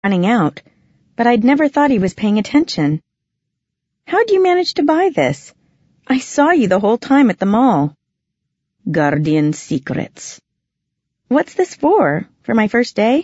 running out, but I'd never thought he was paying attention. How'd you manage to buy this? I saw you the whole time at the mall. Guardian secrets. What's this for? For my first day?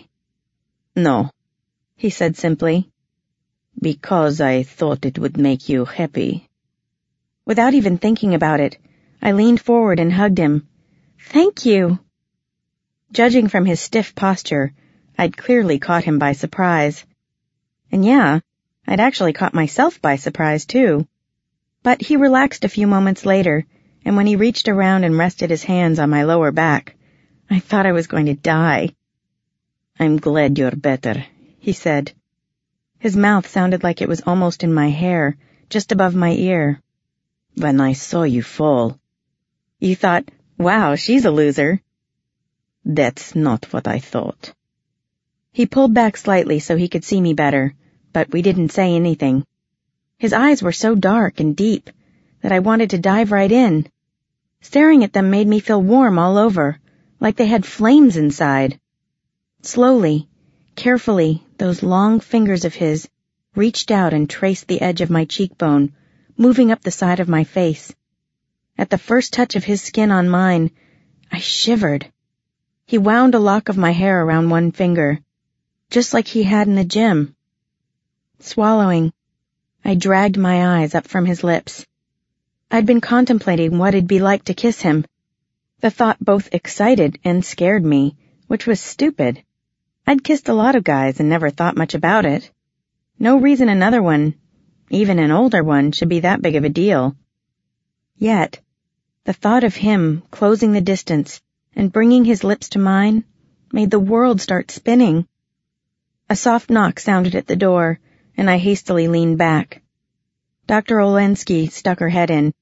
No, he said simply. Because I thought it would make you happy. Without even thinking about it, I leaned forward and hugged him. Thank you. Judging from his stiff posture, I'd clearly caught him by surprise. And yeah, I'd actually caught myself by surprise too. But he relaxed a few moments later, and when he reached around and rested his hands on my lower back, I thought I was going to die. I'm glad you're better, he said. His mouth sounded like it was almost in my hair, just above my ear. When I saw you fall. You thought, wow, she's a loser. That's not what I thought. He pulled back slightly so he could see me better, but we didn't say anything. His eyes were so dark and deep that I wanted to dive right in. Staring at them made me feel warm all over, like they had flames inside. Slowly, carefully, those long fingers of his reached out and traced the edge of my cheekbone, moving up the side of my face. At the first touch of his skin on mine, I shivered. He wound a lock of my hair around one finger, just like he had in the gym. Swallowing, I dragged my eyes up from his lips. I'd been contemplating what it'd be like to kiss him. The thought both excited and scared me, which was stupid. I'd kissed a lot of guys and never thought much about it. No reason another one, even an older one, should be that big of a deal. Yet, the thought of him closing the distance and bringing his lips to mine made the world start spinning. A soft knock sounded at the door, and I hastily leaned back. Dr. Olensky stuck her head in.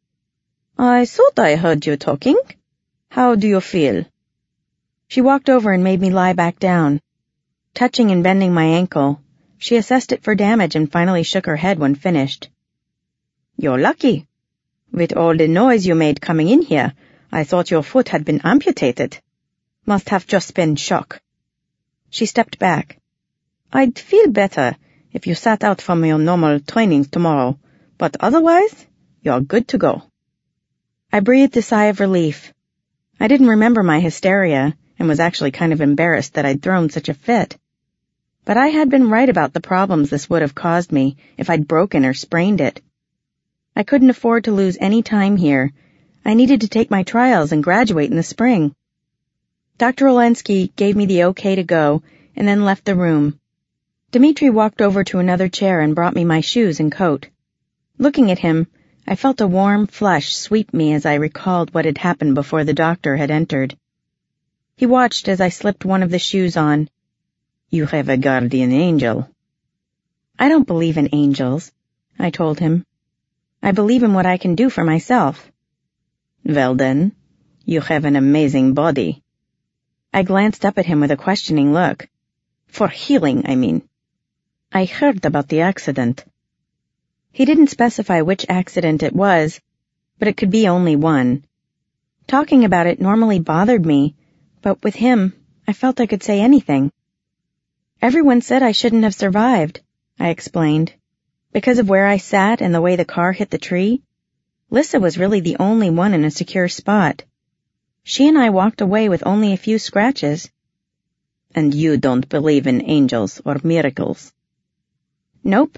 I thought I heard you talking. How do you feel? She walked over and made me lie back down. Touching and bending my ankle, she assessed it for damage and finally shook her head when finished. You're lucky. With all the noise you made coming in here, I thought your foot had been amputated. Must have just been shock. She stepped back. I'd feel better if you sat out from your normal training tomorrow, but otherwise, you're good to go. I breathed a sigh of relief. I didn't remember my hysteria and was actually kind of embarrassed that I'd thrown such a fit. But I had been right about the problems this would have caused me if I'd broken or sprained it. I couldn't afford to lose any time here. I needed to take my trials and graduate in the spring. Dr. Olensky gave me the okay to go and then left the room. Dmitri walked over to another chair and brought me my shoes and coat. Looking at him, I felt a warm flush sweep me as I recalled what had happened before the doctor had entered. He watched as I slipped one of the shoes on. You have a guardian angel. I don't believe in angels, I told him. I believe in what I can do for myself. Well then, you have an amazing body. I glanced up at him with a questioning look. For healing, I mean. I heard about the accident. He didn't specify which accident it was, but it could be only one. Talking about it normally bothered me, but with him, I felt I could say anything. Everyone said I shouldn't have survived, I explained. Because of where I sat and the way the car hit the tree, Lissa was really the only one in a secure spot. She and I walked away with only a few scratches. And you don't believe in angels or miracles? Nope,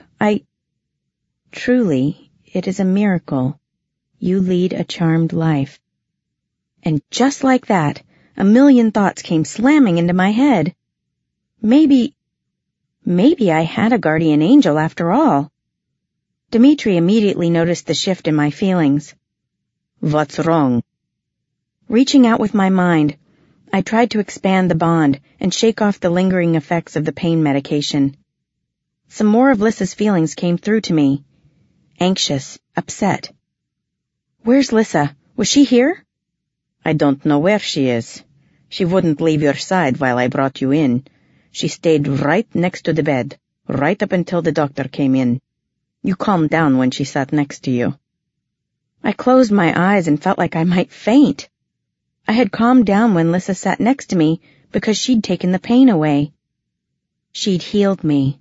Truly, it is a miracle. You lead a charmed life. And just like that, a million thoughts came slamming into my head. Maybe I had a guardian angel after all. Dmitri immediately noticed the shift in my feelings. What's wrong? Reaching out with my mind, I tried to expand the bond and shake off the lingering effects of the pain medication. Some more of Lissa's feelings came through to me. Anxious, upset. Where's Lissa? Was she here? I don't know where she is. She wouldn't leave your side while I brought you in. She stayed right next to the bed, right up until the doctor came in. You calmed down when she sat next to you. I closed my eyes and felt like I might faint. I had calmed down when Lissa sat next to me because she'd taken the pain away. She'd healed me,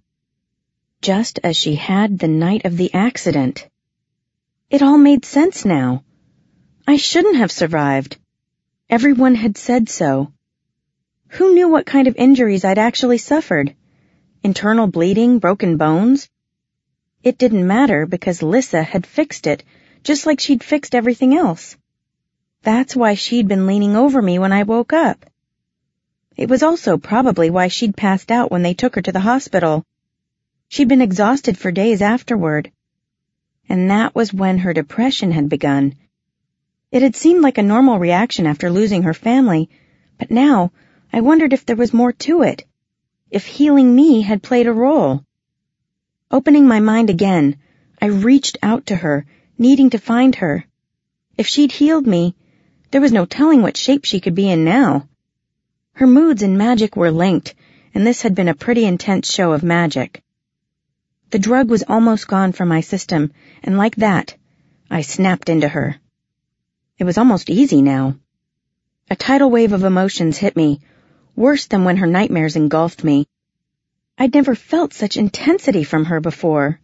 just as she had the night of the accident. It all made sense now. I shouldn't have survived. Everyone had said so. Who knew what kind of injuries I'd actually suffered? Internal bleeding, broken bones? It didn't matter because Lissa had fixed it, just like she'd fixed everything else. That's why she'd been leaning over me when I woke up. It was also probably why she'd passed out when they took her to the hospital. She'd been exhausted for days afterward. And that was when her depression had begun. It had seemed like a normal reaction after losing her family, but now I wondered if there was more to it, if healing me had played a role. Opening my mind again, I reached out to her, needing to find her. If she'd healed me, there was no telling what shape she could be in now. Her moods and magic were linked, and this had been a pretty intense show of magic. The drug was almost gone from my system, and like that, I snapped into her. It was almost easy now. A tidal wave of emotions hit me, worse than when her nightmares engulfed me. I'd never felt such intensity from her before.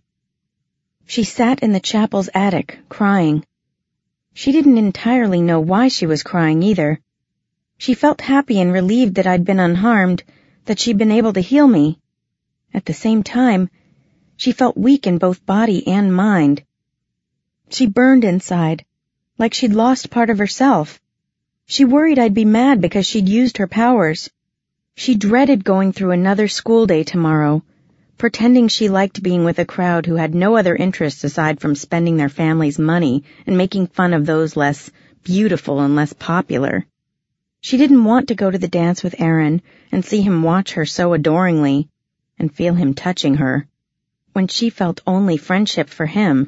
She sat in the chapel's attic, crying. She didn't entirely know why she was crying either. She felt happy and relieved that I'd been unharmed, that she'd been able to heal me. At the same time, she felt weak in both body and mind. She burned inside, like she'd lost part of herself. She worried I'd be mad because she'd used her powers. She dreaded going through another school day tomorrow, pretending she liked being with a crowd who had no other interests aside from spending their family's money and making fun of those less beautiful and less popular. She didn't want to go to the dance with Aaron and see him watch her so adoringly and feel him touching her, when she felt only friendship for him.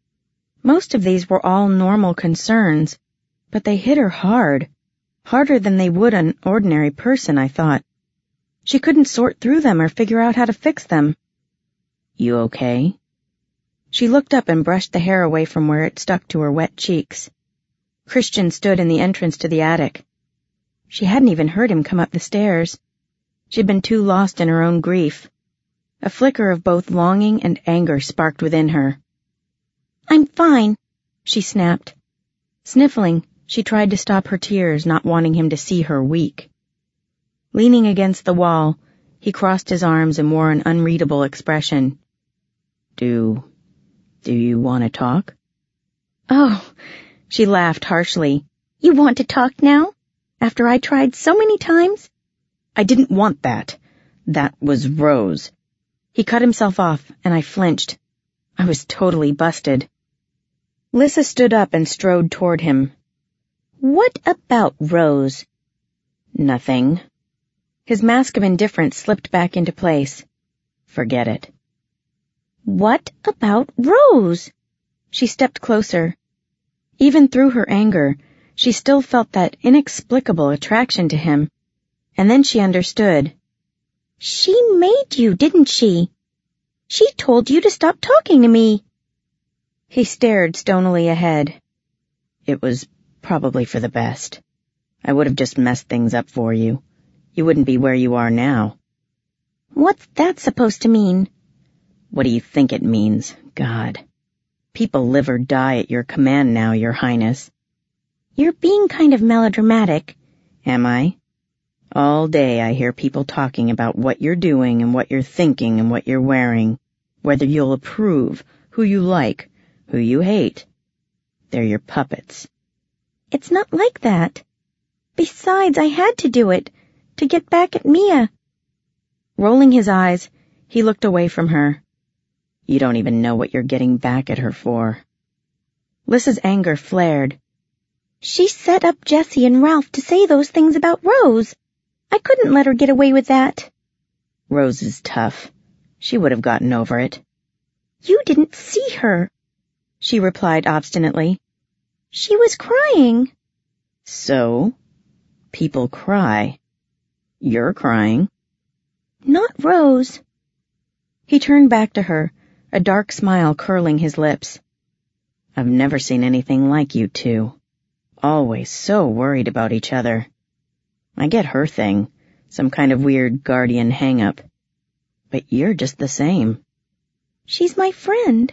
Most of these were all normal concerns, but they hit her hard, harder than they would an ordinary person, I thought. She couldn't sort through them or figure out how to fix them. "You okay?" She looked up and brushed the hair away from where it stuck to her wet cheeks. Christian stood in the entrance to the attic. She hadn't even heard him come up the stairs. She'd been too lost in her own grief. A flicker of both longing and anger sparked within her. "I'm fine," she snapped. Sniffling, she tried to stop her tears, not wanting him to see her weak. Leaning against the wall, he crossed his arms and wore an unreadable expression. Do you want to talk?" "Oh," she laughed harshly. "You want to talk now? After I tried so many times?" "I didn't want that. That was Rose." He cut himself off, and I flinched. I was totally busted. Lissa stood up and strode toward him. "What about Rose?" "Nothing." His mask of indifference slipped back into place. "Forget it." "What about Rose?" She stepped closer. Even through her anger, she still felt that inexplicable attraction to him. And then she understood. "She made you, didn't she? She told you to stop talking to me." He stared stonily ahead. "It was probably for the best. I would have just messed things up for you. You wouldn't be where you are now." "What's that supposed to mean?" "What do you think it means? God. People live or die at your command now, Your Highness." "You're being kind of melodramatic." "Am I? All day I hear people talking about what you're doing and what you're thinking and what you're wearing, whether you'll approve, who you like, who you hate. They're your puppets." "It's not like that. Besides, I had to do it, to get back at Mia." Rolling his eyes, he looked away from her. "You don't even know what you're getting back at her for." Lissa's anger flared. "She set up Jessie and Ralph to say those things about Rose. I couldn't let her get away with that." "Rose is tough. She would have gotten over it." "You didn't see her," she replied obstinately. "She was crying." "So? People cry. You're crying." "Not Rose." He turned back to her, a dark smile curling his lips. "I've never seen anything like you two. Always so worried about each other. I get her thing, some kind of weird guardian hang-up. But you're just the same. She's my friend.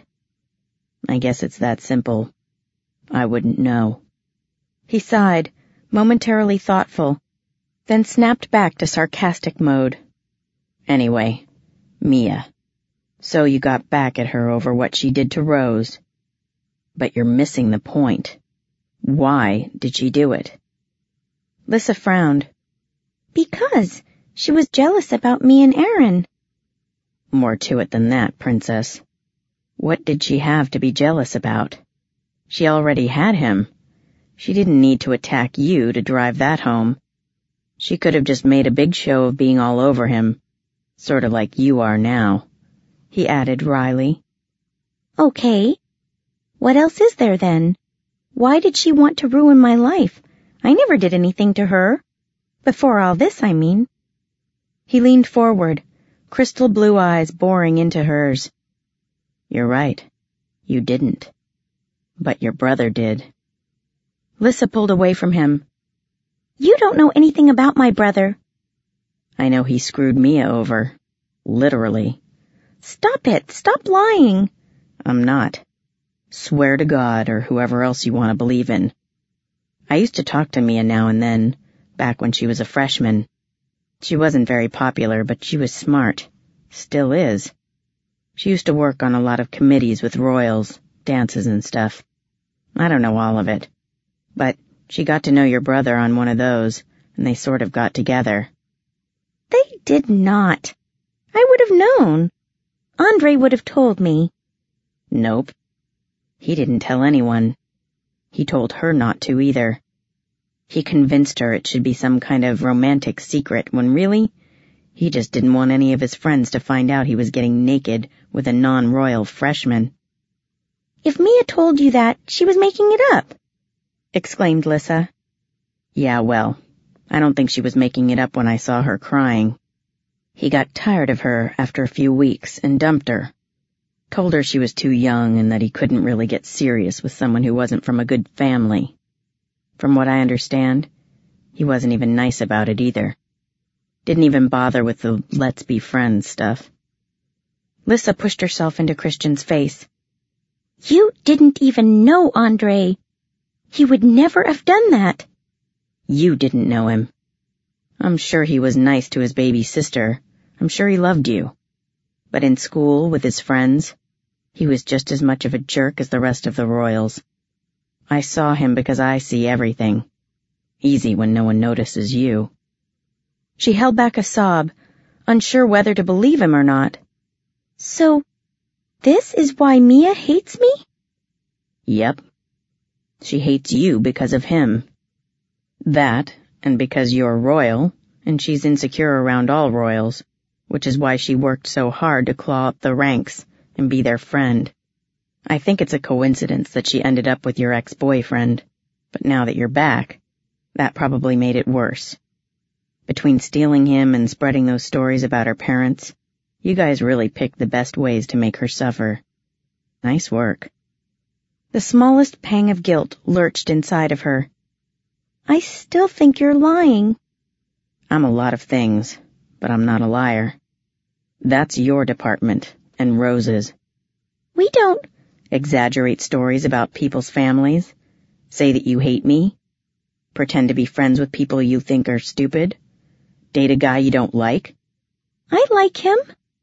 I guess it's that simple. I wouldn't know. He sighed, momentarily thoughtful, then snapped back to sarcastic mode. Anyway, Mia. So you got back at her over what she did to Rose. But you're missing the point. Why did she do it? Lissa frowned. Because she was jealous about me and Aaron. More to it than that, Princess. What did she have to be jealous about? She already had him. She didn't need to attack you to drive that home. She could have just made a big show of being all over him, sort of like you are now, he added wryly. Okay. What else is there then? Why did she want to ruin my life? I never did anything to her. Before all this, I mean. He leaned forward, crystal blue eyes boring into hers. You're right. You didn't. But your brother did. Lissa pulled away from him. You don't know anything about my brother. I know he screwed Mia over. Literally. Stop it. Stop lying. I'm not. Swear to God or whoever else you want to believe in. I used to talk to Mia now and then, back when she was a freshman. She wasn't very popular, but she was smart. Still is. She used to work on a lot of committees with royals, dances and stuff. I don't know all of it. But she got to know your brother on one of those, and they sort of got together. They did not. I would have known. Andre would have told me. Nope. He didn't tell anyone. He told her not to either. He convinced her it should be some kind of romantic secret when really, he just didn't want any of his friends to find out he was getting naked with a non-royal freshman. If Mia told you that, she was making it up, exclaimed Lissa. Yeah, well, I don't think she was making it up when I saw her crying. He got tired of her after a few weeks and dumped her. Told her she was too young and that he couldn't really get serious with someone who wasn't from a good family. From what I understand, he wasn't even nice about it either. Didn't even bother with the let's be friends stuff. Lissa pushed herself into Christian's face. You didn't even know Andre. He would never have done that. You didn't know him. I'm sure he was nice to his baby sister. I'm sure he loved you. But in school, with his friends, he was just as much of a jerk as the rest of the royals. I saw him because I see everything. Easy when no one notices you. She held back a sob, unsure whether to believe him or not. So, this is why Mia hates me? Yep. She hates you because of him. That, and because you're royal, and she's insecure around all royals, which is why she worked so hard to claw up the ranks and be their friend. I think it's a coincidence that she ended up with your ex-boyfriend, but now that you're back, that probably made it worse. Between stealing him and spreading those stories about her parents, you guys really picked the best ways to make her suffer. Nice work. The smallest pang of guilt lurched inside of her. I still think you're lying. I'm a lot of things, but I'm not a liar. That's your department, and Rose's. We don't exaggerate stories about people's families, say that you hate me, pretend to be friends with people you think are stupid, date a guy you don't like. I like him.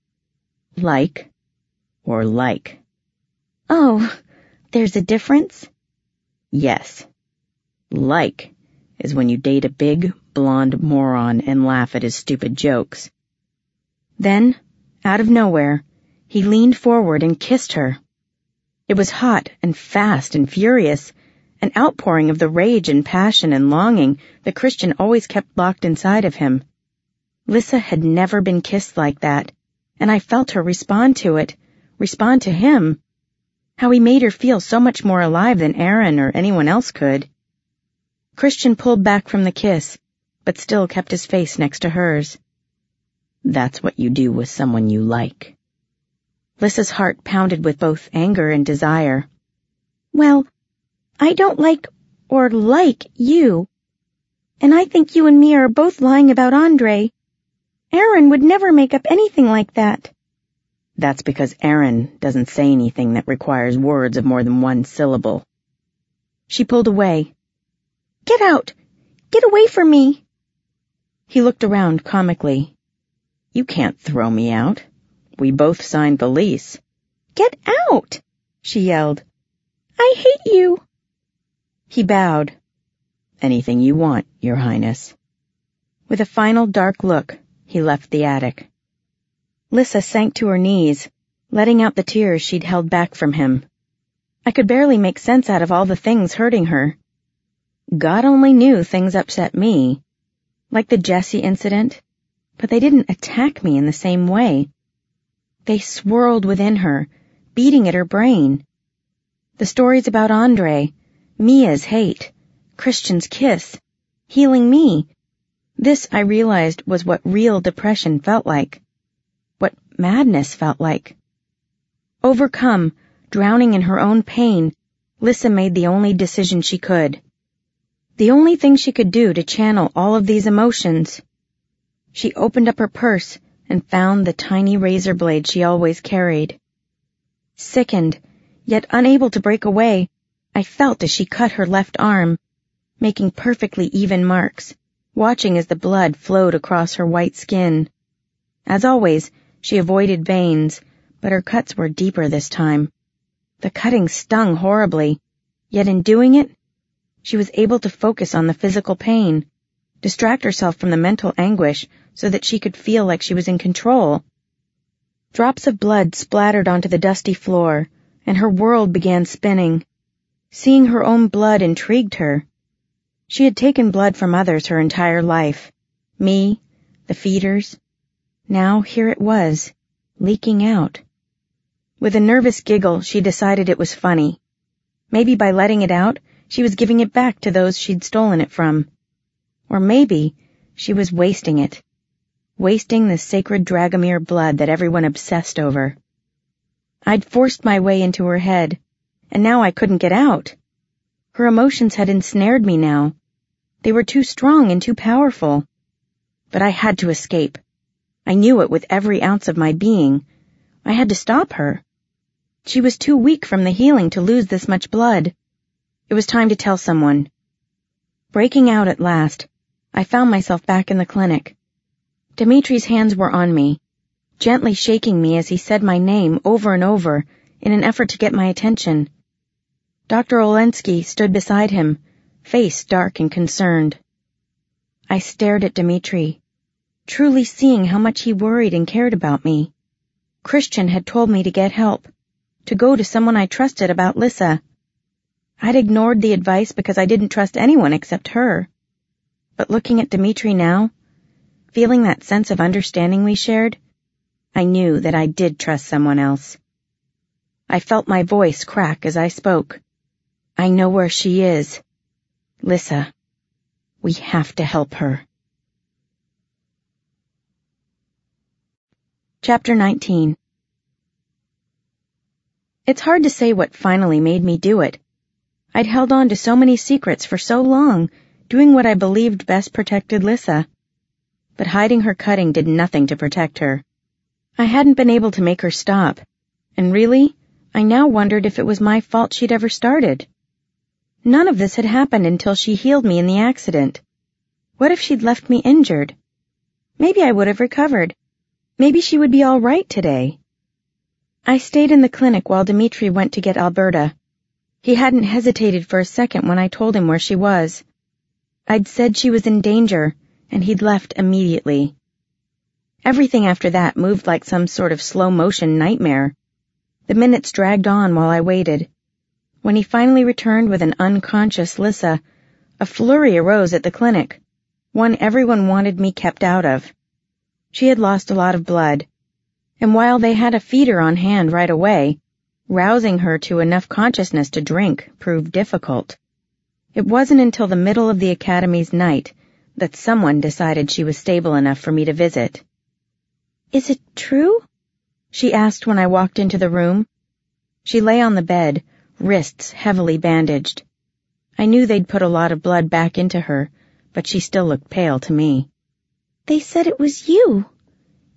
Like or like? Oh, there's a difference? Yes. Like is when you date a big, blonde moron and laugh at his stupid jokes. Then, out of nowhere, he leaned forward and kissed her. It was hot and fast and furious, an outpouring of the rage and passion and longing that Christian always kept locked inside of him. Lissa had never been kissed like that, and I felt her respond to it, respond to him. How he made her feel so much more alive than Aaron or anyone else could. Christian pulled back from the kiss, but still kept his face next to hers. That's what you do with someone you like. Lissa's heart pounded with both anger and desire. Well, I don't like you. And I think you and me are both lying about Andre. Aaron would never make up anything like that. That's because Aaron doesn't say anything that requires words of more than one syllable. She pulled away. Get out! Get away from me! He looked around comically. You can't throw me out. We both signed the lease. Get out! She yelled. I hate you! He bowed. Anything you want, Your Highness. With a final dark look, he left the attic. Lissa sank to her knees, letting out the tears she'd held back from him. I could barely make sense out of all the things hurting her. God only knew things upset me, like the Jesse incident, but they didn't attack me in the same way. They swirled within her, beating at her brain. The stories about Andre, Mia's hate, Christian's kiss, healing me. This, I realized, was what real depression felt like. What madness felt like. Overcome, drowning in her own pain, Lissa made the only decision she could. The only thing she could do to channel all of these emotions. She opened up her purse and found the tiny razor blade she always carried. Sickened, yet unable to break away, I felt as she cut her left arm, making perfectly even marks, watching as the blood flowed across her white skin. As always, she avoided veins, but her cuts were deeper this time. The cutting stung horribly, yet in doing it, she was able to focus on the physical pain, distract herself from the mental anguish so that she could feel like she was in control. Drops of blood splattered onto the dusty floor, and her world began spinning. Seeing her own blood intrigued her. She had taken blood from others her entire life. Me, the feeders. Now here it was, leaking out. With a nervous giggle, she decided it was funny. Maybe by letting it out, she was giving it back to those she'd stolen it from. Or maybe she was wasting it. Wasting the sacred Dragomir blood that everyone obsessed over. I'd forced my way into her head, and now I couldn't get out. Her emotions had ensnared me now. They were too strong and too powerful. But I had to escape. I knew it with every ounce of my being. I had to stop her. She was too weak from the healing to lose this much blood. It was time to tell someone. Breaking out at last, I found myself back in the clinic. Dimitri's hands were on me, gently shaking me as he said my name over and over in an effort to get my attention. Dr. Olensky stood beside him, face dark and concerned. I stared at Dimitri, truly seeing how much he worried and cared about me. Christian had told me to get help, to go to someone I trusted about Lissa. I'd ignored the advice because I didn't trust anyone except her. But looking at Dimitri now, feeling that sense of understanding we shared, I knew that I did trust someone else. I felt my voice crack as I spoke. I know where she is. Lissa. We have to help her. Chapter 19. It's hard to say what finally made me do it. I'd held on to so many secrets for so long, doing what I believed best protected Lissa. But hiding her cutting did nothing to protect her. I hadn't been able to make her stop, and really, I now wondered if it was my fault she'd ever started. None of this had happened until she healed me in the accident. What if she'd left me injured? Maybe I would have recovered. Maybe she would be all right today. I stayed in the clinic while Dimitri went to get Alberta. He hadn't hesitated for a second when I told him where she was. I'd said she was in danger, and he'd left immediately. Everything after that moved like some sort of slow-motion nightmare. The minutes dragged on while I waited. When he finally returned with an unconscious Lissa, a flurry arose at the clinic, one everyone wanted me kept out of. She had lost a lot of blood, and while they had a feeder on hand right away, rousing her to enough consciousness to drink proved difficult. It wasn't until the middle of the academy's night that someone decided she was stable enough for me to visit. "Is it true?" she asked when I walked into the room. She lay on the bed, wrists heavily bandaged. I knew they'd put a lot of blood back into her, but she still looked pale to me. "They said it was you,"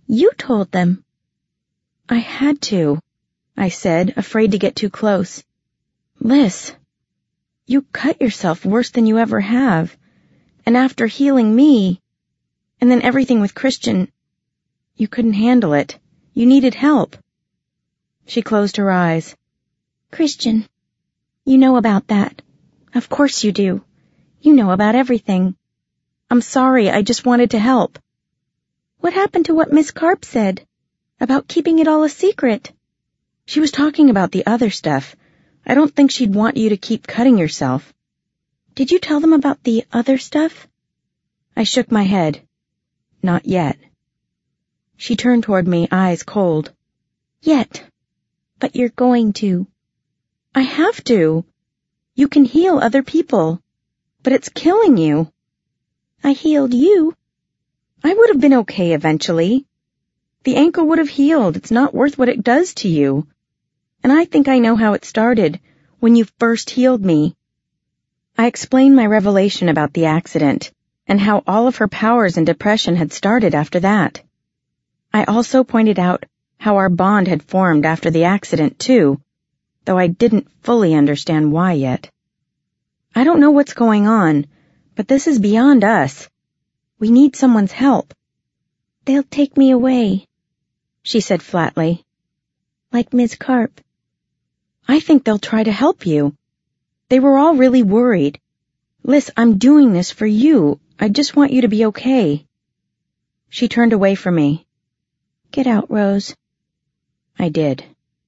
You told them. I had to, I said, afraid to get too close. Liz, you cut yourself worse than you ever have. And after healing me, and then everything with Christian, you couldn't handle it. You needed help. She closed her eyes. Christian, you know about that. Of course you do. You know about everything. I'm sorry, I just wanted to help. What happened to what Miss Karp said? About keeping it all a secret? She was talking about the other stuff. I don't think she'd want you to keep cutting yourself. Did you tell them about the other stuff? I shook my head. Not yet. She turned toward me, eyes cold. Yet. But you're going to. I have to. You can heal other people. But it's killing you. I healed you. I would have been okay eventually. The ankle would have healed. It's not worth what it does to you. And I think I know how it started, when you first healed me. I explained my revelation about the accident, and how all of her powers and depression had started after that. I also pointed out how our bond had formed after the accident, too, though I didn't fully understand why yet. I don't know what's going on, but this is beyond us. We need someone's help. They'll take me away, she said flatly. Like Miss Karp. I think they'll try to help you. They were all really worried. Liz, I'm doing this for you. I just want you to be okay. She turned away from me. Get out, Rose. I did.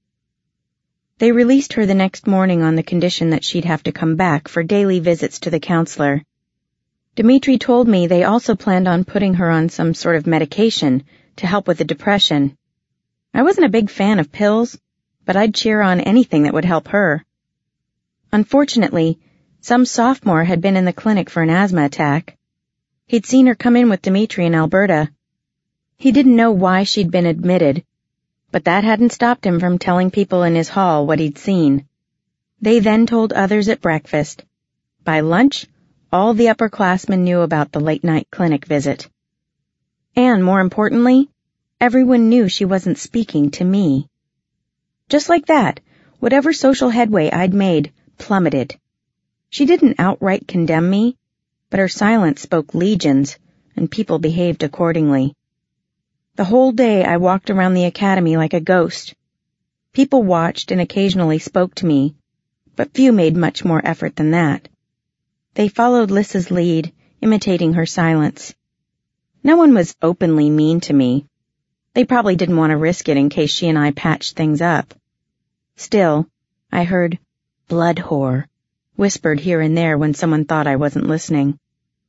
They released her the next morning on the condition that she'd have to come back for daily visits to the counselor. Dimitri told me they also planned on putting her on some sort of medication to help with the depression. I wasn't a big fan of pills, but I'd cheer on anything that would help her. Unfortunately, some sophomore had been in the clinic for an asthma attack. He'd seen her come in with Dimitri in Alberta. He didn't know why she'd been admitted, but that hadn't stopped him from telling people in his hall what he'd seen. They then told others at breakfast. By lunch, all the upperclassmen knew about the late-night clinic visit. And, more importantly, everyone knew she wasn't speaking to me. Just like that, whatever social headway I'd made plummeted. She didn't outright condemn me, but her silence spoke legions, and people behaved accordingly. The whole day I walked around the academy like a ghost. People watched and occasionally spoke to me, but few made much more effort than that. They followed Liz's lead, imitating her silence. No one was openly mean to me. They probably didn't want to risk it in case she and I patched things up. Still, I heard blood whore whispered here and there when someone thought I wasn't listening.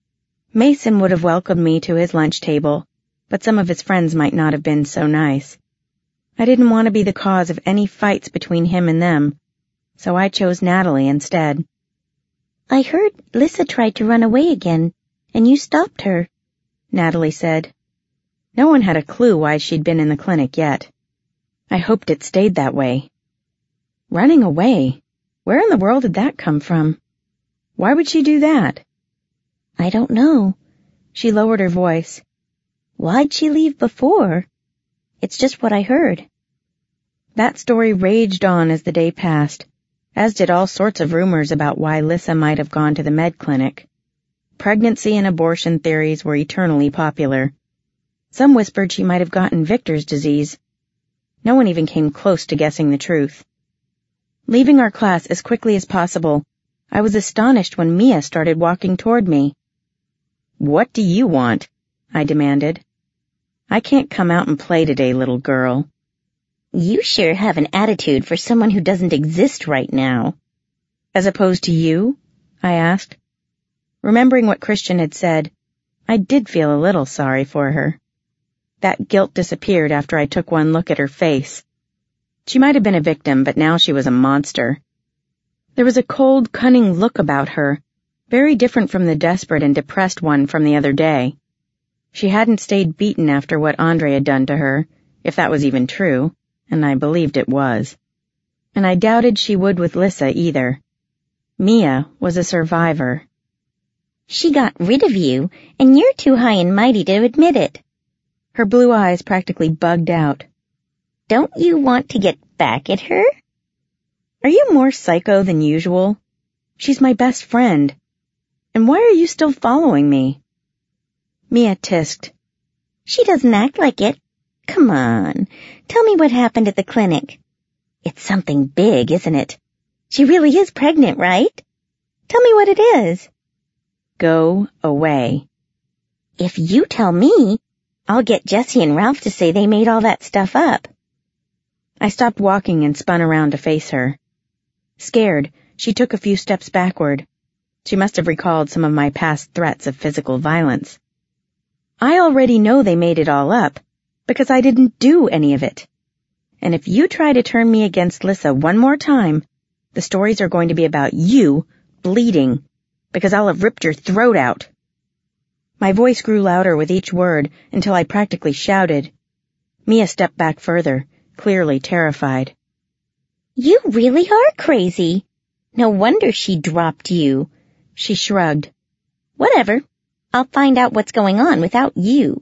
Mason would have welcomed me to his lunch table, but some of his friends might not have been so nice. I didn't want to be the cause of any fights between him and them, so I chose Natalie instead. I heard Lisa tried to run away again, and you stopped her, Natalie said. No one had a clue why she'd been in the clinic yet. I hoped it stayed that way. Running away? Where in the world did that come from? Why would she do that? I don't know. She lowered her voice. Why'd she leave before? It's just what I heard. That story raged on as the day passed, as did all sorts of rumors about why Lisa might have gone to the med clinic. Pregnancy and abortion theories were eternally popular. Some whispered she might have gotten Victor's disease. No one even came close to guessing the truth. Leaving our class as quickly as possible, I was astonished when Mia started walking toward me. What do you want? I demanded. I can't come out and play today, little girl. You sure have an attitude for someone who doesn't exist right now. As opposed to you? I asked. Remembering what Christian had said, I did feel a little sorry for her. That guilt disappeared after I took one look at her face. She might have been a victim, but now she was a monster. There was a cold, cunning look about her, very different from the desperate and depressed one from the other day. She hadn't stayed beaten after what Andre had done to her, if that was even true, and I believed it was. And I doubted she would with Lisa either. Mia was a survivor. She got rid of you, and you're too high and mighty to admit it. Her blue eyes practically bugged out. Don't you want to get back at her? Are you more psycho than usual? She's my best friend. And why are you still following me? Mia tisked. She doesn't act like it. Come on, tell me what happened at the clinic. It's something big, isn't it? She really is pregnant, right? Tell me what it is. Go away. If you tell me, I'll get Jessie and Ralph to say they made all that stuff up. I stopped walking and spun around to face her. Scared, she took a few steps backward. She must have recalled some of my past threats of physical violence. I already know they made it all up, because I didn't do any of it. And if you try to turn me against Lissa one more time, the stories are going to be about you bleeding, because I'll have ripped your throat out. My voice grew louder with each word until I practically shouted. Mia stepped back further, clearly terrified. You really are crazy. No wonder she dropped you. She shrugged. Whatever. I'll find out what's going on without you.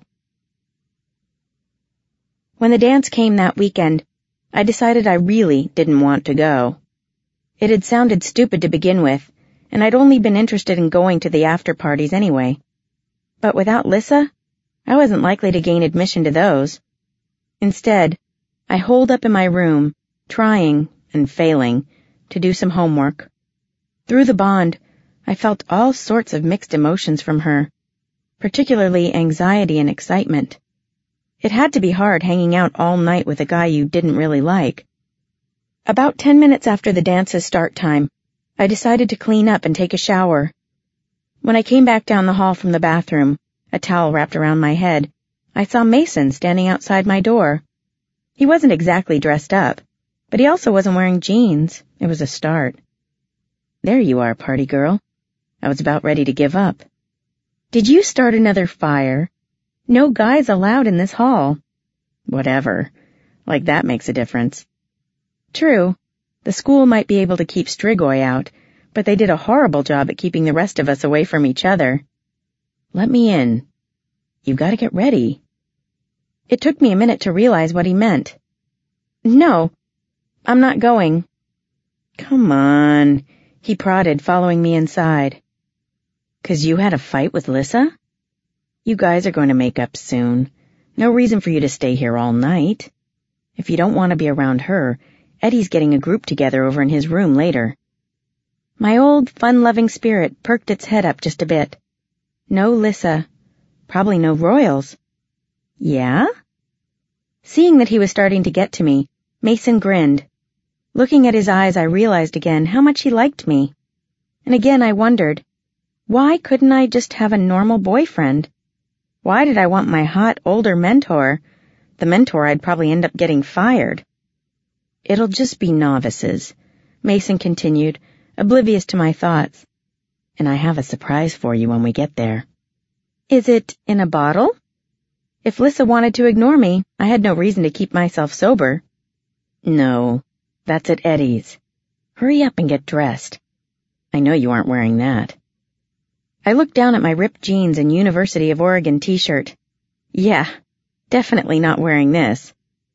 When the dance came that weekend, I decided I really didn't want to go. It had sounded stupid to begin with, and I'd only been interested in going to the after parties anyway. But without Lissa, I wasn't likely to gain admission to those. Instead, I holed up in my room, trying, and failing, to do some homework. Through the bond, I felt all sorts of mixed emotions from her, particularly anxiety and excitement. It had to be hard hanging out all night with a guy you didn't really like. About 10 minutes after the dance's start time, I decided to clean up and take a shower. When I came back down the hall from the bathroom, a towel wrapped around my head, I saw Mason standing outside my door. He wasn't exactly dressed up, but he also wasn't wearing jeans. It was a start. There you are, party girl. I was about ready to give up. Did you start another fire? No guys allowed in this hall. Whatever. Like that makes a difference. True, the school might be able to keep Strigoi out, but they did a horrible job at keeping the rest of us away from each other. Let me in. You've got to get ready. It took me a minute to realize what he meant. No, I'm not going. Come on, he prodded, following me inside. 'Cause you had a fight with Lissa? You guys are going to make up soon. No reason for you to stay here all night. If you don't want to be around her, Eddie's getting a group together over in his room later. My old, fun-loving spirit perked its head up just a bit. No Lissa. Probably no Royals. Yeah? Seeing that he was starting to get to me, Mason grinned. Looking at his eyes, I realized again how much he liked me. And again I wondered, why couldn't I just have a normal boyfriend? Why did I want my hot, older mentor, the mentor I'd probably end up getting fired? It'll just be novices, Mason continued, oblivious to my thoughts. And I have a surprise for you when we get there. Is it in a bottle? If Lissa wanted to ignore me, I had no reason to keep myself sober. No, that's at Eddie's. Hurry up and get dressed. I know you aren't wearing that. I looked down at my ripped jeans and University of Oregon t-shirt. Yeah, definitely not wearing this.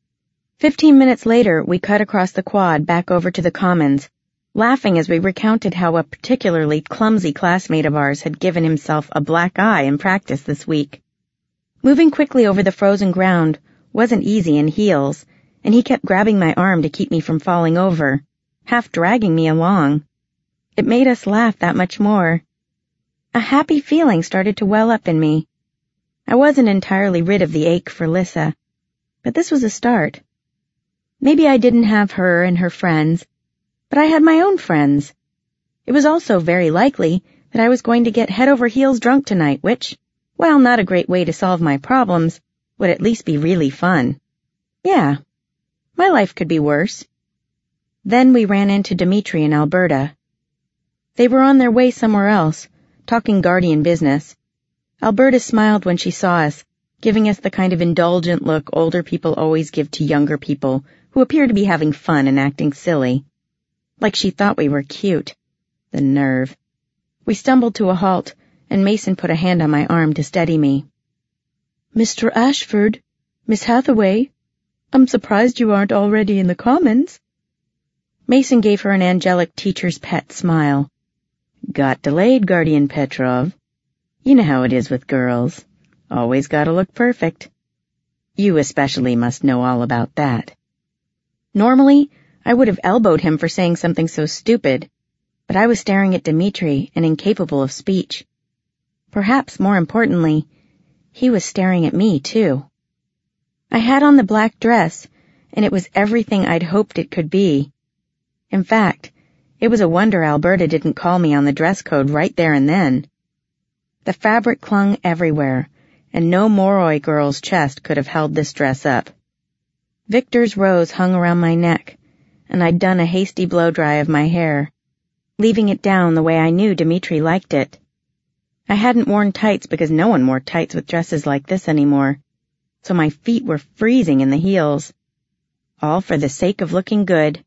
15 minutes later, we cut across the quad back over to the Commons, laughing as we recounted how a particularly clumsy classmate of ours had given himself a black eye in practice this week. Moving quickly over the frozen ground wasn't easy in heels, and he kept grabbing my arm to keep me from falling over, half dragging me along. It made us laugh that much more. A happy feeling started to well up in me. I wasn't entirely rid of the ache for Lissa, but this was a start. Maybe I didn't have her and her friends, but I had my own friends. It was also very likely that I was going to get head over heels drunk tonight, which, while not a great way to solve my problems, would at least be really fun. Yeah, my life could be worse. Then we ran into Dimitri and Alberta. They were on their way somewhere else, talking guardian business. Alberta smiled when she saw us, giving us the kind of indulgent look older people always give to younger people who appear to be having fun and acting silly. Like she thought we were cute. The nerve. We stumbled to a halt, and Mason put a hand on my arm to steady me. Mr. Ashford, Miss Hathaway, I'm surprised you aren't already in the Commons. Mason gave her an angelic teacher's pet smile. Got delayed, Guardian Petrov. You know how it is with girls. Always gotta look perfect. You especially must know all about that. Normally, I would have elbowed him for saying something so stupid, but I was staring at Dmitri and incapable of speech. Perhaps more importantly, he was staring at me, too. I had on the black dress, and it was everything I'd hoped it could be. In fact, it was a wonder Alberta didn't call me on the dress code right there and then. The fabric clung everywhere, and no Moroi girl's chest could have held this dress up. Victor's rose hung around my neck, and I'd done a hasty blow-dry of my hair, leaving it down the way I knew Dmitri liked it. I hadn't worn tights because no one wore tights with dresses like this anymore, so my feet were freezing in the heels. All for the sake of looking good.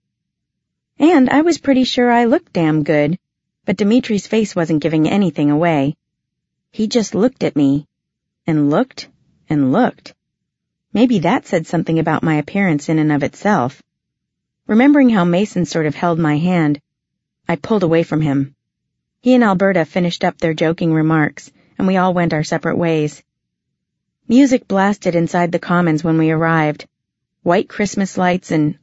And I was pretty sure I looked damn good, but Dmitri's face wasn't giving anything away. He just looked at me, and looked, and looked. Maybe that said something about my appearance in and of itself. Remembering how Mason sort of held my hand, I pulled away from him. He and Alberta finished up their joking remarks, and we all went our separate ways. Music blasted inside the Commons when we arrived. White Christmas lights and,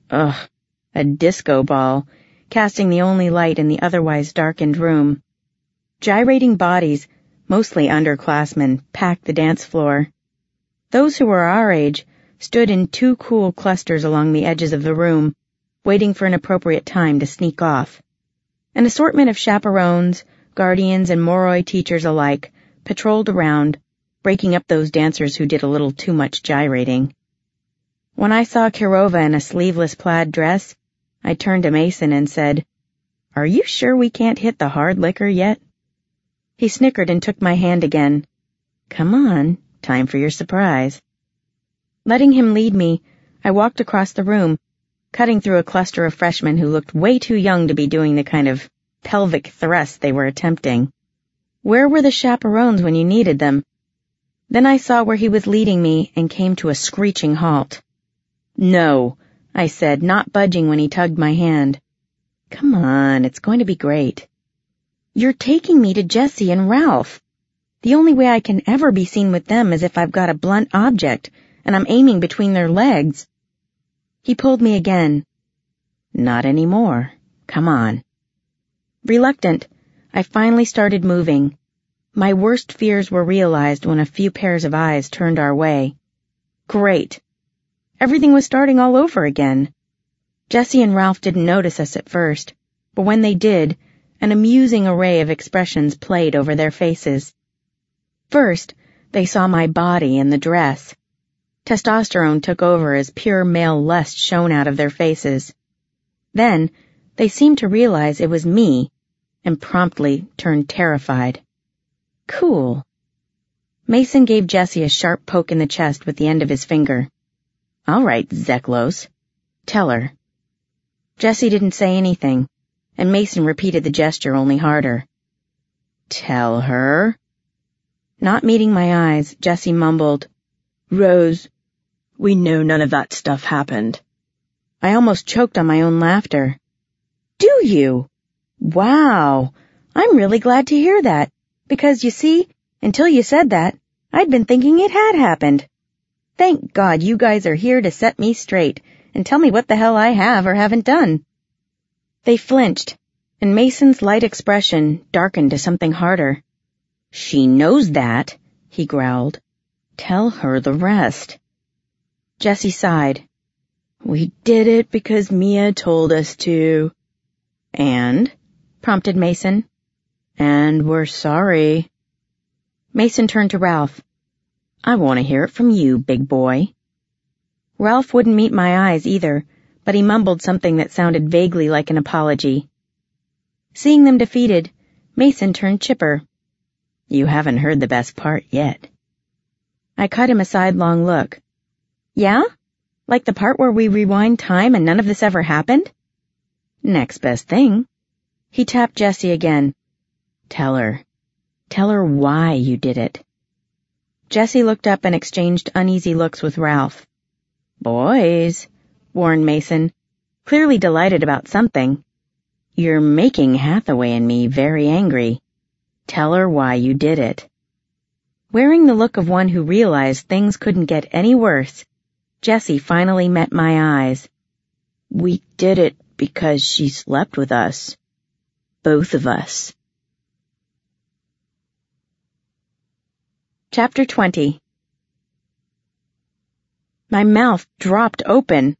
a disco ball, casting the only light in the otherwise darkened room. Gyrating bodies, mostly underclassmen, packed the dance floor. Those who were our age stood in two cool clusters along the edges of the room, waiting for an appropriate time to sneak off. An assortment of chaperones, guardians, and Moroi teachers alike patrolled around, breaking up those dancers who did a little too much gyrating. When I saw Kirova in a sleeveless plaid dress, I turned to Mason and said, "Are you sure we can't hit the hard liquor yet?" He snickered and took my hand again. "Come on, time for your surprise." Letting him lead me, I walked across the room, cutting through a cluster of freshmen who looked way too young to be doing the kind of pelvic thrust they were attempting. Where were the chaperones when you needed them? Then I saw where he was leading me and came to a screeching halt. "No," I said, not budging when he tugged my hand. "Come on, it's going to be great." "You're taking me to Jessie and Ralph. The only way I can ever be seen with them is if I've got a blunt object, and I'm aiming between their legs." He pulled me again. "Not anymore. Come on." Reluctant, I finally started moving. My worst fears were realized when a few pairs of eyes turned our way. Great. Everything was starting all over again. Jessie and Ralph didn't notice us at first, but when they did, an amusing array of expressions played over their faces. First, they saw my body and the dress. Testosterone took over as pure male lust shone out of their faces. Then, they seemed to realize it was me, and promptly turned terrified. Cool. Mason gave Jessie a sharp poke in the chest with the end of his finger. "All right, Zeklos. Tell her." Jessie didn't say anything, and Mason repeated the gesture only harder. "Tell her." Not meeting my eyes, Jessie mumbled, "Rose, we know none of that stuff happened." I almost choked on my own laughter. "Do you? Wow. I'm really glad to hear that, because you see, until you said that, I'd been thinking it had happened. Thank God you guys are here to set me straight and tell me what the hell I have or haven't done." They flinched, and Mason's light expression darkened to something harder. "She knows that," he growled. "Tell her the rest." Jessie sighed. "We did it because Mia told us to." "And?" prompted Mason. "And we're sorry." Mason turned to Ralph. "I want to hear it from you, big boy." Ralph wouldn't meet my eyes either, but he mumbled something that sounded vaguely like an apology. Seeing them defeated, Mason turned chipper. "You haven't heard the best part yet." I cut him a sidelong look. "Yeah? Like the part where we rewind time and none of this ever happened?" "Next best thing." He tapped Jessie again. Tell her. Tell her why you did it." Jessie looked up and exchanged uneasy looks with Ralph. "Boys," warned Mason, clearly delighted about something. "You're making Hathaway and me very angry. Tell her why you did it." Wearing the look of one who realized things couldn't get any worse, Jessie finally met my eyes. "We did it because she slept with us. Both of us." Chapter 20. My mouth dropped open.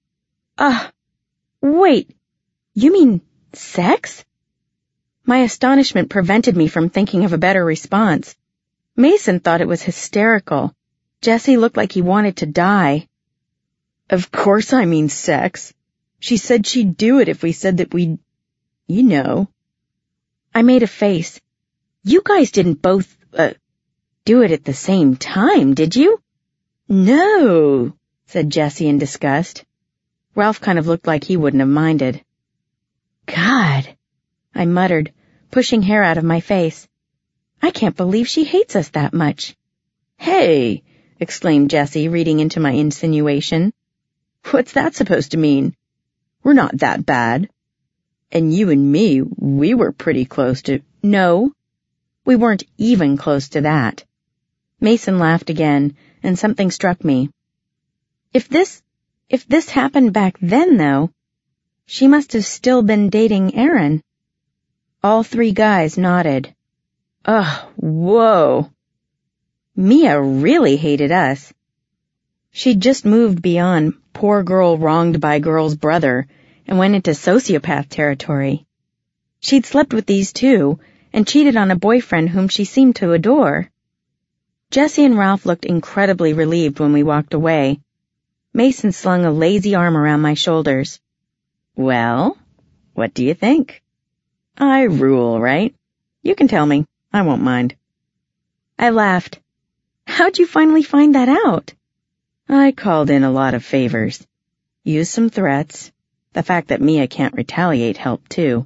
Wait, you mean sex? My astonishment prevented me from thinking of a better response. Mason thought it was hysterical. Jessie looked like he wanted to die. "Of course I mean sex. She said she'd do it if we said that we'd... you know." I made a face. "You guys didn't both, do it at the same time, did you?" "No," said Jessie in disgust. Ralph kind of looked like he wouldn't have minded. "God," I muttered, pushing hair out of my face. "I can't believe she hates us that much." "Hey," exclaimed Jessie, reading into my insinuation. "What's that supposed to mean? We're not that bad. And you and me, we were pretty close to..." "No, we weren't even close to that." Mason laughed again, and something struck me. If this happened back then, though, she must have still been dating Aaron. All three guys nodded. Whoa. Mia really hated us. She'd just moved beyond poor girl wronged by girl's brother and went into sociopath territory. She'd slept with these two and cheated on a boyfriend whom she seemed to adore. Jessie and Ralph looked incredibly relieved when we walked away. Mason slung a lazy arm around my shoulders. "Well, what do you think? I rule, right? You can tell me. I won't mind." I laughed. "How'd you finally find that out?" "I called in a lot of favors. Used some threats. The fact that Mia can't retaliate helped, too."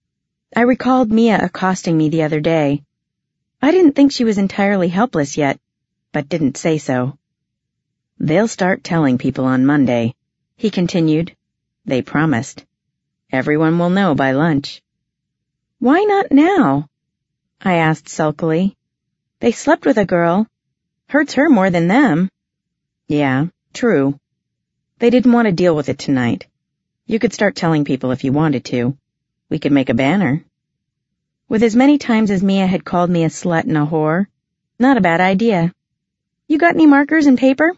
I recalled Mia accosting me the other day. I didn't think she was entirely helpless yet, but didn't say so. "They'll start telling people on Monday," he continued. "They promised. Everyone will know by lunch." "Why not now?" I asked sulkily. "They slept with a girl. Hurts her more than them." "Yeah, true. They didn't want to deal with it tonight. You could start telling people if you wanted to. We could make a banner." With as many times as Mia had called me a slut and a whore, not a bad idea. "You got any markers and paper?"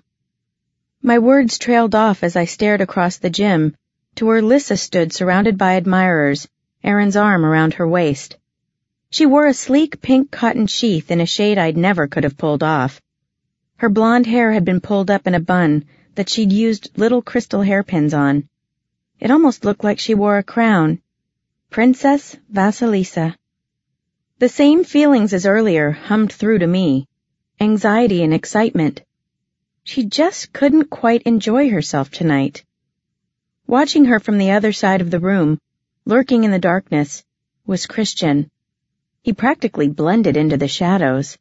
My words trailed off as I stared across the gym to where Lissa stood surrounded by admirers, Aaron's arm around her waist. She wore a sleek pink cotton sheath in a shade I'd never could have pulled off. Her blonde hair had been pulled up in a bun that she'd used little crystal hairpins on. It almost looked like she wore a crown. Princess Vasilisa. The same feelings as earlier hummed through to me. Anxiety and excitement. She just couldn't quite enjoy herself tonight. Watching her from the other side of the room, lurking in the darkness, was Christian. He practically blended into the shadows.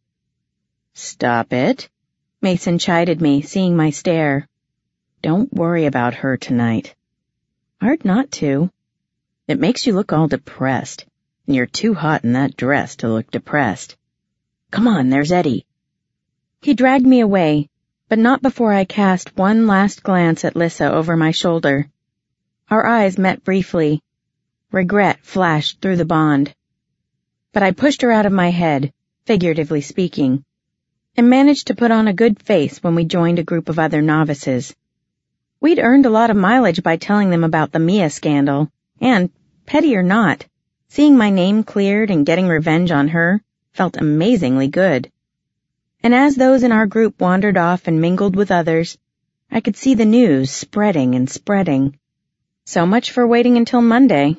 "Stop it," Mason chided me, seeing my stare. "Don't worry about her tonight." Hard not to. It makes you look all depressed, and you're too hot in that dress to look depressed. Come on, there's Eddie. He dragged me away, but not before I cast one last glance at Lissa over my shoulder. Our eyes met briefly. Regret flashed through the bond. But I pushed her out of my head, figuratively speaking, and managed to put on a good face when we joined a group of other novices. We'd earned a lot of mileage by telling them about the Mia scandal, and, petty or not, seeing my name cleared and getting revenge on her felt amazingly good. And as those in our group wandered off and mingled with others, I could see the news spreading and spreading. So much for waiting until Monday.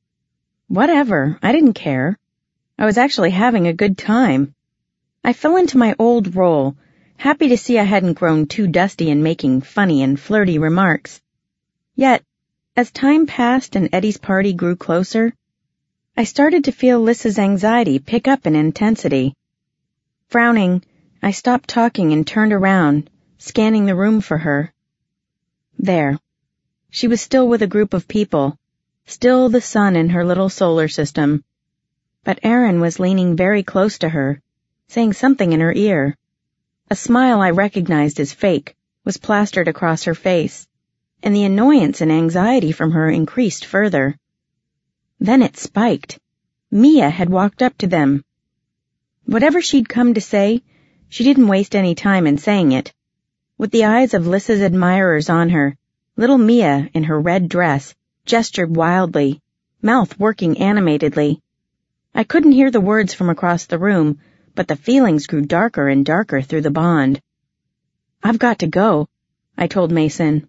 Whatever, I didn't care. I was actually having a good time. I fell into my old role, happy to see I hadn't grown too dusty in making funny and flirty remarks. Yet, as time passed and Eddie's party grew closer, I started to feel Lissa's anxiety pick up in intensity. Frowning, I stopped talking and turned around, scanning the room for her. There. She was still with a group of people, still the sun in her little solar system. But Aaron was leaning very close to her, saying something in her ear. A smile I recognized as fake was plastered across her face, and the annoyance and anxiety from her increased further. Then it spiked. Mia had walked up to them. Whatever she'd come to say, she didn't waste any time in saying it. With the eyes of Lissa's admirers on her, little Mia, in her red dress, gestured wildly, mouth working animatedly. I couldn't hear the words from across the room, but the feelings grew darker and darker through the bond. "I've got to go," I told Mason.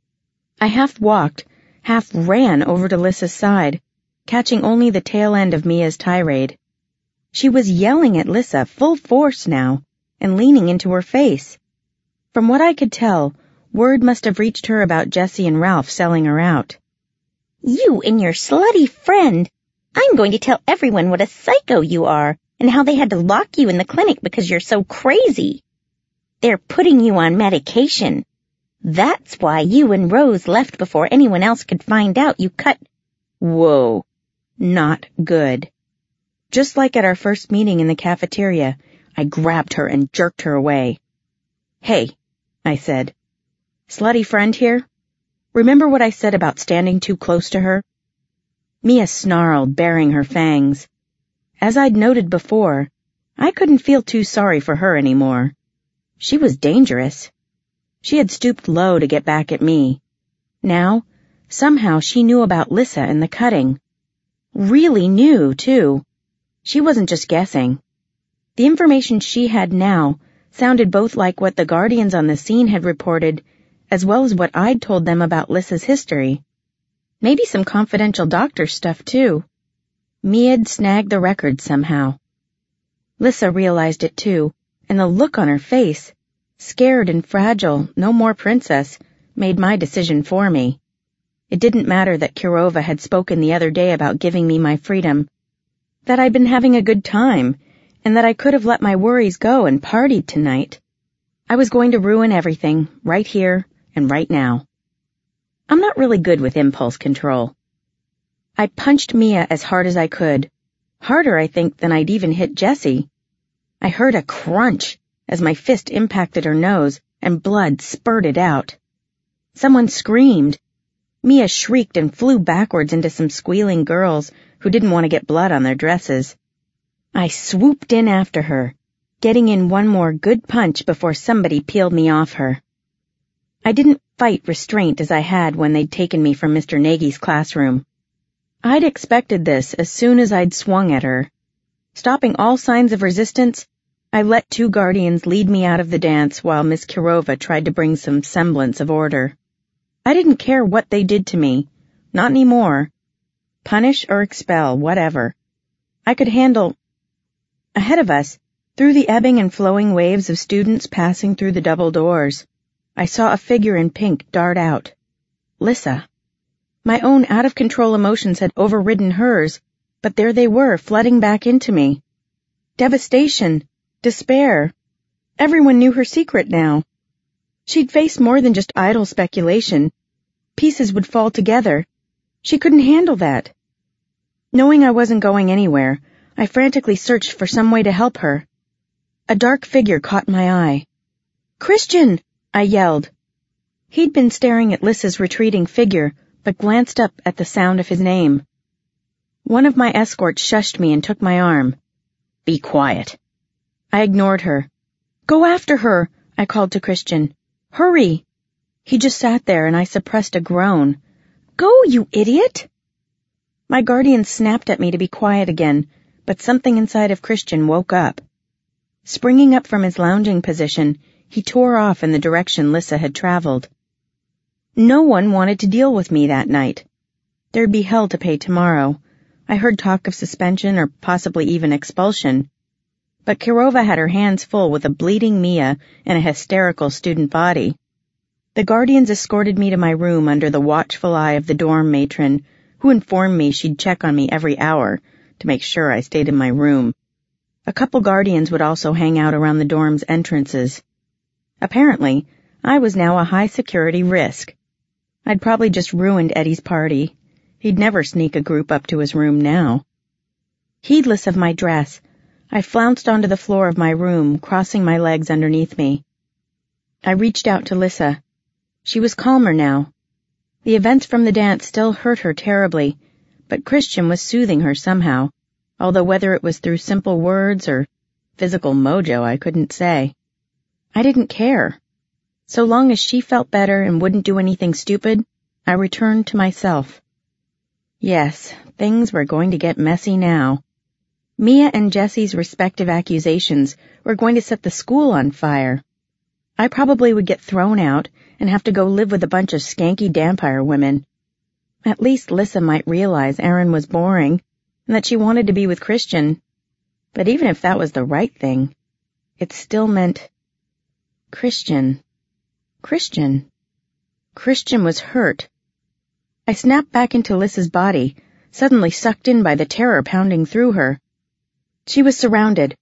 I half walked, half ran over to Lissa's side, catching only the tail end of Mia's tirade. She was yelling at Lissa full force now, and leaning into her face. From what I could tell, word must have reached her about Jessie and Ralph selling her out. "You and your slutty friend! I'm going to tell everyone what a psycho you are, and how they had to lock you in the clinic because you're so crazy. They're putting you on medication. That's why you and Rose left before anyone else could find out you cut—" Whoa. Not good. Just like at our first meeting in the cafeteria, I grabbed her and jerked her away. "Hey," I said. "Slutty friend here? Remember what I said about standing too close to her?" Mia snarled, baring her fangs. As I'd noted before, I couldn't feel too sorry for her anymore. She was dangerous. She had stooped low to get back at me. Now, somehow she knew about Lissa and the cutting. Really knew, too. She wasn't just guessing. The information she had now sounded both like what the Guardians on the scene had reported, as well as what I'd told them about Lissa's history. Maybe some confidential doctor stuff, too. Mia'd snagged the record somehow. Lissa realized it, too, and the look on her face, scared and fragile, no more princess, made my decision for me. It didn't matter that Kirova had spoken the other day about giving me my freedom, that I'd been having a good time, and that I could have let my worries go and partied tonight. I was going to ruin everything, right here and right now. I'm not really good with impulse control. I punched Mia as hard as I could, harder, I think, than I'd even hit Jessie. I heard a crunch as my fist impacted her nose and blood spurted out. Someone screamed. Mia shrieked and flew backwards into some squealing girls who didn't want to get blood on their dresses. I swooped in after her, getting in one more good punch before somebody peeled me off her. I didn't fight restraint as I had when they'd taken me from Mr. Nagy's classroom. I'd expected this as soon as I'd swung at her. Stopping all signs of resistance, I let two guardians lead me out of the dance while Miss Kirova tried to bring some semblance of order. I didn't care what they did to me, not anymore. Punish or expel, whatever. I could handle. Ahead of us, through the ebbing and flowing waves of students passing through the double doors, I saw a figure in pink dart out. Lissa. My own out-of-control emotions had overridden hers, but there they were, flooding back into me. Devastation, despair. Everyone knew her secret now. She'd face more than just idle speculation. Pieces would fall together. She couldn't handle that. Knowing I wasn't going anywhere, I frantically searched for some way to help her. A dark figure caught my eye. "Christian!" I yelled. He'd been staring at Lissa's retreating figure, but glanced up at the sound of his name. One of my escorts shushed me and took my arm. "Be quiet." I ignored her. "Go after her," I called to Christian. "Hurry." He just sat there and I suppressed a groan. "Go, you idiot!" My guardian snapped at me to be quiet again, but something inside of Christian woke up. Springing up from his lounging position, he tore off in the direction Lissa had traveled. No one wanted to deal with me that night. There'd be hell to pay tomorrow. I heard talk of suspension or possibly even expulsion. But Kirova had her hands full with a bleeding Mia and a hysterical student body. The guardians escorted me to my room under the watchful eye of the dorm matron, who informed me she'd check on me every hour to make sure I stayed in my room. A couple guardians would also hang out around the dorm's entrances. Apparently, I was now a high-security risk. I'd probably just ruined Eddie's party. He'd never sneak a group up to his room now. Heedless of my dress, I flounced onto the floor of my room, crossing my legs underneath me. I reached out to Lissa. She was calmer now. The events from the dance still hurt her terribly, but Christian was soothing her somehow, although whether it was through simple words or physical mojo I couldn't say. I didn't care. So long as she felt better and wouldn't do anything stupid, I returned to myself. Yes, things were going to get messy now. Mia and Jesse's respective accusations were going to set the school on fire. I probably would get thrown out and have to go live with a bunch of skanky Dampire women. At least Lissa might realize Erin was boring and that she wanted to be with Christian. But even if that was the right thing, it still meant Christian was hurt. I snapped back into Lissa's body, suddenly sucked in by the terror pounding through her. She was surrounded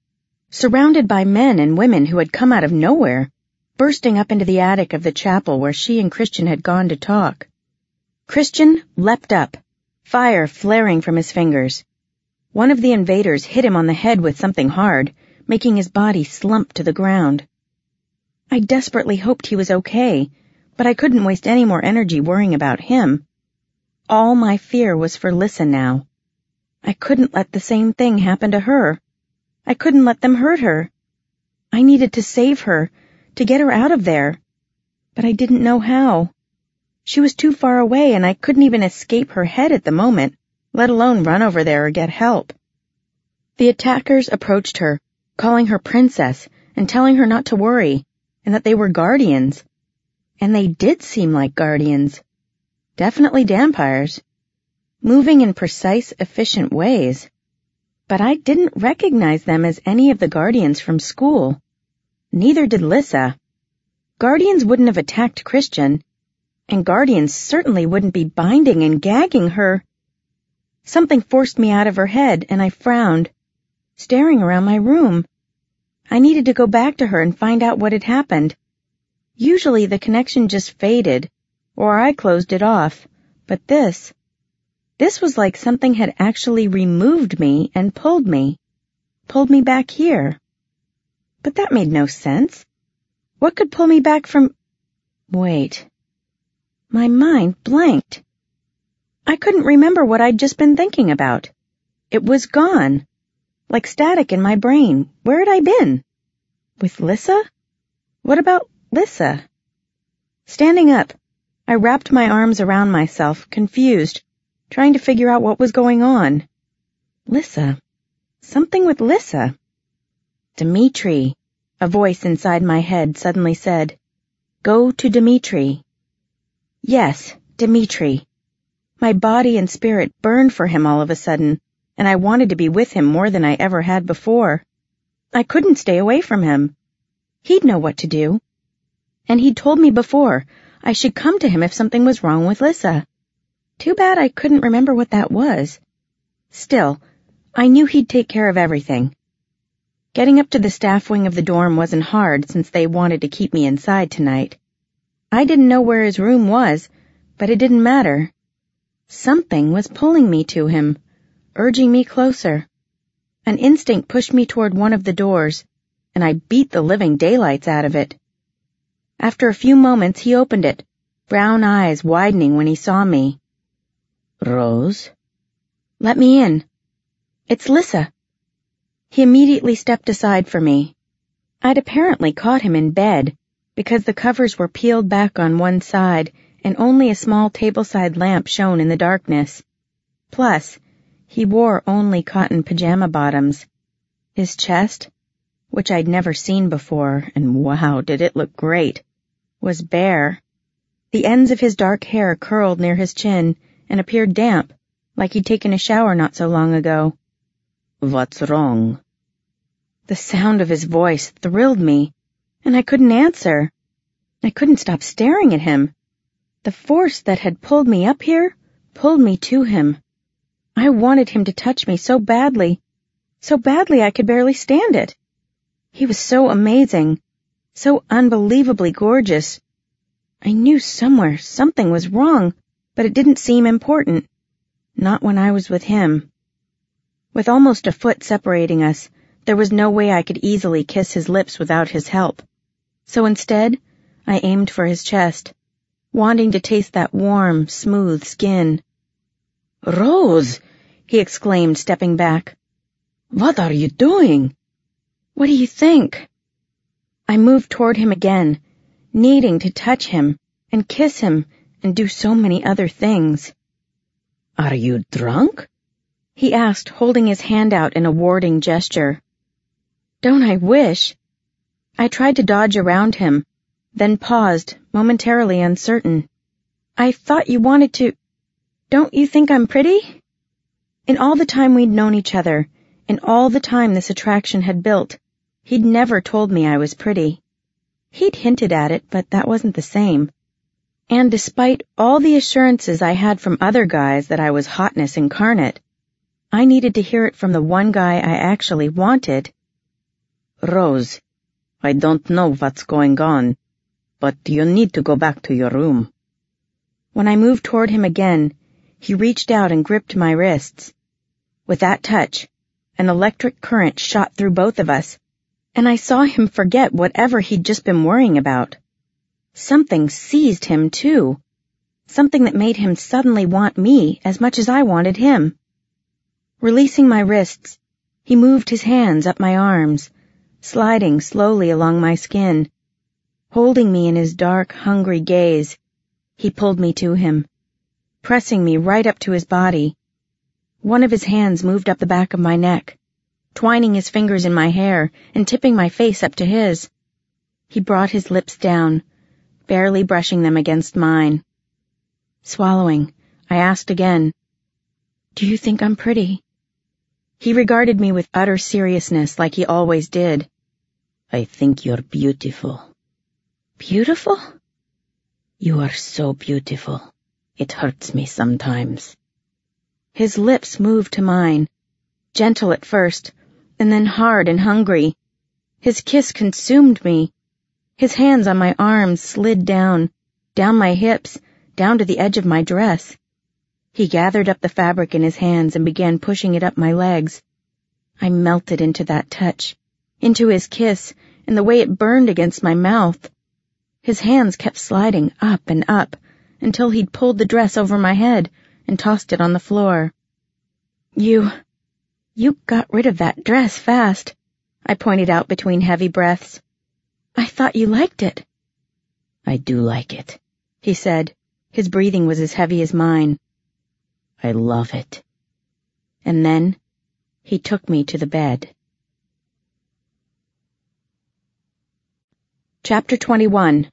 by men and women who had come out of nowhere, bursting up into the attic of the chapel where she and Christian had gone to talk. Christian leapt up, fire flaring from his fingers. One of the invaders hit him on the head with something hard, making his body slump to the ground. I desperately hoped he was okay, but I couldn't waste any more energy worrying about him. All my fear was for Lissa now. I couldn't let the same thing happen to her. I couldn't let them hurt her. I needed to save her, to get her out of there. But I didn't know how. She was too far away and I couldn't even escape her head at the moment, let alone run over there or get help. The attackers approached her, calling her princess and telling her not to worry, and that they were guardians. And they did seem like guardians. Definitely Dampires. Moving in precise, efficient ways. But I didn't recognize them as any of the guardians from school. Neither did Lissa. Guardians wouldn't have attacked Christian, and guardians certainly wouldn't be binding and gagging her. Something forced me out of her head, and I frowned, staring around my room. I needed to go back to her and find out what had happened. Usually the connection just faded, or I closed it off, but this was like something had actually removed me and pulled me back here. But that made no sense. What could pull me back from... Wait. My mind blanked. I couldn't remember what I'd just been thinking about. It was gone. Like static in my brain. Where had I been? With Lissa? What about Lissa? Standing up, I wrapped my arms around myself, confused, trying to figure out what was going on. Lissa. Something with Lissa. Dimitri, a voice inside my head suddenly said. Go to Dimitri. Yes, Dimitri. My body and spirit burned for him all of a sudden, and I wanted to be with him more than I ever had before. I couldn't stay away from him. He'd know what to do. And he'd told me before I should come to him if something was wrong with Lissa. Too bad I couldn't remember what that was. Still, I knew he'd take care of everything. Getting up to the staff wing of the dorm wasn't hard since they wanted to keep me inside tonight. I didn't know where his room was, but it didn't matter. Something was pulling me to him, urging me closer. An instinct pushed me toward one of the doors, and I beat the living daylights out of it. After a few moments, he opened it, brown eyes widening when he saw me. Rose? Let me in. It's Lissa. He immediately stepped aside for me. I'd apparently caught him in bed, because the covers were peeled back on one side and only a small tableside lamp shone in the darkness. Plus, he wore only cotton pajama bottoms. His chest, which I'd never seen before, and wow, did it look great, was bare. The ends of his dark hair curled near his chin and appeared damp, like he'd taken a shower not so long ago. What's wrong? The sound of his voice thrilled me, and I couldn't answer. I couldn't stop staring at him. The force that had pulled me up here pulled me to him. I wanted him to touch me so badly, so badly I could barely stand it. He was so amazing, so unbelievably gorgeous. I knew somewhere something was wrong, but it didn't seem important. Not when I was with him. With almost a foot separating us, there was no way I could easily kiss his lips without his help. So instead, I aimed for his chest, wanting to taste that warm, smooth skin. "Rose!" he exclaimed, stepping back. "What are you doing?" What do you think? I moved toward him again, needing to touch him and kiss him and do so many other things. "Are you drunk?" he asked, holding his hand out in a warding gesture. Don't I wish? I tried to dodge around him, then paused, momentarily uncertain. I thought you wanted to... Don't you think I'm pretty? In all the time we'd known each other, in all the time this attraction had built, he'd never told me I was pretty. He'd hinted at it, but that wasn't the same. And despite all the assurances I had from other guys that I was hotness incarnate, I needed to hear it from the one guy I actually wanted. "Rose, I don't know what's going on, but you need to go back to your room." When I moved toward him again, he reached out and gripped my wrists. With that touch, an electric current shot through both of us, and I saw him forget whatever he'd just been worrying about. Something seized him, too. Something that made him suddenly want me as much as I wanted him. Releasing my wrists, he moved his hands up my arms, sliding slowly along my skin. Holding me in his dark, hungry gaze, he pulled me to him, pressing me right up to his body. One of his hands moved up the back of my neck, twining his fingers in my hair and tipping my face up to his. He brought his lips down, barely brushing them against mine. Swallowing, I asked again, "Do you think I'm pretty?" He regarded me with utter seriousness like he always did. "I think you're beautiful." Beautiful? "You are so beautiful. It hurts me sometimes." His lips moved to mine, gentle at first, and then hard and hungry. His kiss consumed me. His hands on my arms slid down my hips, down to the edge of my dress. He gathered up the fabric in his hands and began pushing it up my legs. I melted into that touch, into his kiss, and the way it burned against my mouth. His hands kept sliding up and up until he'd pulled the dress over my head and tossed it on the floor. You got rid of that dress fast," I pointed out between heavy breaths. "I thought you liked it." "I do like it," he said. His breathing was as heavy as mine. "I love it." And then he took me to the bed. Chapter 21.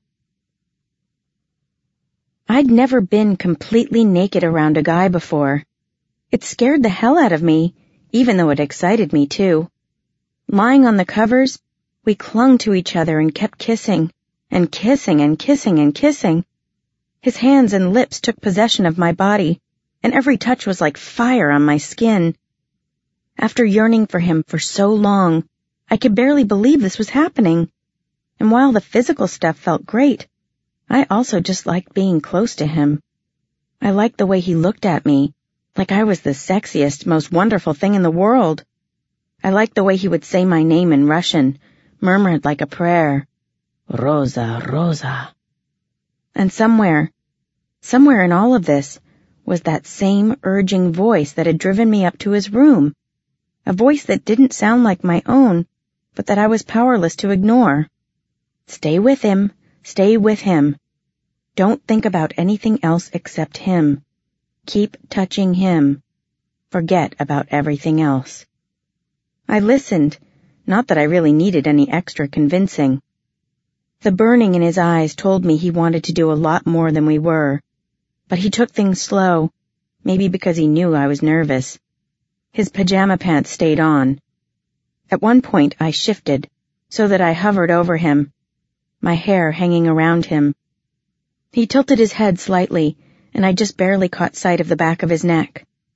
I'd never been completely naked around a guy before. It scared the hell out of me, even though it excited me too. Lying on the covers, we clung to each other and kept kissing, and kissing and kissing and kissing. His hands and lips took possession of my body, and every touch was like fire on my skin. After yearning for him for so long, I could barely believe this was happening. And while the physical stuff felt great, I also just liked being close to him. I liked the way he looked at me, like I was the sexiest, most wonderful thing in the world. I liked the way he would say my name in Russian, murmured like a prayer. "Rosa, Rosa." And somewhere in all of this, was that same urging voice that had driven me up to his room. A voice that didn't sound like my own, but that I was powerless to ignore. Stay with him. Stay with him. Don't think about anything else except him. Keep touching him. Forget about everything else. I listened, not that I really needed any extra convincing. The burning in his eyes told me he wanted to do a lot more than we were, but he took things slow, maybe because he knew I was nervous. His pajama pants stayed on. At one point I shifted, so that I hovered over him, my hair hanging around him. He tilted his head slightly, and I just barely caught sight of the back of his neck.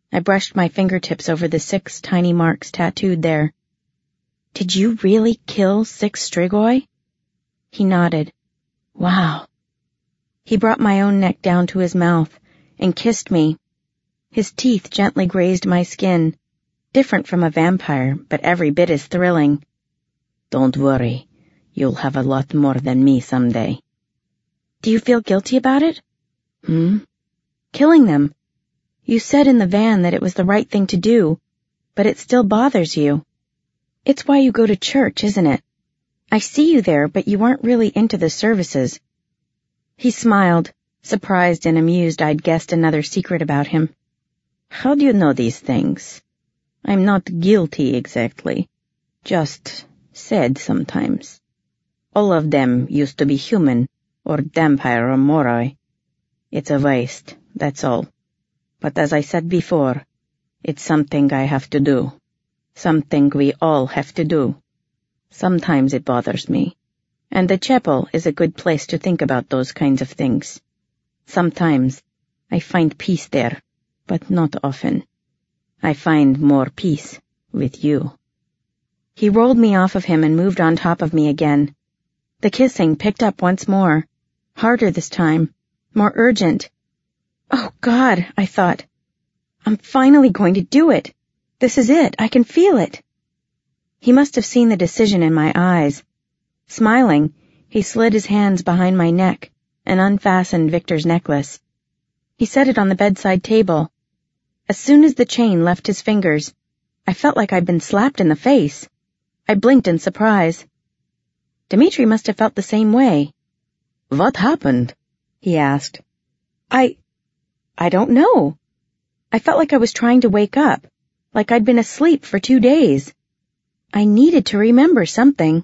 I brushed my fingertips over the 6 tiny marks tattooed there. Did you really kill 6 Strigoi? He nodded. Wow. He brought my own neck down to his mouth and kissed me. His teeth gently grazed my skin, different from a vampire, but every bit as thrilling. Don't worry, you'll have a lot more than me someday. Do you feel guilty about it? Killing them. You said in the van that it was the right thing to do, but it still bothers you. It's why you go to church, isn't it? I see you there, but you aren't really into the services. He smiled, surprised and amused I'd guessed another secret about him. How do you know these things? I'm not guilty exactly. Just said sometimes. All of them used to be human, or vampire or moroi. It's a waste, that's all. But as I said before, it's something I have to do. Something we all have to do. Sometimes it bothers me. And the chapel is a good place to think about those kinds of things. Sometimes I find peace there, but not often. I find more peace with you. He rolled me off of him and moved on top of me again. The kissing picked up once more, harder this time, more urgent. Oh God, I thought. I'm finally going to do it. This is it. I can feel it. He must have seen the decision in my eyes. Smiling, he slid his hands behind my neck and unfastened Victor's necklace. He set it on the bedside table. As soon as the chain left his fingers, I felt like I'd been slapped in the face. I blinked in surprise. Dimitri must have felt the same way. What happened? He asked. I don't know. I felt like I was trying to wake up, like I'd been asleep for 2 days. I needed to remember something.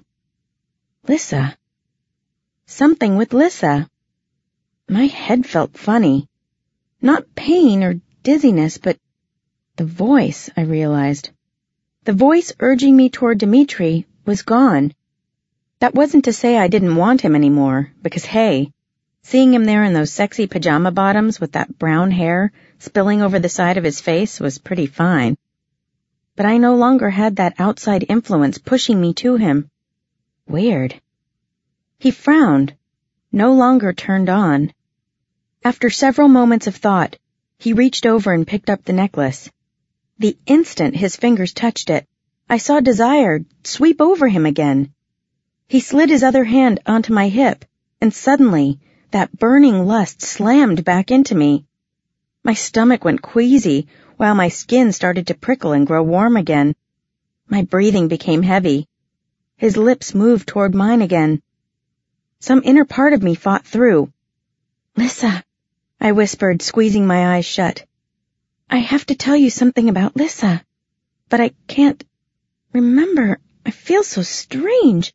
Lissa. Something with Lissa. My head felt funny. Not pain or dizziness, but the voice, I realized. The voice urging me toward Dimitri was gone. That wasn't to say I didn't want him anymore, because hey, seeing him there in those sexy pajama bottoms with that brown hair spilling over the side of his face was pretty fine. But I no longer had that outside influence pushing me to him. Weird. He frowned, no longer turned on. After several moments of thought, he reached over and picked up the necklace. The instant his fingers touched it, I saw desire sweep over him again. He slid his other hand onto my hip, and suddenly, that burning lust slammed back into me. My stomach went queasy, while my skin started to prickle and grow warm again. My breathing became heavy. His lips moved toward mine again. Some inner part of me fought through. Lissa, I whispered, squeezing my eyes shut. I have to tell you something about Lissa, but I can't remember. I feel so strange.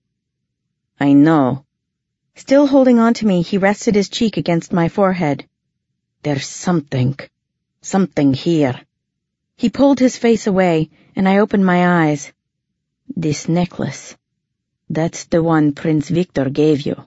I know. Still holding on to me, he rested his cheek against my forehead. There's something here. He pulled his face away, and I opened my eyes. This necklace. That's the one Prince Victor gave you.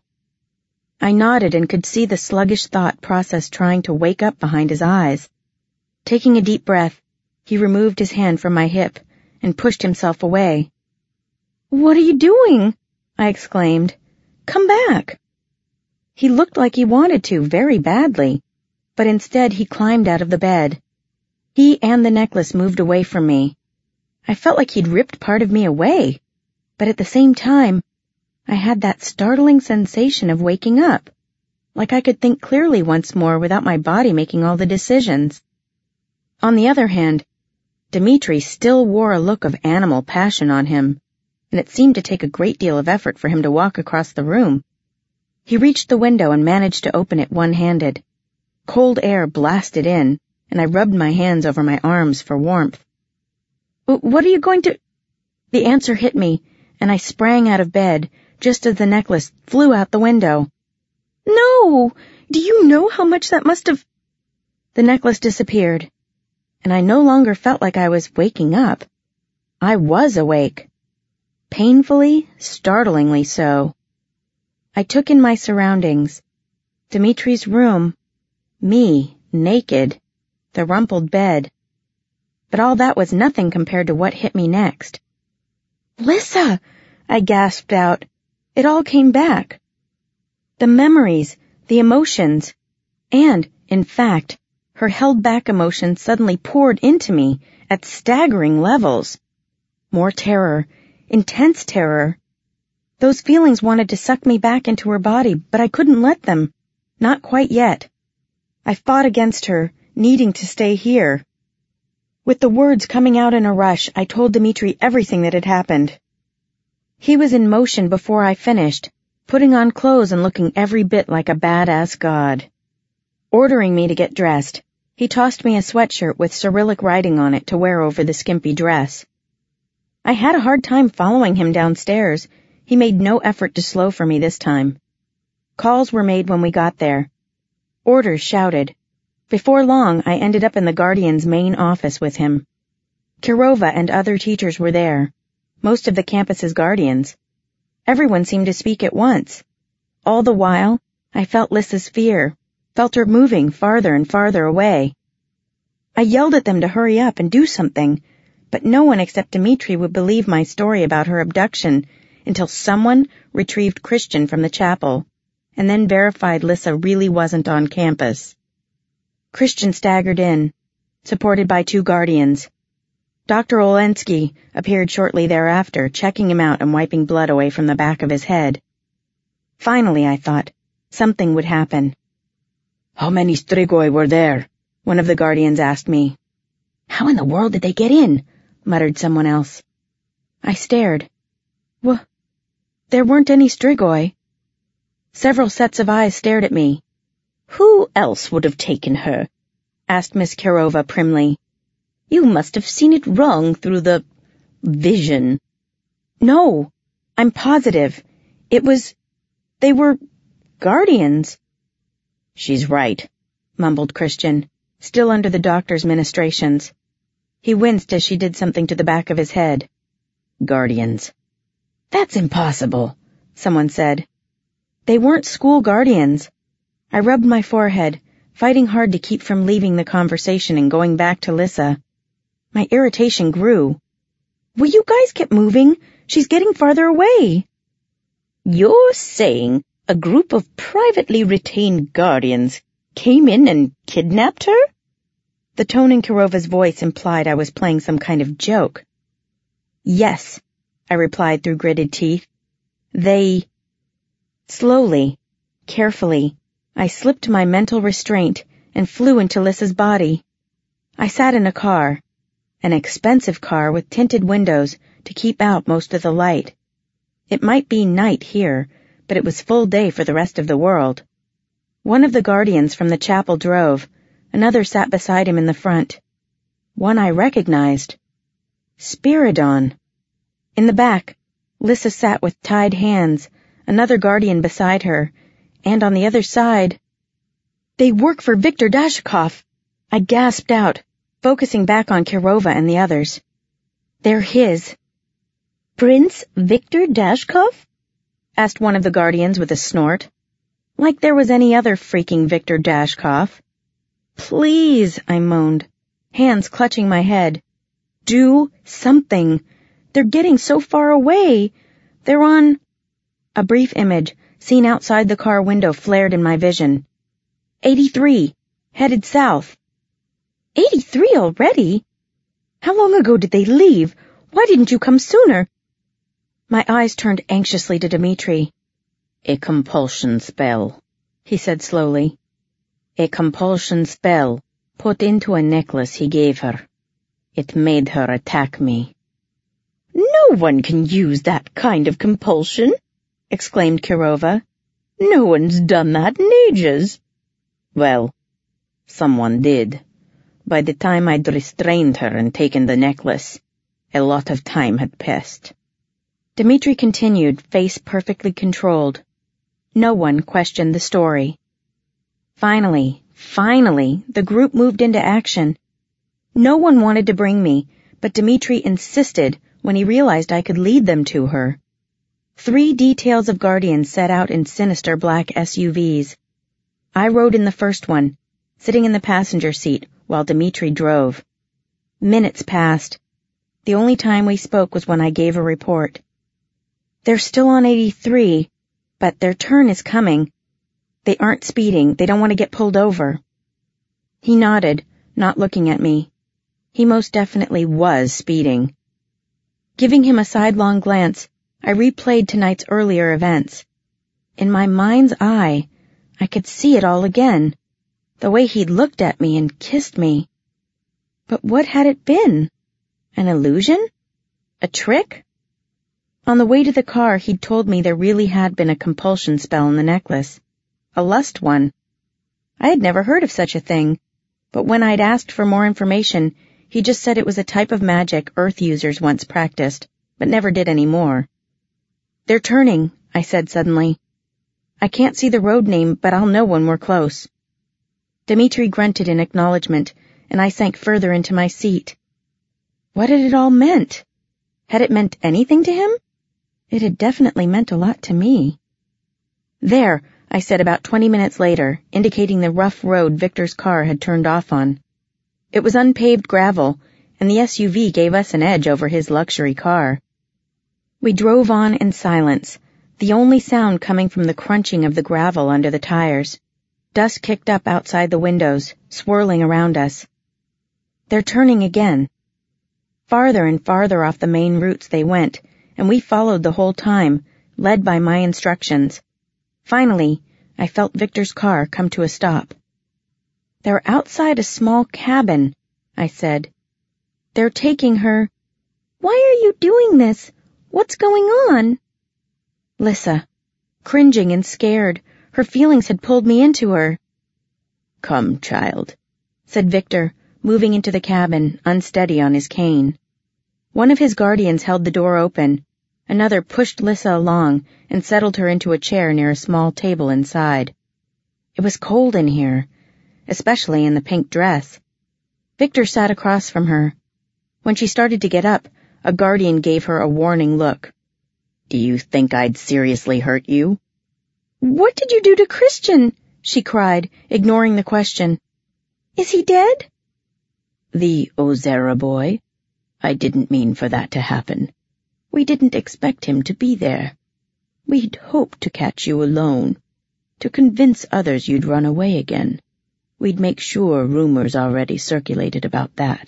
I nodded and could see the sluggish thought process trying to wake up behind his eyes. Taking a deep breath, he removed his hand from my hip and pushed himself away. What are you doing? I exclaimed. Come back. He looked like he wanted to very badly, but instead he climbed out of the bed. He and the necklace moved away from me. I felt like he'd ripped part of me away, but at the same time, I had that startling sensation of waking up, like I could think clearly once more without my body making all the decisions. On the other hand, Dimitri still wore a look of animal passion on him, and it seemed to take a great deal of effort for him to walk across the room. He reached the window and managed to open it one-handed. Cold air blasted in, and I rubbed my hands over my arms for warmth. What are you going to... The answer hit me, and I sprang out of bed, just as the necklace flew out the window. No! Do you know how much that must have... The necklace disappeared, and I no longer felt like I was waking up. I was awake. Painfully, startlingly so. I took in my surroundings. Dimitri's room, me, naked, the rumpled bed. but all that was nothing compared to what hit me next. "Lissa!" I gasped out. It all came back. The memories, the emotions, and, in fact, her held-back emotions suddenly poured into me at staggering levels. More terror, intense terror. Those feelings wanted to suck me back into her body, but I couldn't let them. Not quite yet. I fought against her, needing to stay here. With the words coming out in a rush, I told Dmitri everything that had happened. He was in motion before I finished, putting on clothes and looking every bit like a badass god. Ordering me to get dressed, he tossed me a sweatshirt with Cyrillic writing on it to wear over the skimpy dress. I had a hard time following him downstairs. He made no effort to slow for me this time. Calls were made when we got there. Orders shouted. Before long, I ended up in the Guardian's main office with him. Kirova and other teachers were there, most of the campus's guardians. Everyone seemed to speak at once. All the while, I felt Lissa's fear, felt her moving farther and farther away. I yelled at them to hurry up and do something, but no one except Dmitri would believe my story about her abduction until someone retrieved Christian from the chapel, and then verified Lissa really wasn't on campus. Christian staggered in, supported by 2 guardians. Dr. Olensky appeared shortly thereafter, checking him out and wiping blood away from the back of his head. Finally, I thought, something would happen. "How many Strigoi were there?" one of the guardians asked me. "How in the world did they get in?" muttered someone else. I stared. There weren't any Strigoi. Several sets of eyes stared at me. "Who else would have taken her?" asked Miss Kirova primly. "You must have seen it wrong through the vision." "No, I'm positive. They were guardians." "She's right," mumbled Christian, still under the doctor's ministrations. He winced as she did something to the back of his head. "Guardians." "That's impossible," someone said. "They weren't school guardians." I rubbed my forehead, fighting hard to keep from leaving the conversation and going back to Lissa. My irritation grew. "Will you guys get moving? She's getting farther away." "You're saying a group of privately retained guardians came in and kidnapped her?" The tone in Kirova's voice implied I was playing some kind of joke. "Yes," I replied through gritted teeth. "They..." Slowly, carefully, I slipped my mental restraint and flew into Lissa's body. I sat in a car, an expensive car with tinted windows to keep out most of the light. It might be night here, but it was full day for the rest of the world. One of the guardians from the chapel drove, another sat beside him in the front. One I recognized. Spiridon. In the back, Lissa sat with tied hands, another guardian beside her, and on the other side... "They work for Viktor Dashikov," I gasped out, focusing back on Kirova and the others. "They're his." "Prince Viktor Dashikov?" asked one of the guardians with a snort. Like there was any other freaking Viktor Dashikov. "Please," I moaned, hands clutching my head. "Do something. They're getting so far away. They're on..." A brief image, seen outside the car window, flared in my vision. 83, headed south. 83 already? How long ago did they leave? Why didn't you come sooner? My eyes turned anxiously to Dmitri. "A compulsion spell," he said slowly. "A compulsion spell put into a necklace he gave her. It made her attack me." "No one can use that kind of compulsion," exclaimed Kirova. "No one's done that in ages." "Well, someone did. By the time I'd restrained her and taken the necklace, a lot of time had passed." Dmitri continued, face perfectly controlled. No one questioned the story. Finally, the group moved into action. No one wanted to bring me, but Dmitri insisted when he realized I could lead them to her. 3 details of guardians set out in sinister black SUVs. I rode in the first one, sitting in the passenger seat while Dmitri drove. Minutes passed. The only time we spoke was when I gave a report. They're still on 83, but their turn is coming. They aren't speeding. They don't want to get pulled over. He nodded, not looking at me. He most definitely was speeding. Giving him a sidelong glance, I replayed tonight's earlier events. In my mind's eye, I could see it all again. The way he'd looked at me and kissed me. But what had it been? An illusion? A trick? On the way to the car, he'd told me there really had been a compulsion spell in the necklace. A lust one. I had never heard of such a thing, but when I'd asked for more information, he just said it was a type of magic Earth users once practiced, but never did any more. They're turning, I said suddenly. I can't see the road name, but I'll know when we're close. Dmitri grunted in acknowledgement, and I sank further into my seat. What had it all meant? Had it meant anything to him? It had definitely meant a lot to me. There, I said about 20 minutes later, indicating the rough road Victor's car had turned off on. It was unpaved gravel, and the SUV gave us an edge over his luxury car. We drove on in silence, the only sound coming from the crunching of the gravel under the tires. Dust kicked up outside the windows, swirling around us. They're turning again. Farther and farther off the main routes they went, and we followed the whole time, led by my instructions. Finally, I felt Victor's car come to a stop. They're outside a small cabin, I said. They're taking her. Why are you doing this? What's going on? Lissa, cringing and scared, her feelings had pulled me into her. Come, child, said Victor, moving into the cabin, unsteady on his cane. One of his guardians held the door open. Another pushed Lissa along and settled her into a chair near a small table inside. It was cold in here, especially in the pink dress. Victor sat across from her. When she started to get up, a guardian gave her a warning look. Do you think I'd seriously hurt you? What did you do to Christian? She cried, ignoring the question. Is he dead? The Ozera boy? I didn't mean for that to happen. We didn't expect him to be there. We'd hoped to catch you alone, to convince others you'd run away again. We'd make sure rumors already circulated about that.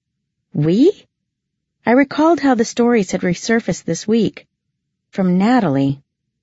We? I recalled how the stories had resurfaced this week. From Natalie.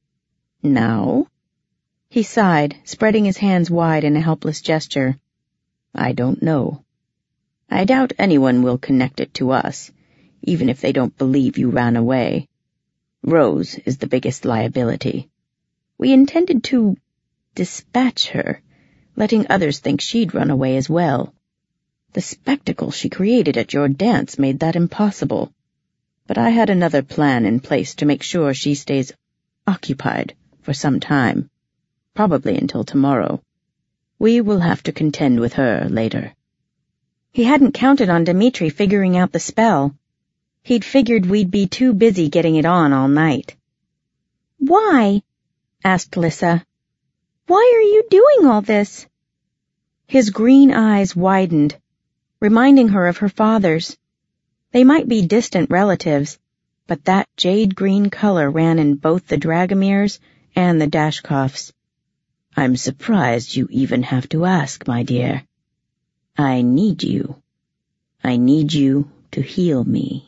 Now? He sighed, spreading his hands wide in a helpless gesture. I don't know. I doubt anyone will connect it to us, even if they don't believe you ran away. Rose is the biggest liability. We intended to dispatch her, letting others think she'd run away as well. The spectacle she created at your dance made that impossible. But I had another plan in place to make sure she stays occupied for some time, probably until tomorrow. We will have to contend with her later. He hadn't counted on Dmitri figuring out the spell. He'd figured we'd be too busy getting it on all night. Why? Asked Lissa. Why are you doing all this? His green eyes widened, reminding her of her father's. They might be distant relatives, but that jade-green color ran in both the Dragomirs and the Dashkoffs. I'm surprised you even have to ask, my dear. I need you. I need you to heal me.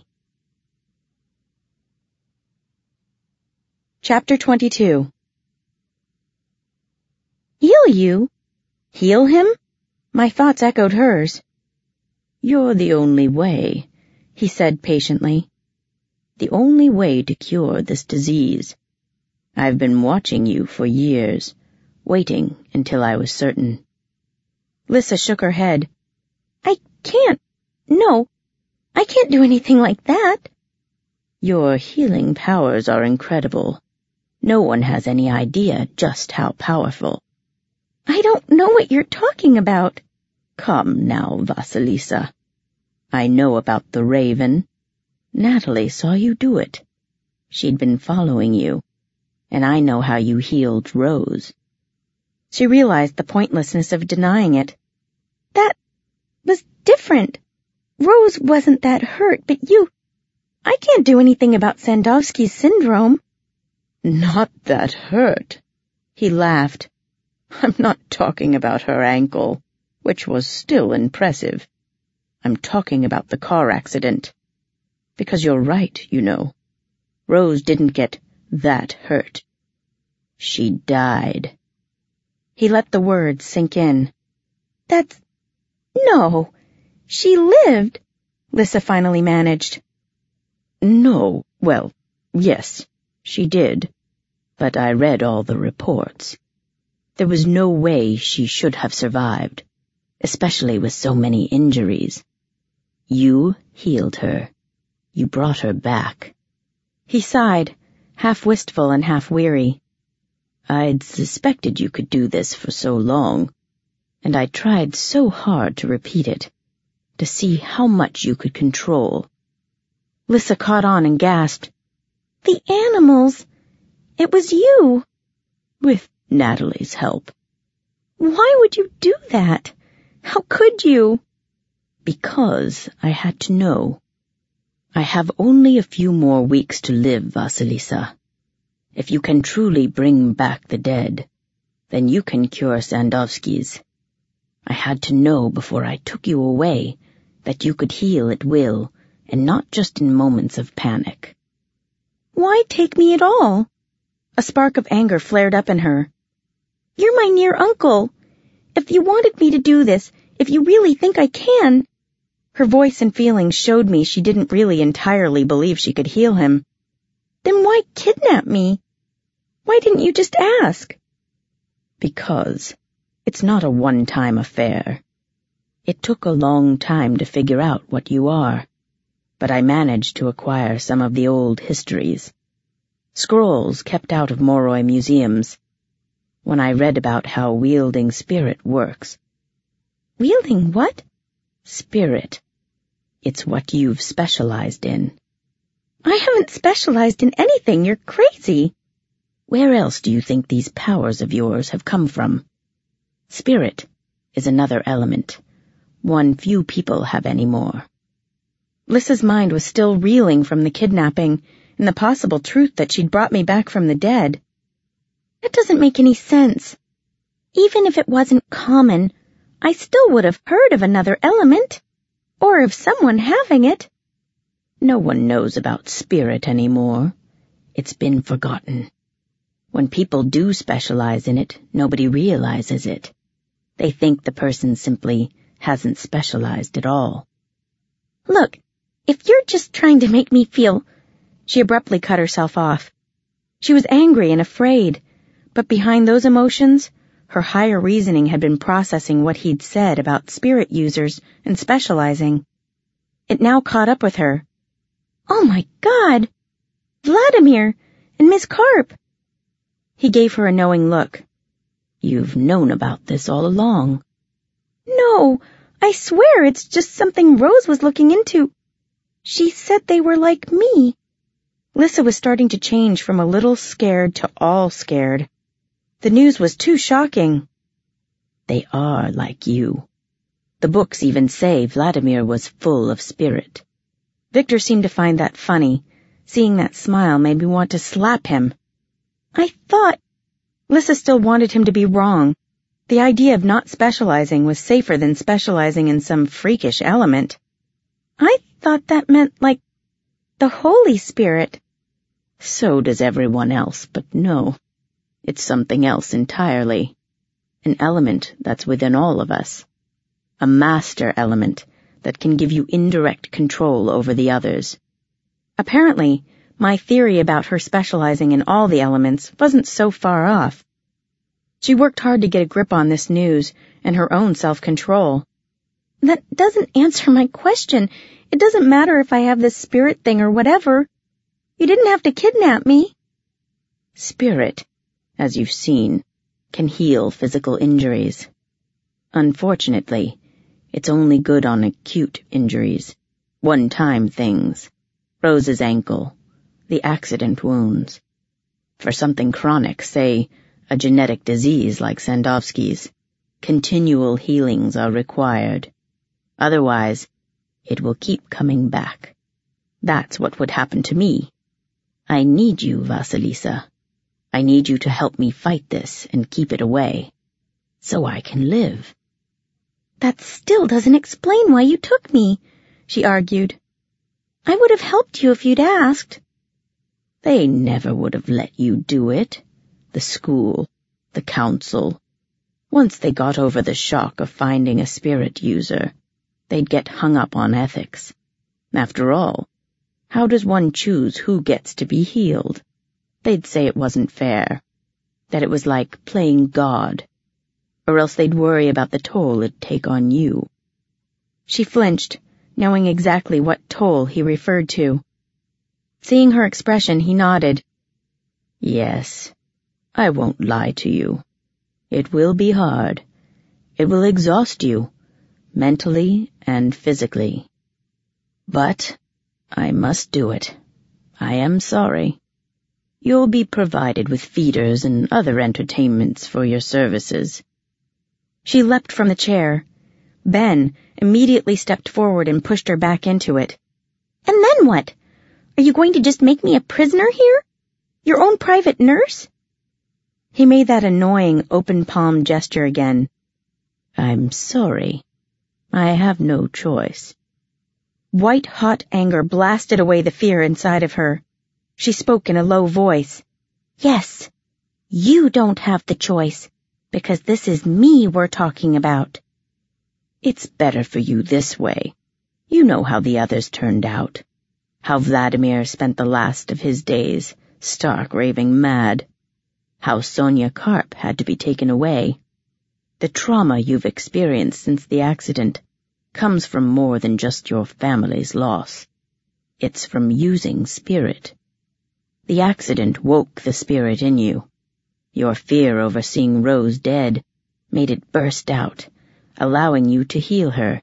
Chapter 22. Heal you? Heal him? My thoughts echoed hers. You're the only way, he said patiently. The only way to cure this disease. I've been watching you for years, waiting until I was certain. Lissa shook her head. I can't. No, I can't do anything like that. Your healing powers are incredible. No one has any idea just how powerful. I don't know what you're talking about. Come now, Vasilisa. I know about the raven. Natalie saw you do it. She'd been following you, and I know how you healed Rose. She realized the pointlessness of denying it. That was different. Rose wasn't that hurt, but I can't do anything about Sandowski's syndrome. Not that hurt? He laughed. I'm not talking about her ankle, which was still impressive. I'm talking about the car accident. Because you're right, you know. Rose didn't get that hurt. She died. He let the words sink in. No, she lived, Lissa finally managed. No, well, yes, she did. But I read all the reports. There was no way she should have survived, especially with so many injuries. You healed her. You brought her back. He sighed, half wistful and half weary. I'd suspected you could do this for so long, and I tried so hard to repeat it, to see how much you could control. Lissa caught on and gasped. The animals! It was you! With Natalie's help. Why would you do that? How could you? Because I had to know. I have only a few more weeks to live, Vasilisa. If you can truly bring back the dead, then you can cure Sandowski's. I had to know before I took you away that you could heal at will, and not just in moments of panic. Why take me at all? A spark of anger flared up in her. You're my near uncle. If you wanted me to do this, if you really think I can... Her voice and feelings showed me she didn't really entirely believe she could heal him. Then why kidnap me? Why didn't you just ask? Because it's not a one-time affair. It took a long time to figure out what you are, but I managed to acquire some of the old histories. Scrolls kept out of Moroi museums. When I read about how wielding spirit works. Wielding what? Spirit. It's what you've specialized in. I haven't specialized in anything. You're crazy. Where else do you think these powers of yours have come from? Spirit is another element. One few people have any more. Lissa's mind was still reeling from the kidnapping and the possible truth that she'd brought me back from the dead. That doesn't make any sense. Even if it wasn't common, I still would have heard of another element, or of someone having it. No one knows about spirit anymore. It's been forgotten. When people do specialize in it, nobody realizes it. They think the person simply hasn't specialized at all. Look, if you're just trying to make me feel... She abruptly cut herself off. She was angry and afraid, but behind those emotions, her higher reasoning had been processing what he'd said about spirit users and specializing. It now caught up with her. Oh my God! Vladimir and Miss Karp! He gave her a knowing look. You've known about this all along. No, I swear it's just something Rose was looking into. She said they were like me. Lissa was starting to change from a little scared to all scared. The news was too shocking. They are like you. The books even say Vladimir was full of spirit. Victor seemed to find that funny. Seeing that smile made me want to slap him. I thought... Lissa still wanted him to be wrong. The idea of not specializing was safer than specializing in some freakish element. I thought that meant, like, the Holy Spirit. So does everyone else, but no. It's something else entirely. An element that's within all of us. A master element that can give you indirect control over the others. Apparently, my theory about her specializing in all the elements wasn't so far off. She worked hard to get a grip on this news and her own self-control. That doesn't answer my question. It doesn't matter if I have this spirit thing or whatever. You didn't have to kidnap me. Spirit, as you've seen, can heal physical injuries. Unfortunately, it's only good on acute injuries, one-time things. Rose's ankle, the accident wounds. For something chronic, say, a genetic disease like Sandowski's, continual healings are required. Otherwise, it will keep coming back. That's what would happen to me. I need you, Vasilisa. I need you to help me fight this and keep it away, so I can live." "That still doesn't explain why you took me," she argued. "I would have helped you if you'd asked." "They never would have let you do it. The school, the council. Once they got over the shock of finding a spirit user, they'd get hung up on ethics. After all, how does one choose who gets to be healed? They'd say it wasn't fair, that it was like playing God, or else they'd worry about the toll it'd take on you." She flinched, knowing exactly what toll he referred to. Seeing her expression, he nodded. "Yes, I won't lie to you. It will be hard. It will exhaust you, mentally and physically. But I must do it. I am sorry. You'll be provided with feeders and other entertainments for your services." She leapt from the chair. Ben immediately stepped forward and pushed her back into it. "And then what? Are you going to just make me a prisoner here? Your own private nurse?" He made that annoying open-palm gesture again. "I'm sorry. I have no choice." White-hot anger blasted away the fear inside of her. She spoke in a low voice. "Yes, you don't have the choice, because this is me we're talking about." "It's better for you this way. You know how the others turned out. How Vladimir spent the last of his days, stark raving mad. How Sonia Karp had to be taken away. The trauma you've experienced since the accident comes from more than just your family's loss. It's from using spirit. The accident woke the spirit in you. Your fear over seeing Rose dead made it burst out, allowing you to heal her.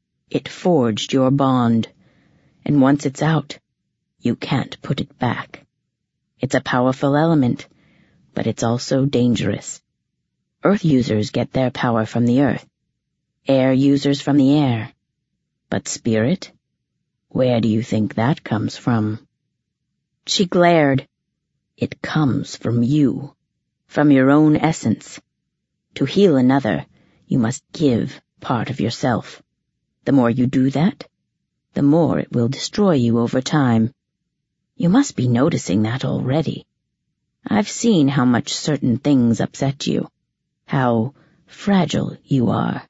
It forged your bond, and once it's out, you can't put it back. It's a powerful element, but it's also dangerous. Earth users get their power from the earth, air users from the air. But spirit? Where do you think that comes from?" She glared. "It comes from you, from your own essence. To heal another, you must give part of yourself. The more you do that, the more it will destroy you over time. You must be noticing that already. I've seen how much certain things upset you, how fragile you are."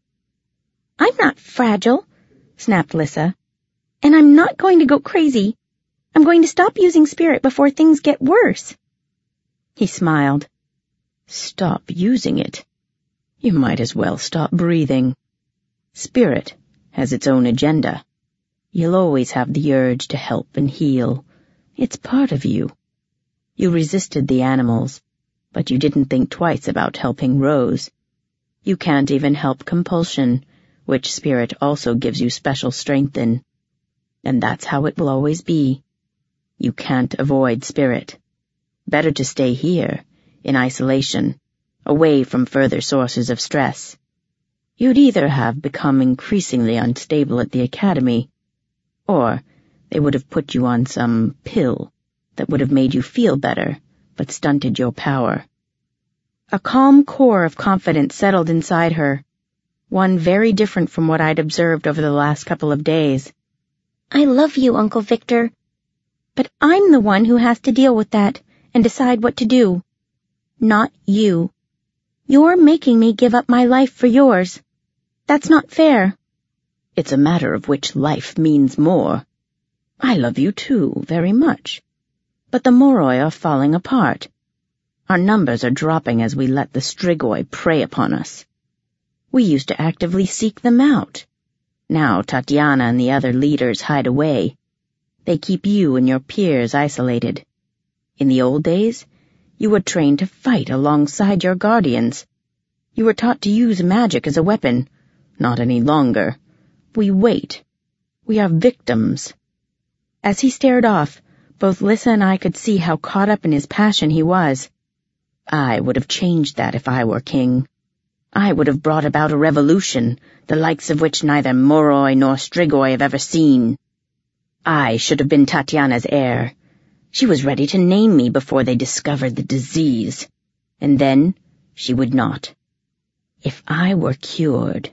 "I'm not fragile," snapped Lissa. "And I'm not going to go crazy. I'm going to stop using spirit before things get worse." He smiled. "Stop using it? You might as well stop breathing. Spirit has its own agenda. You'll always have the urge to help and heal. It's part of you. You resisted the animals, but you didn't think twice about helping Rose. You can't even help compulsion, which spirit also gives you special strength in. And that's how it will always be. You can't avoid spirit. Better to stay here, in isolation, away from further sources of stress. You'd either have become increasingly unstable at the academy, or they would have put you on some pill that would have made you feel better, but stunted your power." A calm core of confidence settled inside her, one very different from what I'd observed over the last couple of days. "I love you, Uncle Victor, but I'm the one who has to deal with that and decide what to do, not you. You're making me give up my life for yours. That's not fair." "It's a matter of which life means more. I love you too, very much. But the Moroi are falling apart. Our numbers are dropping as we let the Strigoi prey upon us. We used to actively seek them out. Now Tatiana and the other leaders hide away. They keep you and your peers isolated. In the old days, you were trained to fight alongside your guardians. You were taught to use magic as a weapon. Not any longer. We wait. We are victims." As he stared off, both Lissa and I could see how caught up in his passion he was. I would have changed that if I were king. I would have brought about a revolution, the likes of which neither Moroi nor Strigoi have ever seen. I should have been Tatiana's heir. She was ready to name me before they discovered the disease. And then she would not. If I were cured,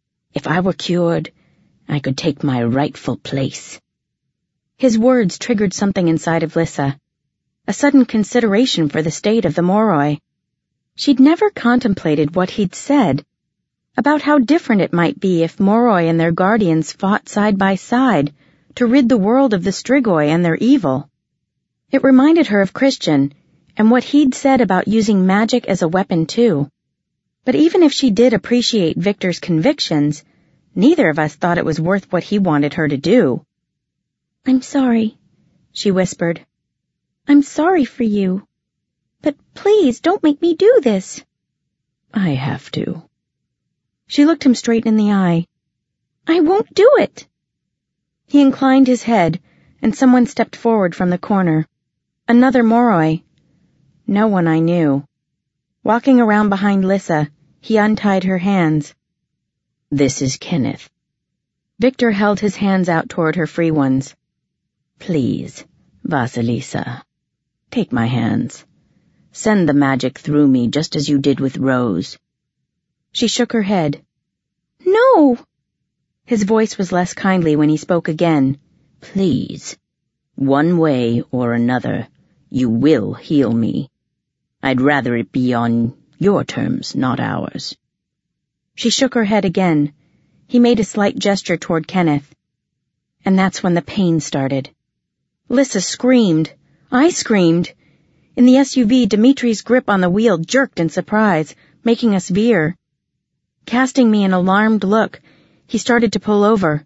I could take my rightful place. His words triggered something inside of Lissa, a sudden consideration for the state of the Moroi. She'd never contemplated what he'd said, about how different it might be if Moroi and their guardians fought side by side to rid the world of the Strigoi and their evil. It reminded her of Christian and what he'd said about using magic as a weapon too. But even if she did appreciate Victor's convictions, neither of us thought it was worth what he wanted her to do. "I'm sorry," she whispered. "I'm sorry for you. But please don't make me do this." "I have to." She looked him straight in the eye. "I won't do it." He inclined his head, and someone stepped forward from the corner. Another Moroi. No one I knew. Walking around behind Lissa, he untied her hands. "This is Kenneth." Victor held his hands out toward her free ones. "Please, Vasilisa, take my hands. Send the magic through me just as you did with Rose." She shook her head. "No!" His voice was less kindly when he spoke again. "Please, one way or another, you will heal me. I'd rather it be on your terms, not ours." She shook her head again. He made a slight gesture toward Kenneth. And that's when the pain started. Lissa screamed. I screamed. In the SUV, Dimitri's grip on the wheel jerked in surprise, making us veer. Casting me an alarmed look, he started to pull over.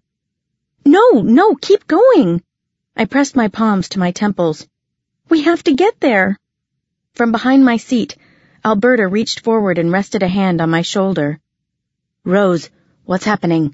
No, keep going. I pressed my palms to my temples. We have to get there. From behind my seat, Alberta reached forward and rested a hand on my shoulder. "Rose, what's happening?"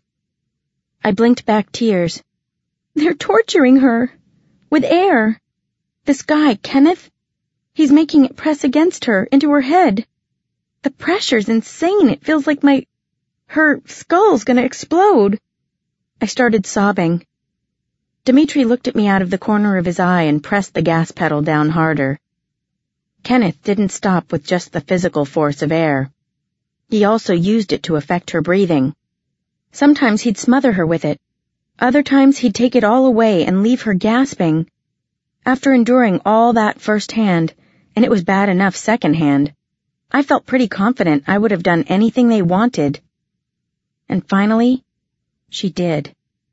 I blinked back tears. "They're torturing her. With air. This guy, Kenneth, he's making it press against her, into her head. The pressure's insane. It feels like her skull's gonna explode." I started sobbing. Dimitri looked at me out of the corner of his eye and pressed the gas pedal down harder. Kenneth didn't stop with just the physical force of air. He also used it to affect her breathing. Sometimes he'd smother her with it. Other times he'd take it all away and leave her gasping. After enduring all that firsthand, and it was bad enough secondhand, I felt pretty confident I would have done anything they wanted. And finally, she did.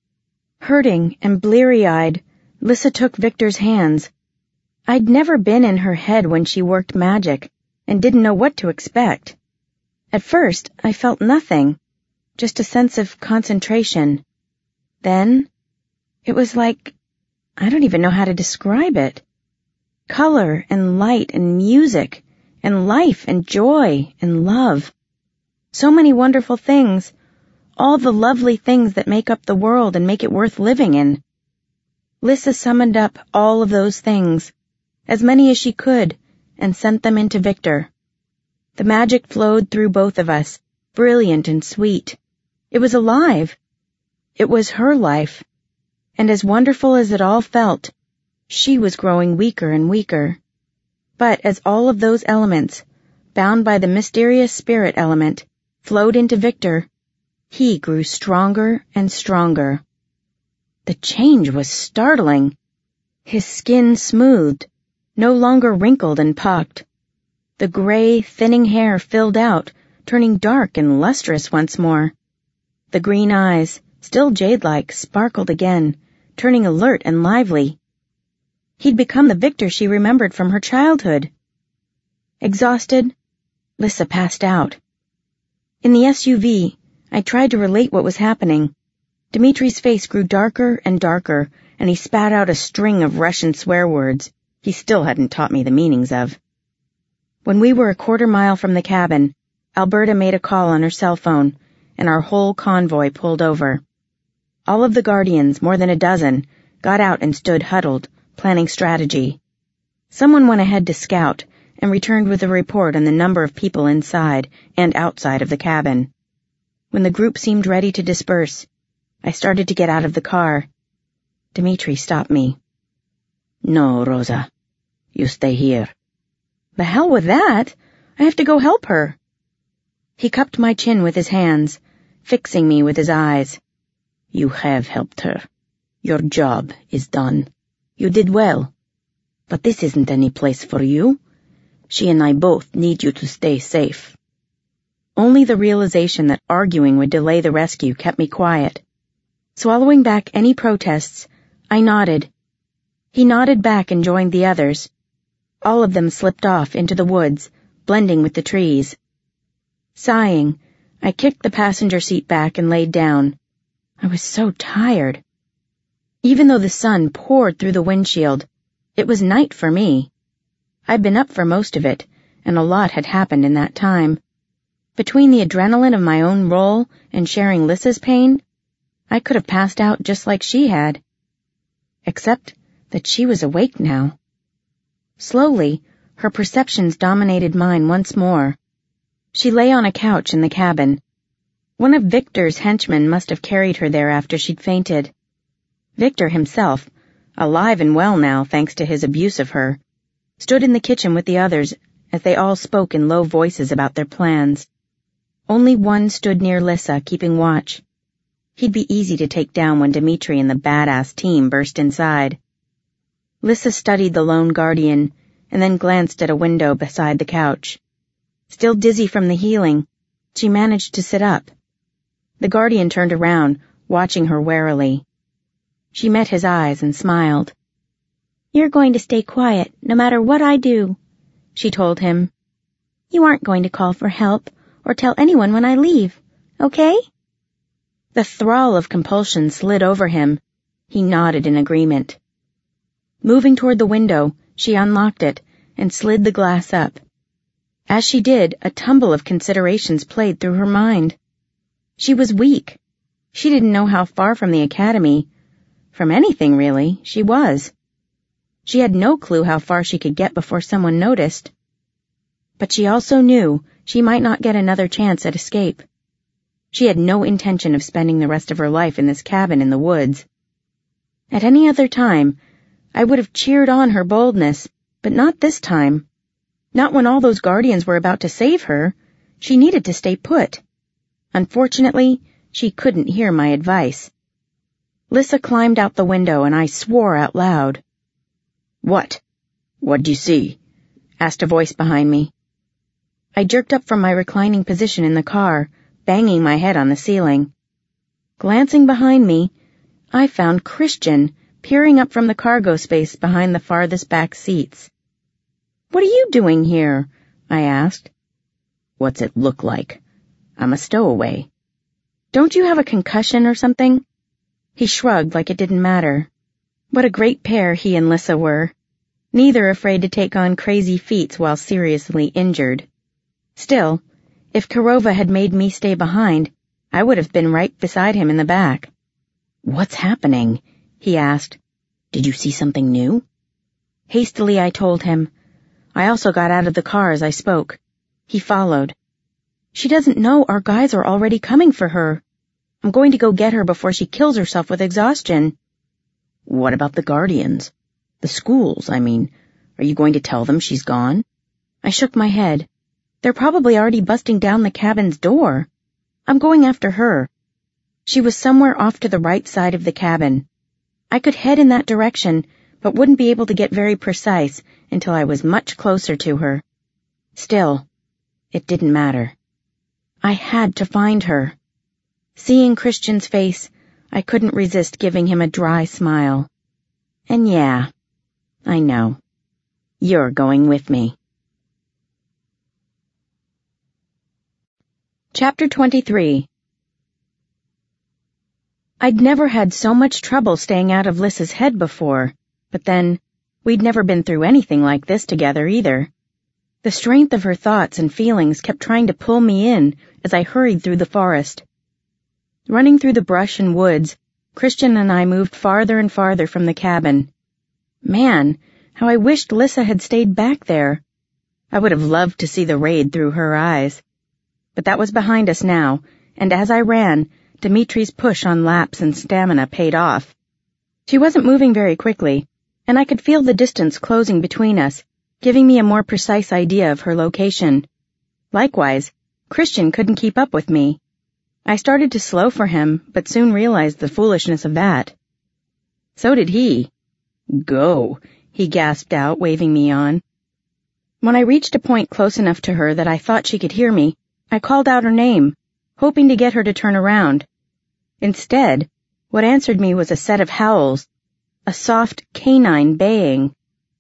Hurting and bleary-eyed, Lissa took Victor's hands. I'd never been in her head when she worked magic, and didn't know what to expect. At first, I felt nothing, just a sense of concentration. Then, it was like, I don't even know how to describe it. Color and light and music and life and joy and love. So many wonderful things, all the lovely things that make up the world and make it worth living in. Lissa summoned up all of those things, as many as she could, and sent them into Victor. The magic flowed through both of us, brilliant and sweet. It was alive. It was her life. And as wonderful as it all felt, she was growing weaker and weaker. But as all of those elements, bound by the mysterious spirit element, flowed into Victor, he grew stronger and stronger. The change was startling. His skin smoothed, no longer wrinkled and pucked. The gray, thinning hair filled out, turning dark and lustrous once more. The green eyes, still jade-like, sparkled again, turning alert and lively. He'd become the Victor she remembered from her childhood. Exhausted, Lissa passed out. In the SUV, I tried to relate what was happening. Dimitri's face grew darker and darker, and he spat out a string of Russian swear words he still hadn't taught me the meanings of. When we were a quarter-mile from the cabin, Alberta made a call on her cell phone, and our whole convoy pulled over. All of the guardians, more than a dozen, got out and stood huddled, planning strategy. Someone went ahead to scout, and returned with a report on the number of people inside and outside of the cabin. When the group seemed ready to disperse, I started to get out of the car. Dmitri stopped me. No, Rosa. You stay here. The hell with that! I have to go help her. He cupped my chin with his hands, fixing me with his eyes. You have helped her. Your job is done. You did well. But this isn't any place for you. She and I both need you to stay safe. Only the realization that arguing would delay the rescue kept me quiet. Swallowing back any protests, I nodded. He nodded back and joined the others. All of them slipped off into the woods, blending with the trees. Sighing, I kicked the passenger seat back and laid down. I was so tired. Even though the sun poured through the windshield, it was night for me. I'd been up for most of it, and a lot had happened in that time. Between the adrenaline of my own role and sharing Lissa's pain, I could have passed out just like she had. Except that she was awake now. Slowly, her perceptions dominated mine once more. She lay on a couch in the cabin. One of Victor's henchmen must have carried her there after she'd fainted. Victor himself, alive and well now thanks to his abuse of her, stood in the kitchen with the others as they all spoke in low voices about their plans. Only one stood near Lissa, keeping watch. He'd be easy to take down when Dmitri and the badass team burst inside. Lissa studied the lone guardian and then glanced at a window beside the couch. Still dizzy from the healing, she managed to sit up. The guardian turned around, watching her warily. She met his eyes and smiled. "You're going to stay quiet, no matter what I do," she told him. "You aren't going to call for help or tell anyone when I leave, okay?" The thrall of compulsion slid over him. He nodded in agreement. Moving toward the window, she unlocked it and slid the glass up. As she did, a tumble of considerations played through her mind. She was weak. She didn't know how far from the academy, from anything really, she was. She had no clue how far she could get before someone noticed. But she also knew she might not get another chance at escape. She had no intention of spending the rest of her life in this cabin in the woods. At any other time, I would have cheered on her boldness, but not this time. Not when all those guardians were about to save her. She needed to stay put. Unfortunately, she couldn't hear my advice. Lissa climbed out the window and I swore out loud. "What? What'd you see?" asked a voice behind me. I jerked up from my reclining position in the car, banging my head on the ceiling. Glancing behind me, I found Christian peering up from the cargo space behind the farthest back seats. "What are you doing here?" I asked. "What's it look like? I'm a stowaway." "Don't you have a concussion or something?" He shrugged like it didn't matter. What a great pair he and Lissa were. Neither afraid to take on crazy feats while seriously injured. Still, if Kurova had made me stay behind, I would have been right beside him in the back. "What's happening?" he asked. "Did you see something new?" Hastily I told him. I also got out of the car as I spoke. He followed. "She doesn't know our guys are already coming for her. I'm going to go get her before she kills herself with exhaustion." "What about the guardians? The schools, I mean. Are you going to tell them she's gone?" I shook my head. "They're probably already busting down the cabin's door. I'm going after her." She was somewhere off to the right side of the cabin. I could head in that direction, but wouldn't be able to get very precise until I was much closer to her. Still, it didn't matter. I had to find her. Seeing Christian's face, I couldn't resist giving him a dry smile. "And yeah, I know. You're going with me." Chapter 23. I'd never had so much trouble staying out of Lissa's head before, but then, we'd never been through anything like this together either. The strength of her thoughts and feelings kept trying to pull me in as I hurried through the forest. Running through the brush and woods, Christian and I moved farther and farther from the cabin. Man, how I wished Lissa had stayed back there. I would have loved to see the raid through her eyes. But that was behind us now, and as I ran, Dimitri's push on laps and stamina paid off. She wasn't moving very quickly, and I could feel the distance closing between us, giving me a more precise idea of her location. Likewise, Christian couldn't keep up with me. I started to slow for him, but soon realized the foolishness of that. So did he. "Go," he gasped out, waving me on. When I reached a point close enough to her that I thought she could hear me, I called out her name, hoping to get her to turn around. Instead, what answered me was a set of howls, a soft canine baying.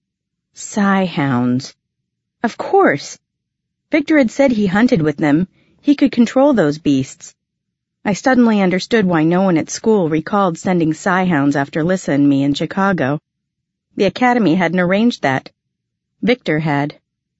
Psi-hounds. Of course! Victor had said he hunted with them. He could control those beasts. I suddenly understood why no one at school recalled sending psi-hounds after Lissa and me in Chicago. The academy hadn't arranged that. Victor had.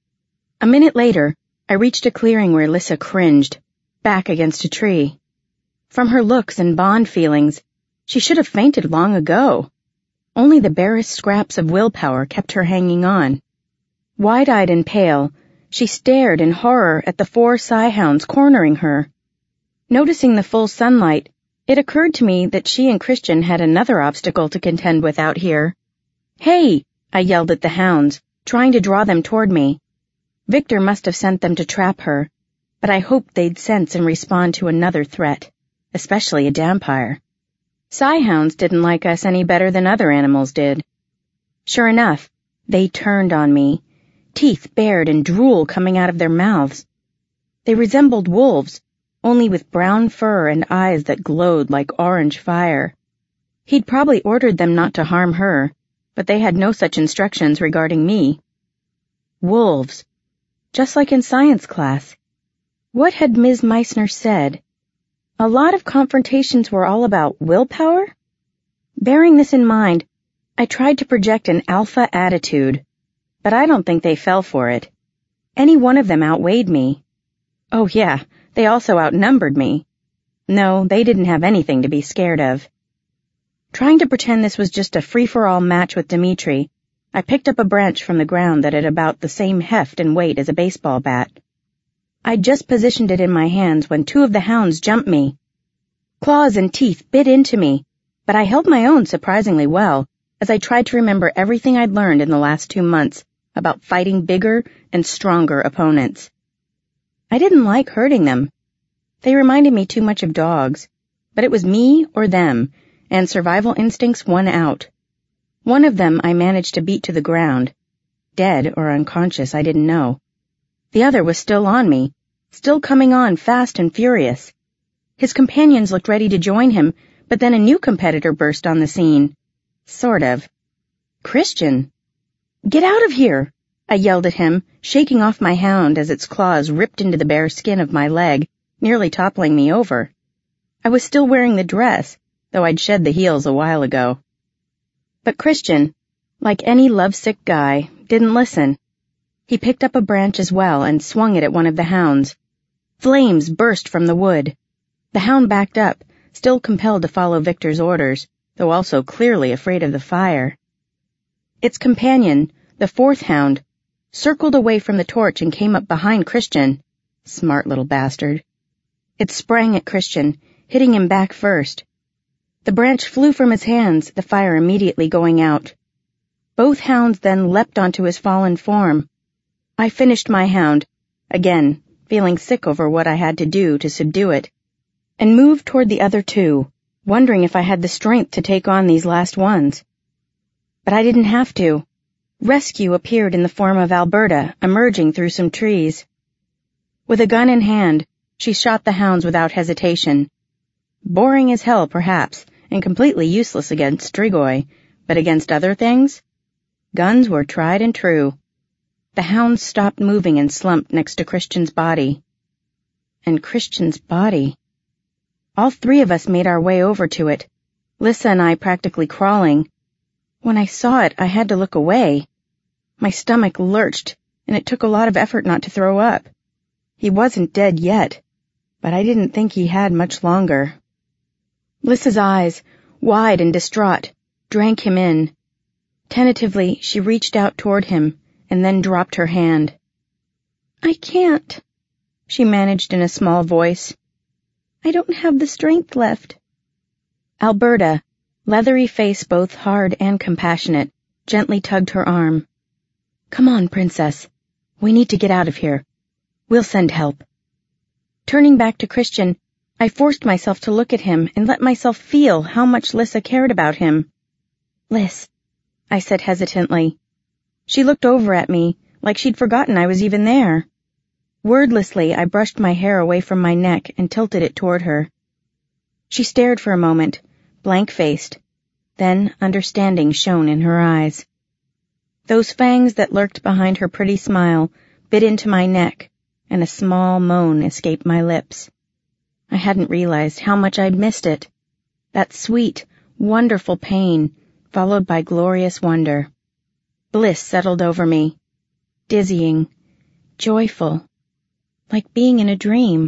A minute later, I reached a clearing where Lissa cringed, back against a tree. From her looks and bond feelings, she should have fainted long ago. Only the barest scraps of willpower kept her hanging on. Wide-eyed and pale, she stared in horror at the 4 psi-hounds cornering her. Noticing the full sunlight, it occurred to me that she and Christian had another obstacle to contend with out here. "Hey!" I yelled at the hounds, trying to draw them toward me. Victor must have sent them to trap her, but I hoped they'd sense and respond to another threat, especially a dampire. Psi-hounds didn't like us any better than other animals did. Sure enough, they turned on me, teeth bared and drool coming out of their mouths. They resembled wolves, only with brown fur and eyes that glowed like orange fire. He'd probably ordered them not to harm her, but they had no such instructions regarding me. Wolves. Just like in science class. What had Ms. Meissner said? A lot of confrontations were all about willpower? Bearing this in mind, I tried to project an alpha attitude, but I don't think they fell for it. Any one of them outweighed me. Oh yeah, they also outnumbered me. No, they didn't have anything to be scared of. Trying to pretend this was just a free-for-all match with Dimitri, I picked up a branch from the ground that had about the same heft and weight as a baseball bat. I'd just positioned it in my hands when 2 of the hounds jumped me. Claws and teeth bit into me, but I held my own surprisingly well as I tried to remember everything I'd learned in the last 2 months about fighting bigger and stronger opponents. I didn't like hurting them. They reminded me too much of dogs, but it was me or them, and survival instincts won out. One of them I managed to beat to the ground. Dead or unconscious, I didn't know. The other was still on me, still coming on fast and furious. His companions looked ready to join him, but then a new competitor burst on the scene. Sort of. Christian. "Get out of here!" I yelled at him, shaking off my hound as its claws ripped into the bare skin of my leg, nearly toppling me over. I was still wearing the dress, though I'd shed the heels a while ago. But Christian, like any lovesick guy, didn't listen. He picked up a branch as well and swung it at one of the hounds. Flames burst from the wood. The hound backed up, still compelled to follow Victor's orders, though also clearly afraid of the fire. Its companion, the 4th hound, circled away from the torch and came up behind Christian. Smart little bastard. It sprang at Christian, hitting him back first. The branch flew from his hands, the fire immediately going out. Both hounds then leapt onto his fallen form. I finished my hound, again, feeling sick over what I had to do to subdue it, and moved toward the other 2, wondering if I had the strength to take on these last ones. But I didn't have to. Rescue appeared in the form of Alberta, emerging through some trees. With a gun in hand, she shot the hounds without hesitation. Boring as hell, perhaps, and completely useless against Strigoi, but against other things? Guns were tried and true. The hounds stopped moving and slumped next to Christian's body. And Christian's body. All 3 of us made our way over to it, Lissa and I practically crawling. When I saw it, I had to look away. My stomach lurched, and it took a lot of effort not to throw up. He wasn't dead yet, but I didn't think he had much longer. Lissa's eyes, wide and distraught, drank him in. Tentatively, she reached out toward him and then dropped her hand. I can't, she managed in a small voice. I don't have the strength left. Alberta, leathery face both hard and compassionate, gently tugged her arm. Come on, Princess. We need to get out of here. We'll send help. Turning back to Christian, I forced myself to look at him and let myself feel how much Lissa cared about him. Liz, I said hesitantly. She looked over at me, like she'd forgotten I was even there. Wordlessly, I brushed my hair away from my neck and tilted it toward her. She stared for a moment, blank-faced. Then understanding shone in her eyes. Those fangs that lurked behind her pretty smile bit into my neck, and a small moan escaped my lips. I hadn't realized how much I'd missed it. That sweet, wonderful pain, followed by glorious wonder. Bliss settled over me. Dizzying, joyful, like being in a dream.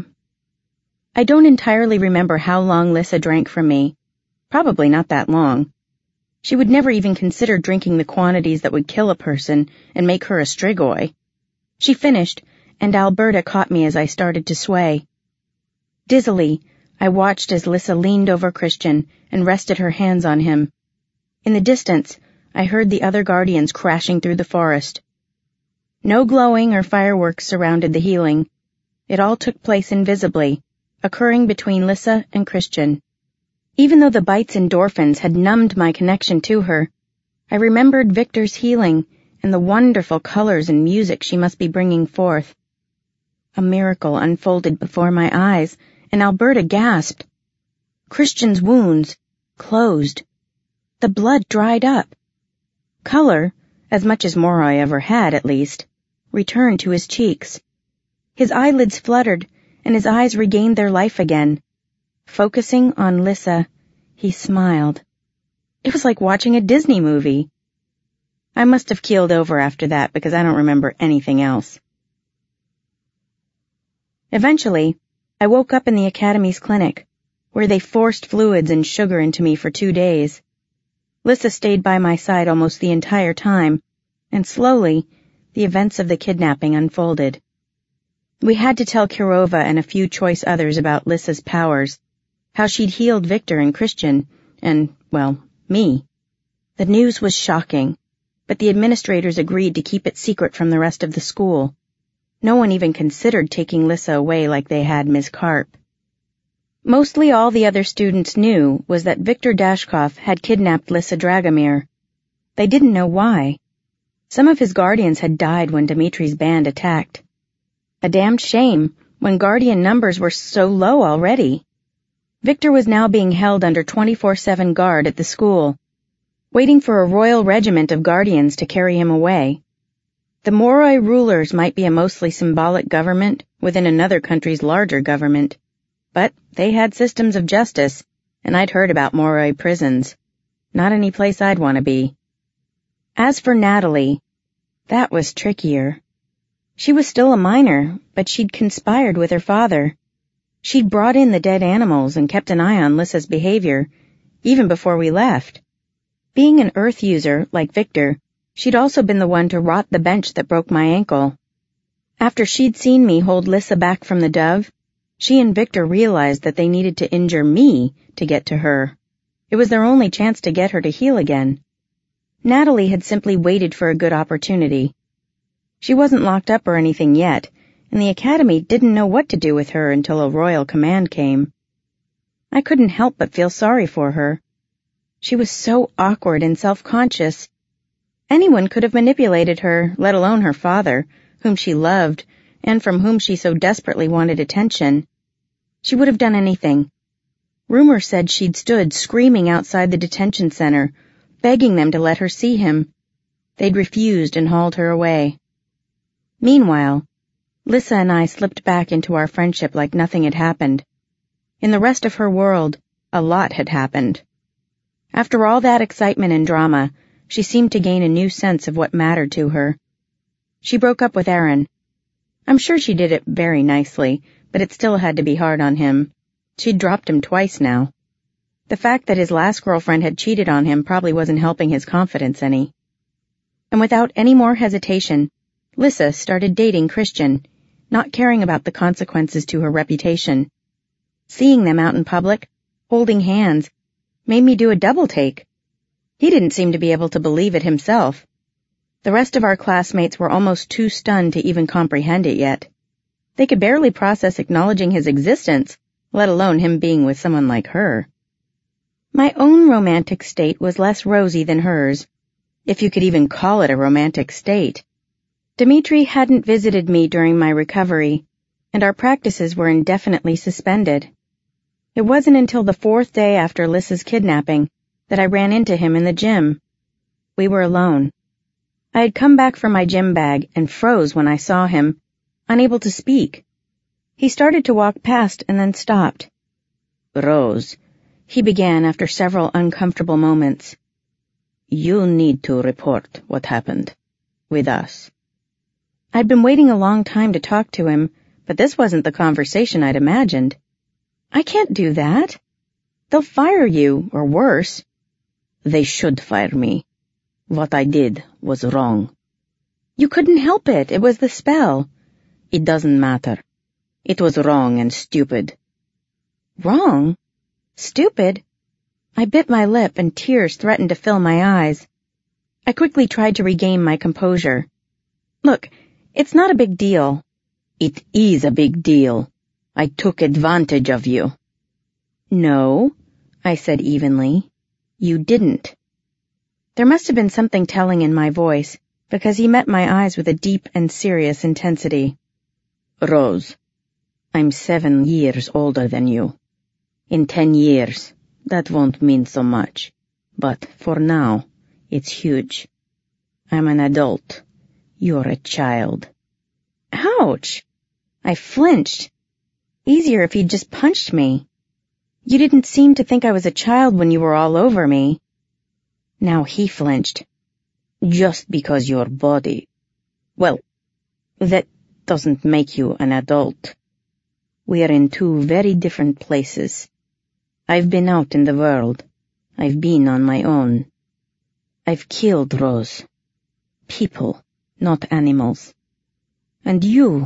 I don't entirely remember how long Lissa drank from me. Probably not that long. She would never even consider drinking the quantities that would kill a person and make her a Strigoi. She finished, and Alberta caught me as I started to sway. Dizzily, I watched as Lissa leaned over Christian and rested her hands on him. In the distance, I heard the other guardians crashing through the forest. No glowing or fireworks surrounded the healing. It all took place invisibly, occurring between Lissa and Christian. Even though the bite's endorphins had numbed my connection to her, I remembered Victor's healing and the wonderful colors and music she must be bringing forth. A miracle unfolded before my eyes, and Alberta gasped. Christian's wounds closed. The blood dried up. Color, as much as Moroi ever had at least, returned to his cheeks. His eyelids fluttered, and his eyes regained their life again. Focusing on Lissa, he smiled. It was like watching a Disney movie. I must have keeled over after that because I don't remember anything else. Eventually, I woke up in the Academy's clinic, where they forced fluids and sugar into me for 2 days. Lissa stayed by my side almost the entire time, and slowly, the events of the kidnapping unfolded. We had to tell Kirova and a few choice others about Lissa's powers, how she'd healed Victor and Christian, and, well, me. The news was shocking, but the administrators agreed to keep it secret from the rest of the school. No one even considered taking Lissa away like they had Ms. Karp. Mostly all the other students knew was that Victor Dashkov had kidnapped Lissa Dragomir. They didn't know why. Some of his guardians had died when Dimitri's band attacked. A damned shame when guardian numbers were so low already. Victor was now being held under 24/7 guard at the school, waiting for a royal regiment of guardians to carry him away. The Moroi rulers might be a mostly symbolic government within another country's larger government, but they had systems of justice, and I'd heard about Moroi prisons. Not any place I'd want to be. As for Natalie, that was trickier. She was still a minor, but she'd conspired with her father. She'd brought in the dead animals and kept an eye on Lissa's behavior, even before we left. Being an earth user, like Victor, she'd also been the one to rot the bench that broke my ankle. After she'd seen me hold Lissa back from the dove, she and Victor realized that they needed to injure me to get to her. It was their only chance to get her to heal again. Natalie had simply waited for a good opportunity. She wasn't locked up or anything yet, and the Academy didn't know what to do with her until a royal command came. I couldn't help but feel sorry for her. She was so awkward and self-conscious. Anyone could have manipulated her, let alone her father, whom she loved, and from whom she so desperately wanted attention. She would have done anything. Rumor said she'd stood screaming outside the detention center, begging them to let her see him. They'd refused and hauled her away. Meanwhile, Lissa and I slipped back into our friendship like nothing had happened. In the rest of her world, a lot had happened. After all that excitement and drama, she seemed to gain a new sense of what mattered to her. She broke up with Aaron. I'm sure she did it very nicely, but it still had to be hard on him. She'd dropped him twice now. The fact that his last girlfriend had cheated on him probably wasn't helping his confidence any. And without any more hesitation, Lissa started dating Christian, not caring about the consequences to her reputation. Seeing them out in public, holding hands, made me do a double take. He didn't seem to be able to believe it himself. The rest of our classmates were almost too stunned to even comprehend it yet. They could barely process acknowledging his existence, let alone him being with someone like her. My own romantic state was less rosy than hers, if you could even call it a romantic state. Dmitri hadn't visited me during my recovery, and our practices were indefinitely suspended. It wasn't until the 4th day after Lissa's kidnapping that I ran into him in the gym. We were alone. I had come back from my gym bag and froze when I saw him, unable to speak. He started to walk past and then stopped. "Rose," he began after several uncomfortable moments. "You need to report what happened. With us." I'd been waiting a long time to talk to him, but this wasn't the conversation I'd imagined. I can't do that. They'll fire you, or worse. "They should fire me. What I did was wrong." You couldn't help it. It was the spell. "It doesn't matter. It was wrong and stupid." Wrong? Stupid? I bit my lip and tears threatened to fill my eyes. I quickly tried to regain my composure. Look, it's not a big deal. "It is a big deal. I took advantage of you." "No," I said evenly. "You didn't." There must have been something telling in my voice, because he met my eyes with a deep and serious intensity. "Rose, I'm 7 years older than you. In 10 years, that won't mean so much, but for now, it's huge. I'm an adult. You're a child." Ouch! I flinched. Easier if he'd just punched me. You didn't seem to think I was a child when you were all over me. Now he flinched. "Just because your body, well, that doesn't make you an adult. We're in 2 very different places. I've been out in the world. I've been on my own. I've killed, Rose. People, not animals. And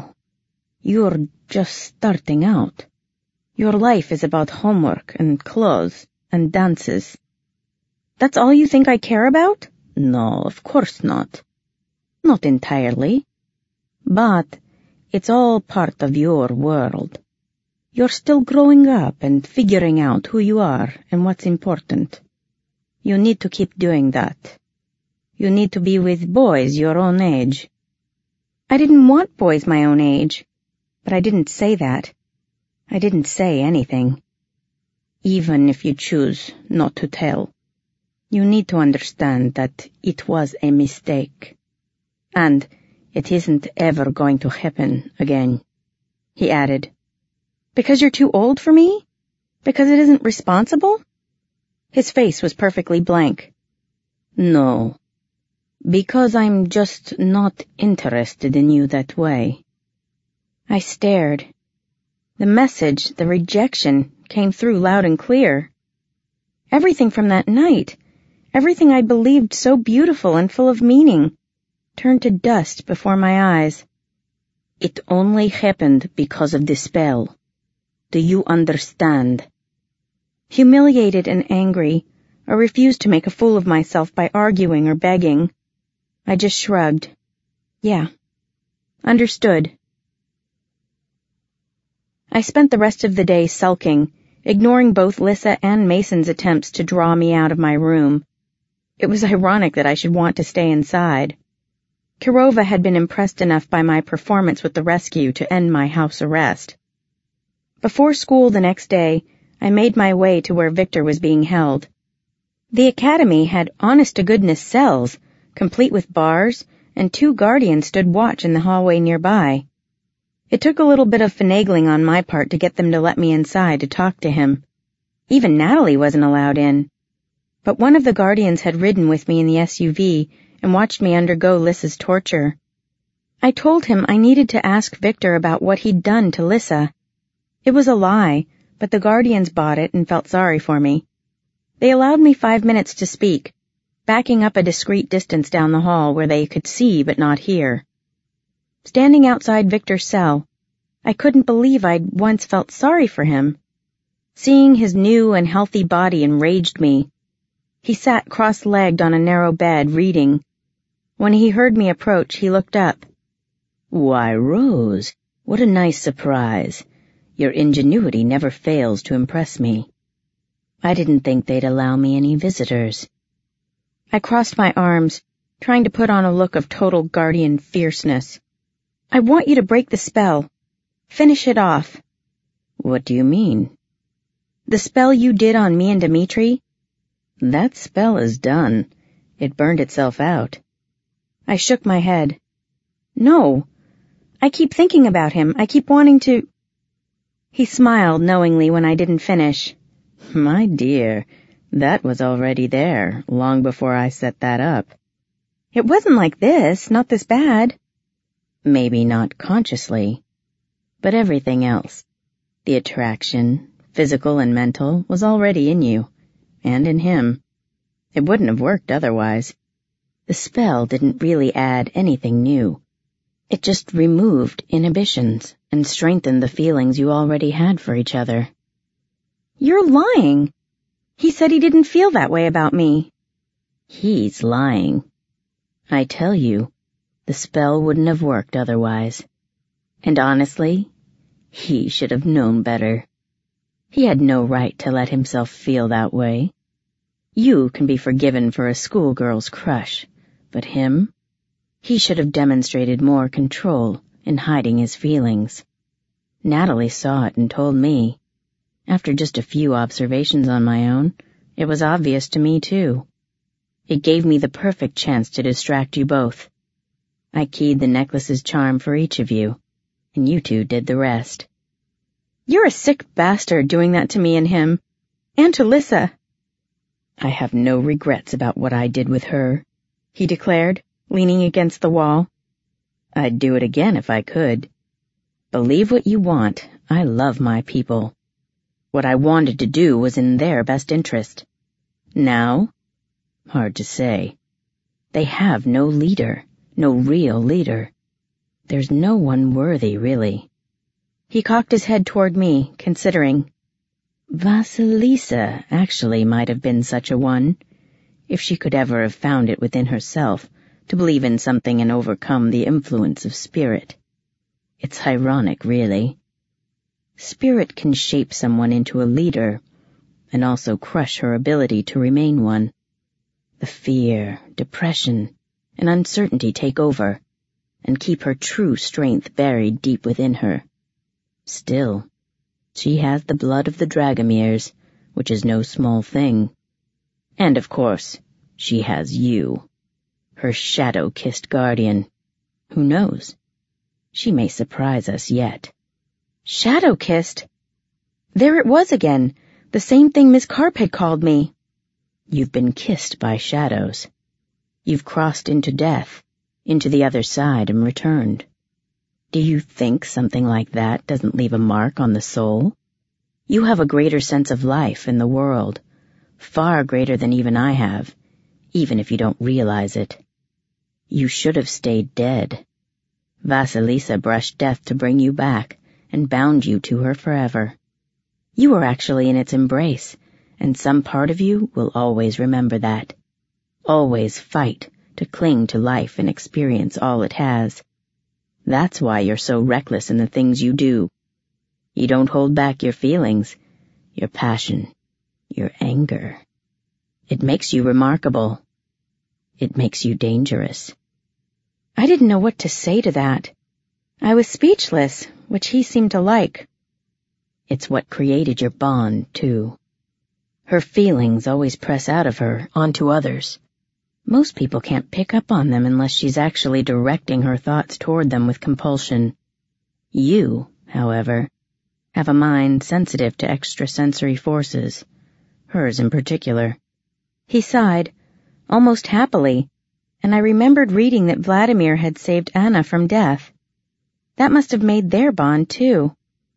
you're just starting out. Your life is about homework and clothes and dances." That's all you think I care about? "No, of course not. Not entirely. But it's all part of your world. You're still growing up and figuring out who you are and what's important. You need to keep doing that. You need to be with boys your own age." I didn't want boys my own age, but I didn't say that. I didn't say anything. "Even if you choose not to tell, you need to understand that it was a mistake. And it isn't ever going to happen again," he added. "Because you're too old for me? Because it isn't responsible?" His face was perfectly blank. "No. Because I'm just not interested in you that way." I stared. The message, the rejection, came through loud and clear. Everything from that night, everything I believed so beautiful and full of meaning, turned to dust before my eyes. "It only happened because of the spell. Do you understand?" Humiliated and angry, I refused to make a fool of myself by arguing or begging. I just shrugged. Yeah. Understood. I spent the rest of the day sulking, ignoring both Lissa and Mason's attempts to draw me out of my room. It was ironic that I should want to stay inside. Kirova had been impressed enough by my performance with the rescue to end my house arrest. Before school the next day, I made my way to where Victor was being held. The academy had honest-to-goodness cells, complete with bars, and 2 guardians stood watch in the hallway nearby. It took a little bit of finagling on my part to get them to let me inside to talk to him. Even Natalie wasn't allowed in. But one of the guardians had ridden with me in the SUV and watched me undergo Lissa's torture. I told him I needed to ask Victor about what he'd done to Lissa. It was a lie, but the guardians bought it and felt sorry for me. They allowed me 5 minutes to speak, backing up a discreet distance down the hall where they could see but not hear. Standing outside Victor's cell, I couldn't believe I'd once felt sorry for him. Seeing his new and healthy body enraged me. He sat cross-legged on a narrow bed, reading. When he heard me approach, he looked up. "Why, Rose, what a nice surprise. Your ingenuity never fails to impress me. I didn't think they'd allow me any visitors." I crossed my arms, trying to put on a look of total guardian fierceness. "I want you to break the spell. Finish it off." "What do you mean?" "The spell you did on me and Dimitri." "That spell is done. It burned itself out." I shook my head. "No. I keep thinking about him. I keep wanting to—" He smiled knowingly when I didn't finish. "My dear, that was already there, long before I set that up." "It wasn't like this, not this bad." "Maybe not consciously, but everything else, the attraction, physical and mental, was already in you, and in him. It wouldn't have worked otherwise. The spell didn't really add anything new. It just removed inhibitions and strengthened the feelings you already had for each other." "You're lying. He said he didn't feel that way about me." "He's lying. I tell you, the spell wouldn't have worked otherwise. And honestly, he should have known better. He had no right to let himself feel that way. You can be forgiven for a schoolgirl's crush, but him? He should have demonstrated more control in hiding his feelings. Natalie saw it and told me. After just a few observations on my own, it was obvious to me too. It gave me the perfect chance to distract you both. I keyed the necklace's charm for each of you, and you two did the rest." "You're a sick bastard doing that to me and him. And to Lissa." "I have no regrets about what I did with her," he declared, leaning against the wall. "I'd do it again if I could. Believe what you want, I love my people. What I wanted to do was in their best interest. Now? Hard to say. They have no leader, no real leader. There's no one worthy, really." He cocked his head toward me, considering. "Vasilisa actually might have been such a one, if she could ever have found it within herself to believe in something and overcome the influence of spirit. It's ironic, really. Spirit can shape someone into a leader, and also crush her ability to remain one. The fear, depression, and uncertainty take over, and keep her true strength buried deep within her. Still, she has the blood of the Dragomirs, which is no small thing. And of course, she has you, her shadow-kissed guardian. Who knows? She may surprise us yet." "Shadow-kissed?" There it was again, the same thing Miss Carp had called me. You've been kissed by shadows. You've crossed into death, into the other side and returned. Do you think something like that doesn't leave a mark on the soul? You have a greater sense of life in the world, far greater than even I have, even if you don't realize it. You should have stayed dead. Vasilisa brushed death to bring you back and bound you to her forever. You were actually in its embrace, and some part of you will always remember that. Always fight to cling to life and experience all it has. That's why you're so reckless in the things you do. You don't hold back your feelings, your passion, your anger. It makes you remarkable. It makes you dangerous." I didn't know what to say to that. I was speechless, which he seemed to like. It's what created your bond, too. Her feelings always press out of her onto others. Most people can't pick up on them unless she's actually directing her thoughts toward them with compulsion. You, however, have a mind sensitive to extrasensory forces, hers in particular. He sighed, almost happily, and I remembered reading that Vladimir had saved Anna from death. That must have made their bond, too.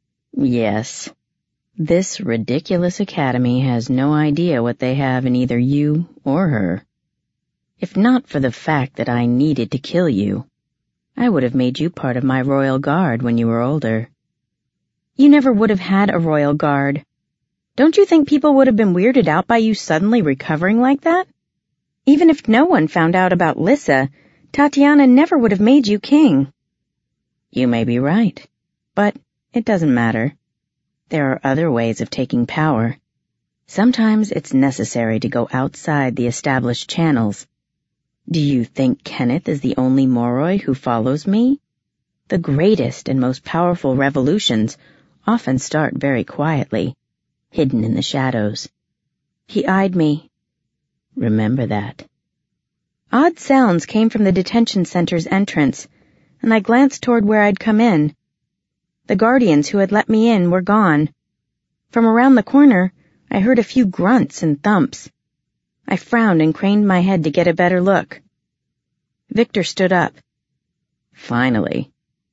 Yes. This ridiculous academy has no idea what they have in either you or her. If not for the fact that I needed to kill you, I would have made you part of my royal guard when you were older. You never would have had a royal guard. Don't you think people would have been weirded out by you suddenly recovering like that? Even if no one found out about Lissa, Tatiana never would have made you king. You may be right, but it doesn't matter. There are other ways of taking power. Sometimes it's necessary to go outside the established channels. Do you think Kenneth is the only Moroi who follows me? The greatest and most powerful revolutions often start very quietly, hidden in the shadows. He eyed me. Remember that. Odd sounds came from the detention center's entrance, and I glanced toward where I'd come in. The guardians who had let me in were gone. From around the corner, I heard a few grunts and thumps. I frowned and craned my head to get a better look. Victor stood up. Finally.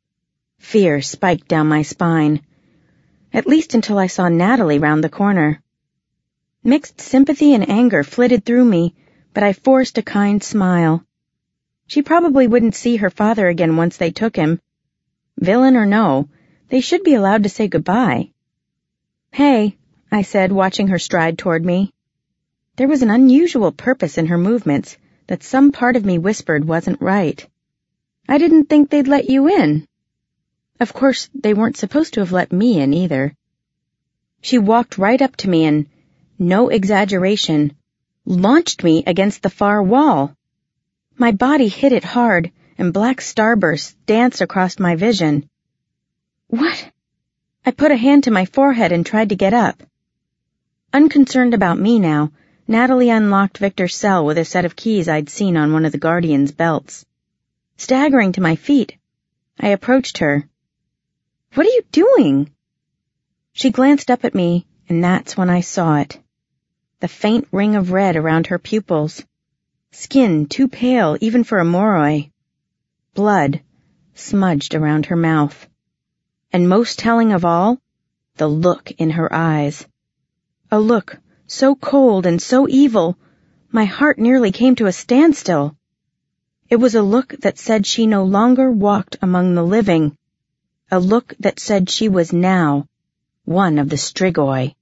Fear spiked down my spine, at least until I saw Natalie round the corner. Mixed sympathy and anger flitted through me, but I forced a kind smile. She probably wouldn't see her father again once they took him. Villain or no, they should be allowed to say goodbye. "Hey," I said, watching her stride toward me. There was an unusual purpose in her movements that some part of me whispered wasn't right. "I didn't think they'd let you in." Of course, they weren't supposed to have let me in either. She walked right up to me and, no exaggeration, launched me against the far wall. My body hit it hard, and black starbursts danced across my vision. "What?" I put a hand to my forehead and tried to get up. Unconcerned about me now, Natalie unlocked Victor's cell with a set of keys I'd seen on one of the guardians' belts. Staggering to my feet, I approached her. "What are you doing?" She glanced up at me, and that's when I saw it. The faint ring of red around her pupils. Skin too pale even for a Moroi. Blood smudged around her mouth. And most telling of all, the look in her eyes. A look so cold and so evil, my heart nearly came to a standstill. It was a look that said she no longer walked among the living. A look that said she was now one of the Strigoi.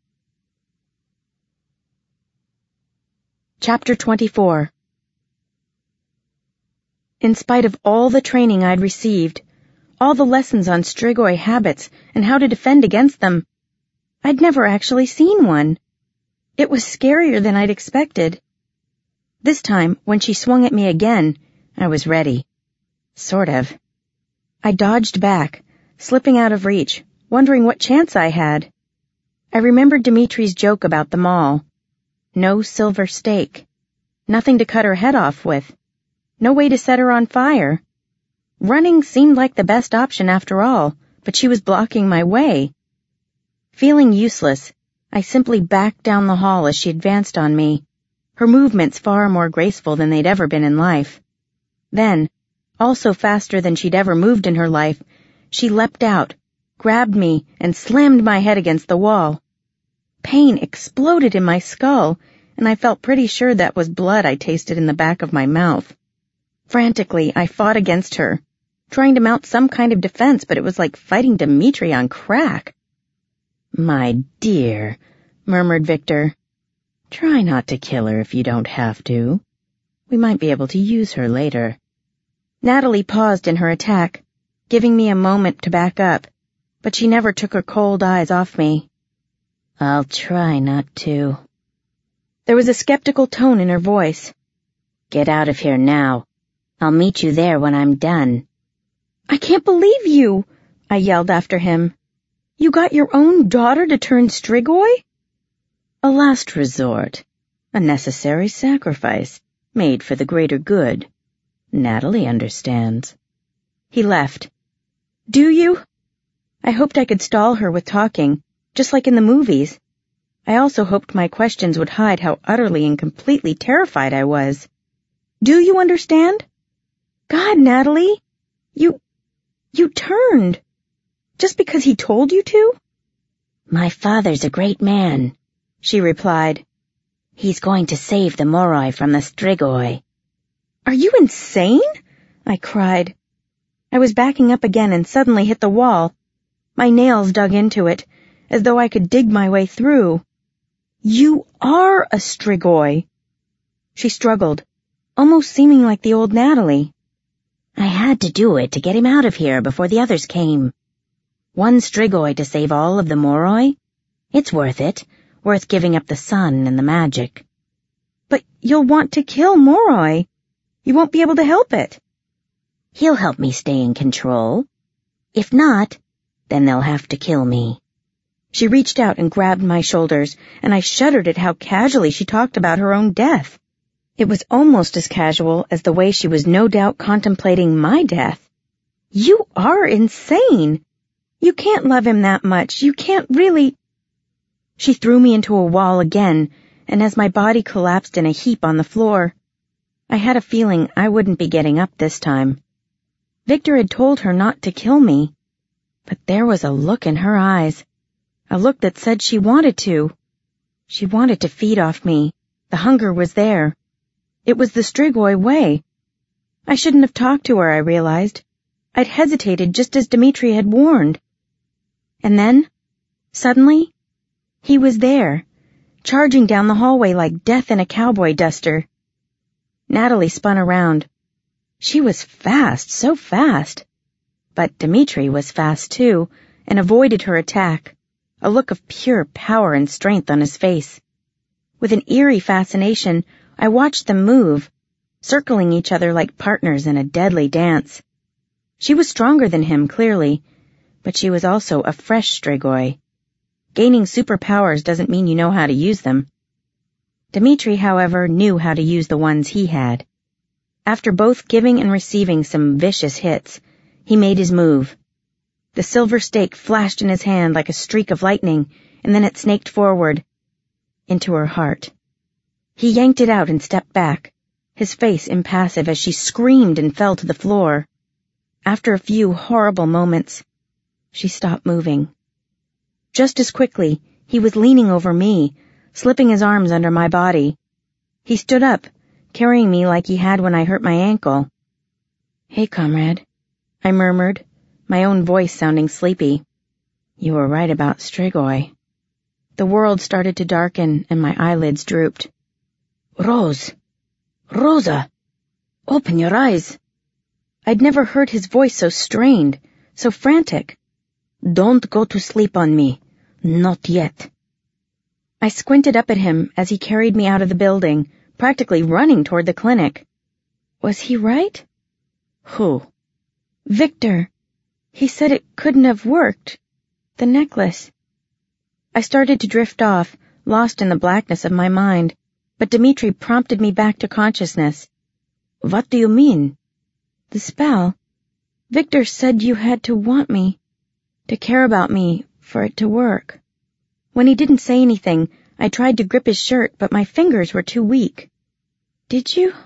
Chapter 24. In spite of all the training I'd received, all the lessons on Strigoi habits and how to defend against them, I'd never actually seen one. It was scarier than I'd expected. This time, when she swung at me again, I was ready. Sort of. I dodged back, slipping out of reach, wondering what chance I had. I remembered Dimitri's joke about the mall. No silver stake. Nothing to cut her head off with. No way to set her on fire. Running seemed like the best option after all, but she was blocking my way. Feeling useless, I simply backed down the hall as she advanced on me, her movements far more graceful than they'd ever been in life. Then, also faster than she'd ever moved in her life, she leapt out, grabbed me, and slammed my head against the wall. Pain exploded in my skull, and I felt pretty sure that was blood I tasted in the back of my mouth. Frantically, I fought against her, trying to mount some kind of defense, but it was like fighting Dimitri on crack. "My dear," murmured Victor, "try not to kill her if you don't have to. We might be able to use her later." Natalie paused in her attack, giving me a moment to back up, but she never took her cold eyes off me. "I'll try not to." There was a skeptical tone in her voice. "Get out of here now. I'll meet you there when I'm done." "I can't believe you," I yelled after him. "You got your own daughter to turn Strigoi?" "A last resort. A necessary sacrifice, made for the greater good. Natalie understands." He left. "Do you?" I hoped I could stall her with talking, just like in the movies. I also hoped my questions would hide how utterly and completely terrified I was. "Do you understand?" "God, Natalie, you turned. Just because he told you to?" "My father's a great man," she replied. "He's going to save the Moroi from the Strigoi." "Are you insane?" I cried. I was backing up again and suddenly hit the wall. My nails dug into it, as though I could dig my way through. You are a Strigoi. She struggled, almost seeming like the old Natalie. I had to do it to get him out of here before the others came. One Strigoi to save all of the Moroi? It's worth it. Worth giving up the sun and the magic. But you'll want to kill Moroi. You won't be able to help it. He'll help me stay in control. If not, then they'll have to kill me. She reached out and grabbed my shoulders, and I shuddered at how casually she talked about her own death. It was almost as casual as the way she was no doubt contemplating my death. You are insane. You can't love him that much. You can't really... She threw me into a wall again, and as my body collapsed in a heap on the floor, I had a feeling I wouldn't be getting up this time. Victor had told her not to kill me, but there was a look in her eyes, a look that said she wanted to. She wanted to feed off me. The hunger was there. It was the Strigoi way. I shouldn't have talked to her, I realized. I'd hesitated just as Dimitri had warned. And then, suddenly, he was there, charging down the hallway like death in a cowboy duster. Natalie spun around. She was fast, so fast. But Dimitri was fast too, and avoided her attack, a look of pure power and strength on his face. With an eerie fascination, I watched them move, circling each other like partners in a deadly dance. She was stronger than him, clearly, but she was also a fresh Strigoi. Gaining superpowers doesn't mean you know how to use them. Dimitri, however, knew how to use the ones he had. After both giving and receiving some vicious hits, he made his move. The silver stake flashed in his hand like a streak of lightning, and then it snaked forward, into her heart. He yanked it out and stepped back, his face impassive as she screamed and fell to the floor. After a few horrible moments, she stopped moving. Just as quickly, he was leaning over me, slipping his arms under my body. He stood up, carrying me like he had when I hurt my ankle. "Hey, comrade," I murmured, my own voice sounding sleepy. "You were right about Strigoi." The world started to darken and my eyelids drooped. "Rose! Rosa! Open your eyes!" I'd never heard his voice so strained, so frantic. "Don't go to sleep on me. Not yet." I squinted up at him as he carried me out of the building, practically running toward the clinic. Was he right? Who? Victor. He said it couldn't have worked. The necklace. I started to drift off, lost in the blackness of my mind, but Dimitri prompted me back to consciousness. "What do you mean?" "The spell. Victor said you had to want me, to care about me, for it to work." When he didn't say anything, I tried to grip his shirt, but my fingers were too weak. Did you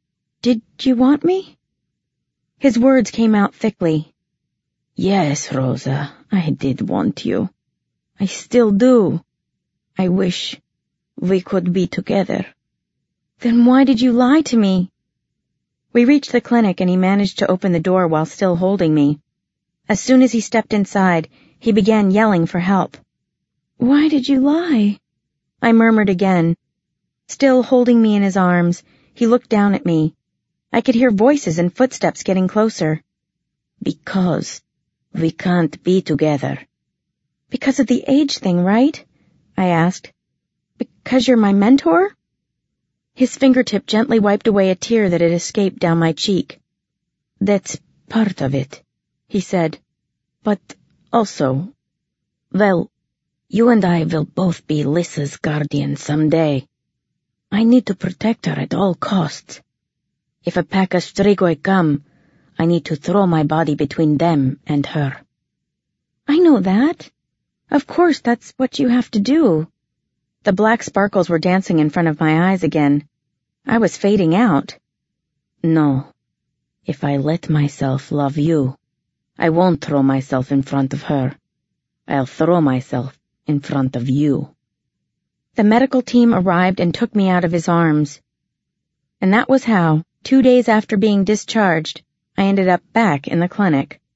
want me?" His words came out thickly. "Yes, Rosa, I did want you. I still do. I wish we could be together." "Then why did you lie to me?" We reached the clinic and he managed to open the door while still holding me. As soon as he stepped inside, he began yelling for help. "Why did you lie?" I murmured again. Still holding me in his arms, he looked down at me. I could hear voices and footsteps getting closer. "Because we can't be together." "Because of the age thing, right?" I asked. "Because you're my mentor?" His fingertip gently wiped away a tear that had escaped down my cheek. "That's part of it," he said. "But also, well, you and I will both be Lissa's guardian someday. I need to protect her at all costs. If a pack of Strigoi come, I need to throw my body between them and her." "I know that. Of course, that's what you have to do." The black sparkles were dancing in front of my eyes again. I was fading out. "No. If I let myself love you, I won't throw myself in front of her. I'll throw myself in front of you." The medical team arrived and took me out of his arms. And that was how, 2 days after being discharged, I ended up back in the clinic.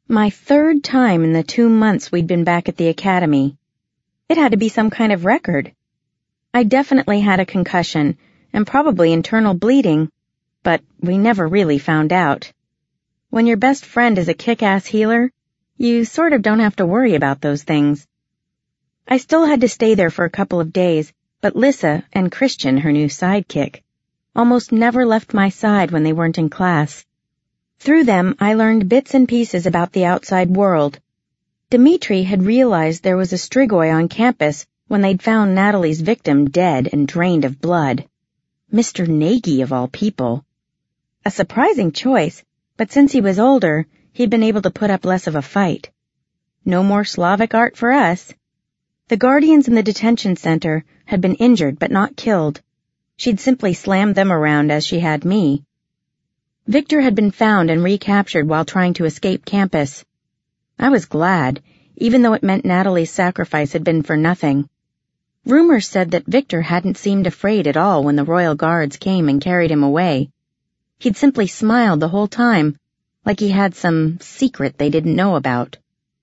My third time in the 2 months we'd been back at the academy. It had to be some kind of record. I definitely had a concussion and probably internal bleeding, but we never really found out. When your best friend is a kick-ass healer, you sort of don't have to worry about those things. I still had to stay there for a couple of days, but Lissa and Christian, her new sidekick, almost never left my side when they weren't in class. Through them, I learned bits and pieces about the outside world. Dimitri had realized there was a Strigoi on campus when they'd found Natalie's victim dead and drained of blood. Mr. Nagy, of all people. A surprising choice, but since he was older, he'd been able to put up less of a fight. No more Slavic art for us. The guardians in the detention center had been injured but not killed. She'd simply slammed them around as she had me. Victor had been found and recaptured while trying to escape campus. I was glad, even though it meant Natalie's sacrifice had been for nothing. Rumors said that Victor hadn't seemed afraid at all when the royal guards came and carried him away. He'd simply smiled the whole time, like he had some secret they didn't know about.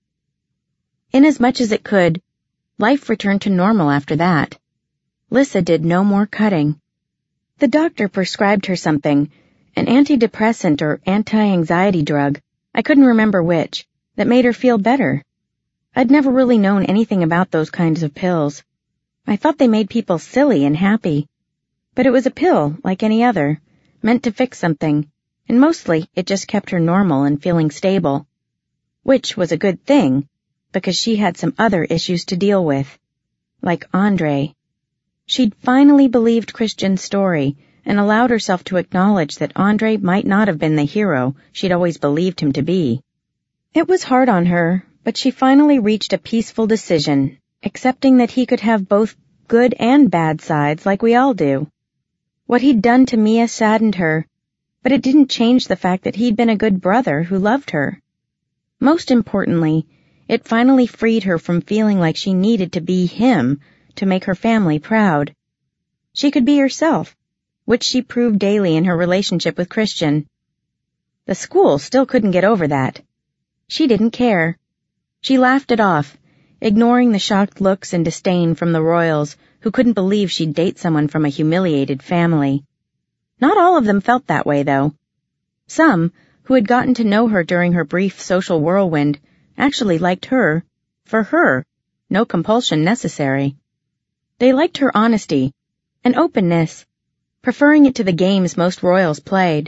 Inasmuch as it could, life returned to normal after that. Lissa did no more cutting. The doctor prescribed her something, an antidepressant or anti-anxiety drug, I couldn't remember which, that made her feel better. I'd never really known anything about those kinds of pills. I thought they made people silly and happy. But it was a pill, like any other, meant to fix something, and mostly it just kept her normal and feeling stable. Which was a good thing, because she had some other issues to deal with. Like Andre. She'd finally believed Christian's story and allowed herself to acknowledge that Andre might not have been the hero she'd always believed him to be. It was hard on her, but she finally reached a peaceful decision, accepting that he could have both good and bad sides like we all do. What he'd done to Mia saddened her, but it didn't change the fact that he'd been a good brother who loved her. Most importantly, it finally freed her from feeling like she needed to be him to make her family proud. She could be herself, which she proved daily in her relationship with Christian. The school still couldn't get over that. She didn't care. She laughed it off, ignoring the shocked looks and disdain from the royals who couldn't believe she'd date someone from a humiliated family. Not all of them felt that way, though. Some, who had gotten to know her during her brief social whirlwind, actually liked her, for her, no compulsion necessary. They liked her honesty and openness, preferring it to the games most royals played.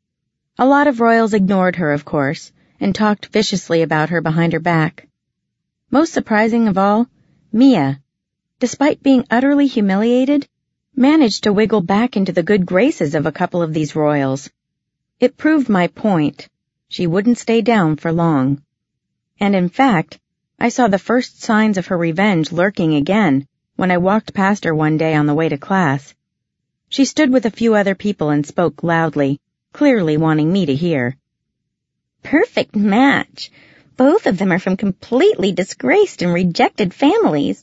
A lot of royals ignored her, of course, and talked viciously about her behind her back. Most surprising of all, Mia, despite being utterly humiliated, managed to wiggle back into the good graces of a couple of these royals. It proved my point. She wouldn't stay down for long. And in fact, I saw the first signs of her revenge lurking again when I walked past her one day on the way to class. She stood with a few other people and spoke loudly, clearly wanting me to hear. "Perfect match. Both of them are from completely disgraced and rejected families."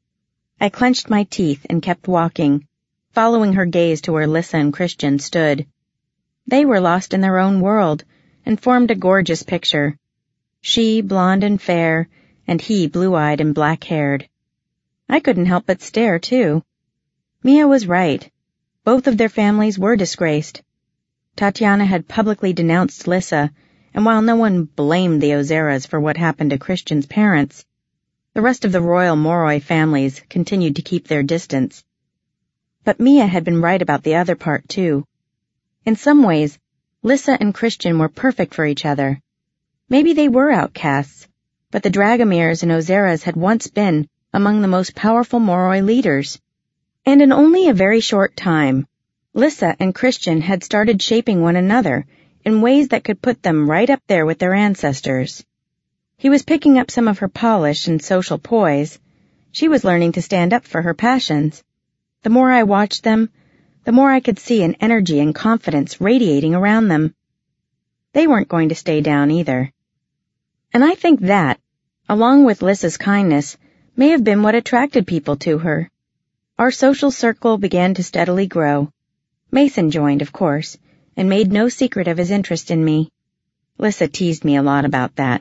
I clenched my teeth and kept walking, following her gaze to where Lissa and Christian stood. They were lost in their own world and formed a gorgeous picture. She blonde and fair, and he blue-eyed and black-haired. I couldn't help but stare, too. Mia was right. Both of their families were disgraced. Tatiana had publicly denounced Lissa, and while no one blamed the Ozeras for what happened to Christian's parents, the rest of the royal Moroi families continued to keep their distance. But Mia had been right about the other part, too. In some ways, Lissa and Christian were perfect for each other. Maybe they were outcasts, but the Dragomirs and Ozeras had once been among the most powerful Moroi leaders. And in only a very short time, Lissa and Christian had started shaping one another in ways that could put them right up there with their ancestors. He was picking up some of her polish and social poise. She was learning to stand up for her passions. The more I watched them, the more I could see an energy and confidence radiating around them. They weren't going to stay down either. And I think that, along with Lissa's kindness, may have been what attracted people to her. Our social circle began to steadily grow. Mason joined, of course, and made no secret of his interest in me. Lissa teased me a lot about that,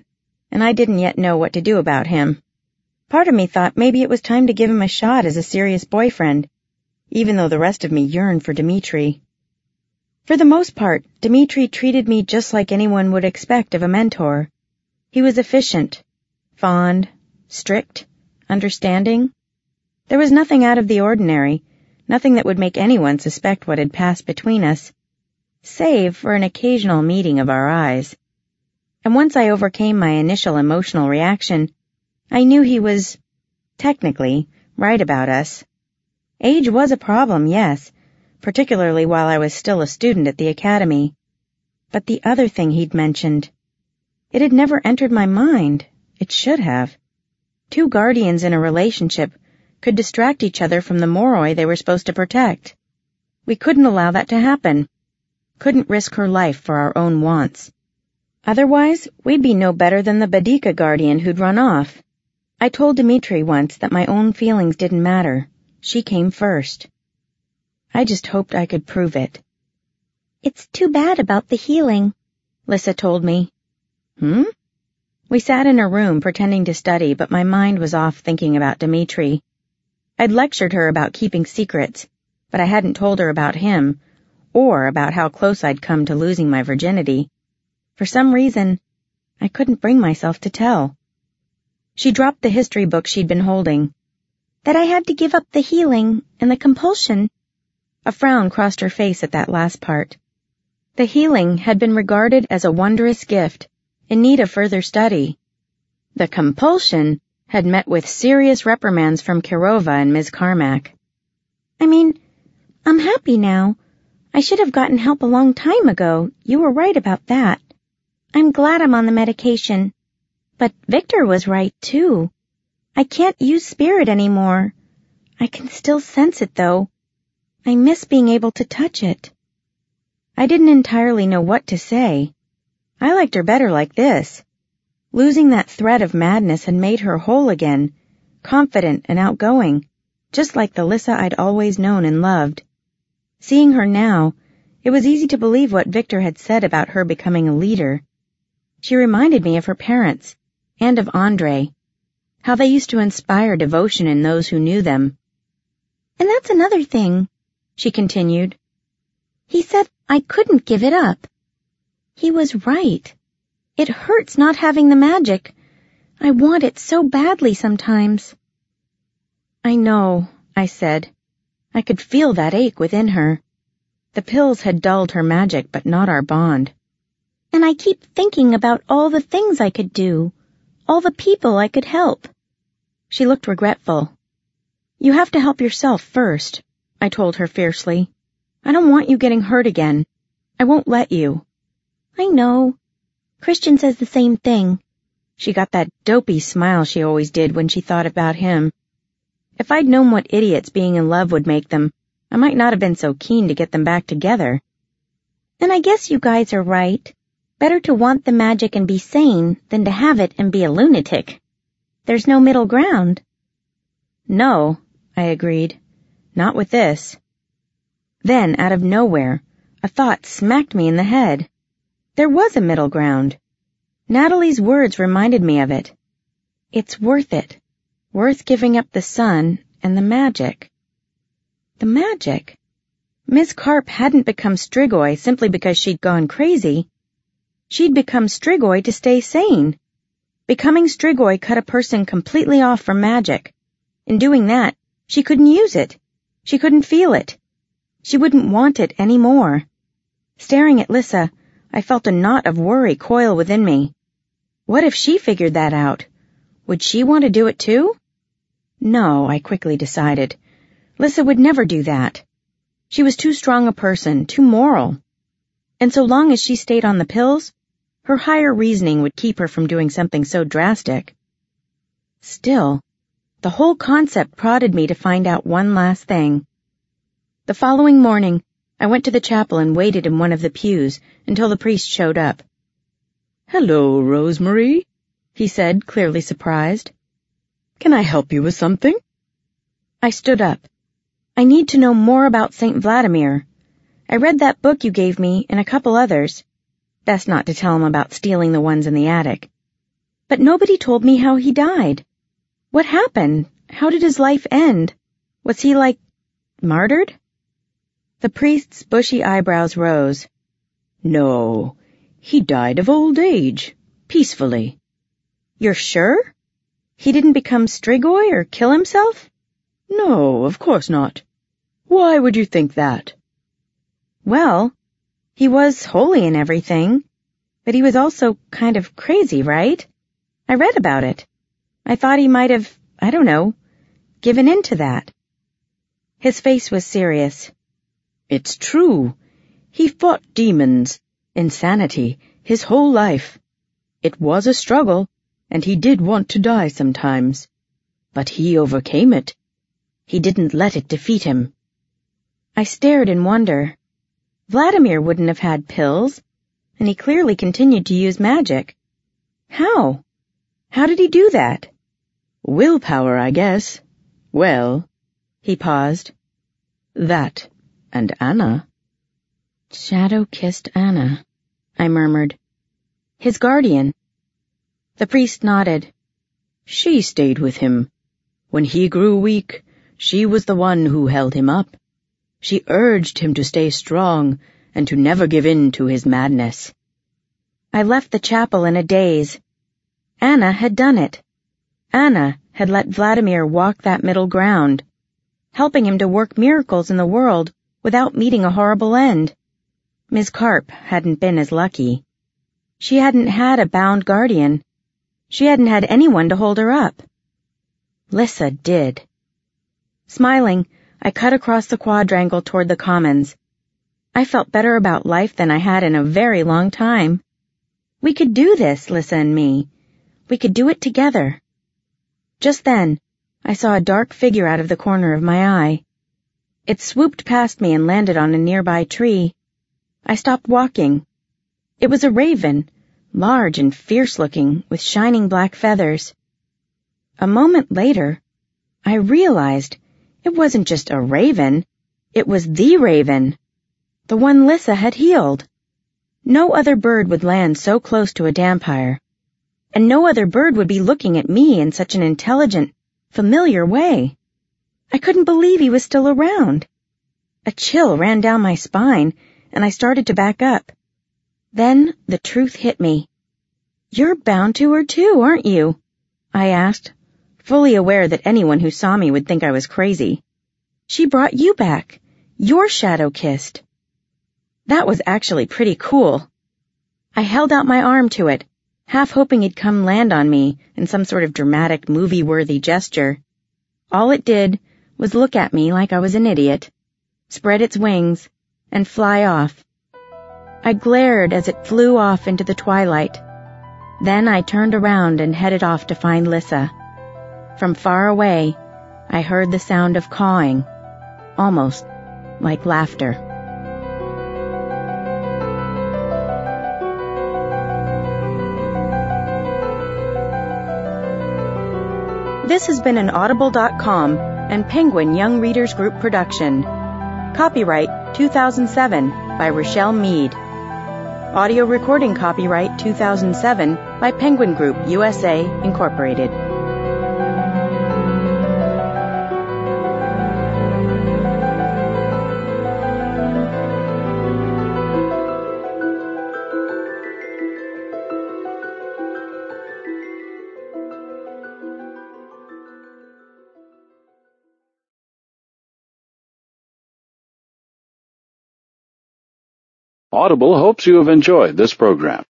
and I didn't yet know what to do about him. Part of me thought maybe it was time to give him a shot as a serious boyfriend, even though the rest of me yearned for Dmitri. For the most part, Dmitri treated me just like anyone would expect of a mentor. He was efficient, fond, strict, understanding. There was nothing out of the ordinary, nothing that would make anyone suspect what had passed between us, save for an occasional meeting of our eyes. And once I overcame my initial emotional reaction, I knew he was, technically, right about us. Age was a problem, yes, particularly while I was still a student at the academy. But the other thing he'd mentioned, it had never entered my mind. It should have. 2 guardians in a relationship could distract each other from the moroi they were supposed to protect. We couldn't allow that to happen. Couldn't risk her life for our own wants. Otherwise, we'd be no better than the Badika guardian who'd run off. I told Dmitri once that my own feelings didn't matter. She came first. I just hoped I could prove it. "It's too bad about the healing," Lissa told me. We sat in her room pretending to study, but my mind was off thinking about Dmitri. I'd lectured her about keeping secrets, but I hadn't told her about him, or about how close I'd come to losing my virginity. For some reason, I couldn't bring myself to tell. She dropped the history book she'd been holding. "That I had to give up the healing and the compulsion." A frown crossed her face at that last part. The healing had been regarded as a wondrous gift, in need of further study. The compulsion had met with serious reprimands from Kirova and Ms. Carmack. "I mean, I'm happy now. I should have gotten help a long time ago. You were right about that. I'm glad I'm on the medication. But Victor was right, too. I can't use spirit anymore. I can still sense it, though. I miss being able to touch it." I didn't entirely know what to say. I liked her better like this. Losing that threat of madness had made her whole again, confident and outgoing, just like the Lissa I'd always known and loved. Seeing her now, it was easy to believe what Victor had said about her becoming a leader. She reminded me of her parents, and of Andre, how they used to inspire devotion in those who knew them. "And that's another thing," she continued. "He said I couldn't give it up. He was right. It hurts not having the magic. I want it so badly sometimes." "I know," I said. I could feel that ache within her. The pills had dulled her magic, but not our bond. "And I keep thinking about all the things I could do, all the people I could help." She looked regretful. "You have to help yourself first," I told her fiercely. "I don't want you getting hurt again. I won't let you." "I know. Christian says the same thing." She got that dopey smile she always did when she thought about him. If I'd known what idiots being in love would make them, I might not have been so keen to get them back together. "And I guess you guys are right. Better to want the magic and be sane than to have it and be a lunatic. There's no middle ground." "No," I agreed. "Not with this." Then, out of nowhere, a thought smacked me in the head. There was a middle ground. Natalie's words reminded me of it. It's worth it. Worth giving up the sun and the magic. The magic? Ms. Karp hadn't become Strigoi simply because she'd gone crazy. She'd become Strigoi to stay sane. Becoming Strigoi cut a person completely off from magic. In doing that, she couldn't use it. She couldn't feel it. She wouldn't want it any more. Staring at Lissa, I felt a knot of worry coil within me. What if she figured that out? Would she want to do it too? No, I quickly decided. Lissa would never do that. She was too strong a person, too moral. And so long as she stayed on the pills, her higher reasoning would keep her from doing something so drastic. Still, the whole concept prodded me to find out one last thing. The following morning, I went to the chapel and waited in one of the pews until the priest showed up. "Hello, Rosemary," he said, clearly surprised. "Can I help you with something?" I stood up. "I need to know more about St. Vladimir. I read that book you gave me and a couple others. Best not to tell him about stealing the ones in the attic. But nobody told me how he died. What happened? How did his life end? Was he, martyred? The priest's bushy eyebrows rose. No, he died of old age, peacefully. You're sure? He didn't become Strigoi or kill himself? No, of course not. Why would you think that? Well, he was holy and everything, but he was also kind of crazy, right? I read about it. I thought he might have, given in to that. His face was serious. It's true. He fought demons, insanity, his whole life. It was a struggle, and he did want to die sometimes. But he overcame it. He didn't let it defeat him. I stared in wonder. Vladimir wouldn't have had pills, and he clearly continued to use magic. How? How did he do that? Willpower, I guess. Well, he paused. That and Anna. Shadow-kissed Anna, I murmured. His guardian. The priest nodded. She stayed with him. When he grew weak, she was the one who held him up. She urged him to stay strong and to never give in to his madness. I left the chapel in a daze. Anna had done it. Anna had let Vladimir walk that middle ground, helping him to work miracles in the world without meeting a horrible end. Ms. Karp hadn't been as lucky. She hadn't had a bound guardian. She hadn't had anyone to hold her up. Lissa did. Smiling, I cut across the quadrangle toward the commons. I felt better about life than I had in a very long time. We could do this, Lissa and me. We could do it together. Just then, I saw a dark figure out of the corner of my eye. It swooped past me and landed on a nearby tree. I stopped walking. It was a raven, large and fierce-looking, with shining black feathers. A moment later, I realized it wasn't just a raven, it was the raven, the one Lissa had healed. No other bird would land so close to a dampire, and no other bird would be looking at me in such an intelligent, familiar way. I couldn't believe he was still around. A chill ran down my spine, and I started to back up. Then the truth hit me. "You're bound to her too, aren't you?" I asked, fully aware that anyone who saw me would think I was crazy. "She brought you back. You're shadow-kissed." That was actually pretty cool. I held out my arm to it, half hoping it'd come land on me in some sort of dramatic, movie-worthy gesture. All it did was look at me like I was an idiot, spread its wings, and fly off. I glared as it flew off into the twilight. Then I turned around and headed off to find Lissa. From far away, I heard the sound of cawing, almost like laughter. This has been an Audible.com and Penguin Young Readers Group production. Copyright 2007 by Rochelle Mead. Audio recording copyright 2007 by Penguin Group USA, Incorporated. Audible hopes you have enjoyed this program.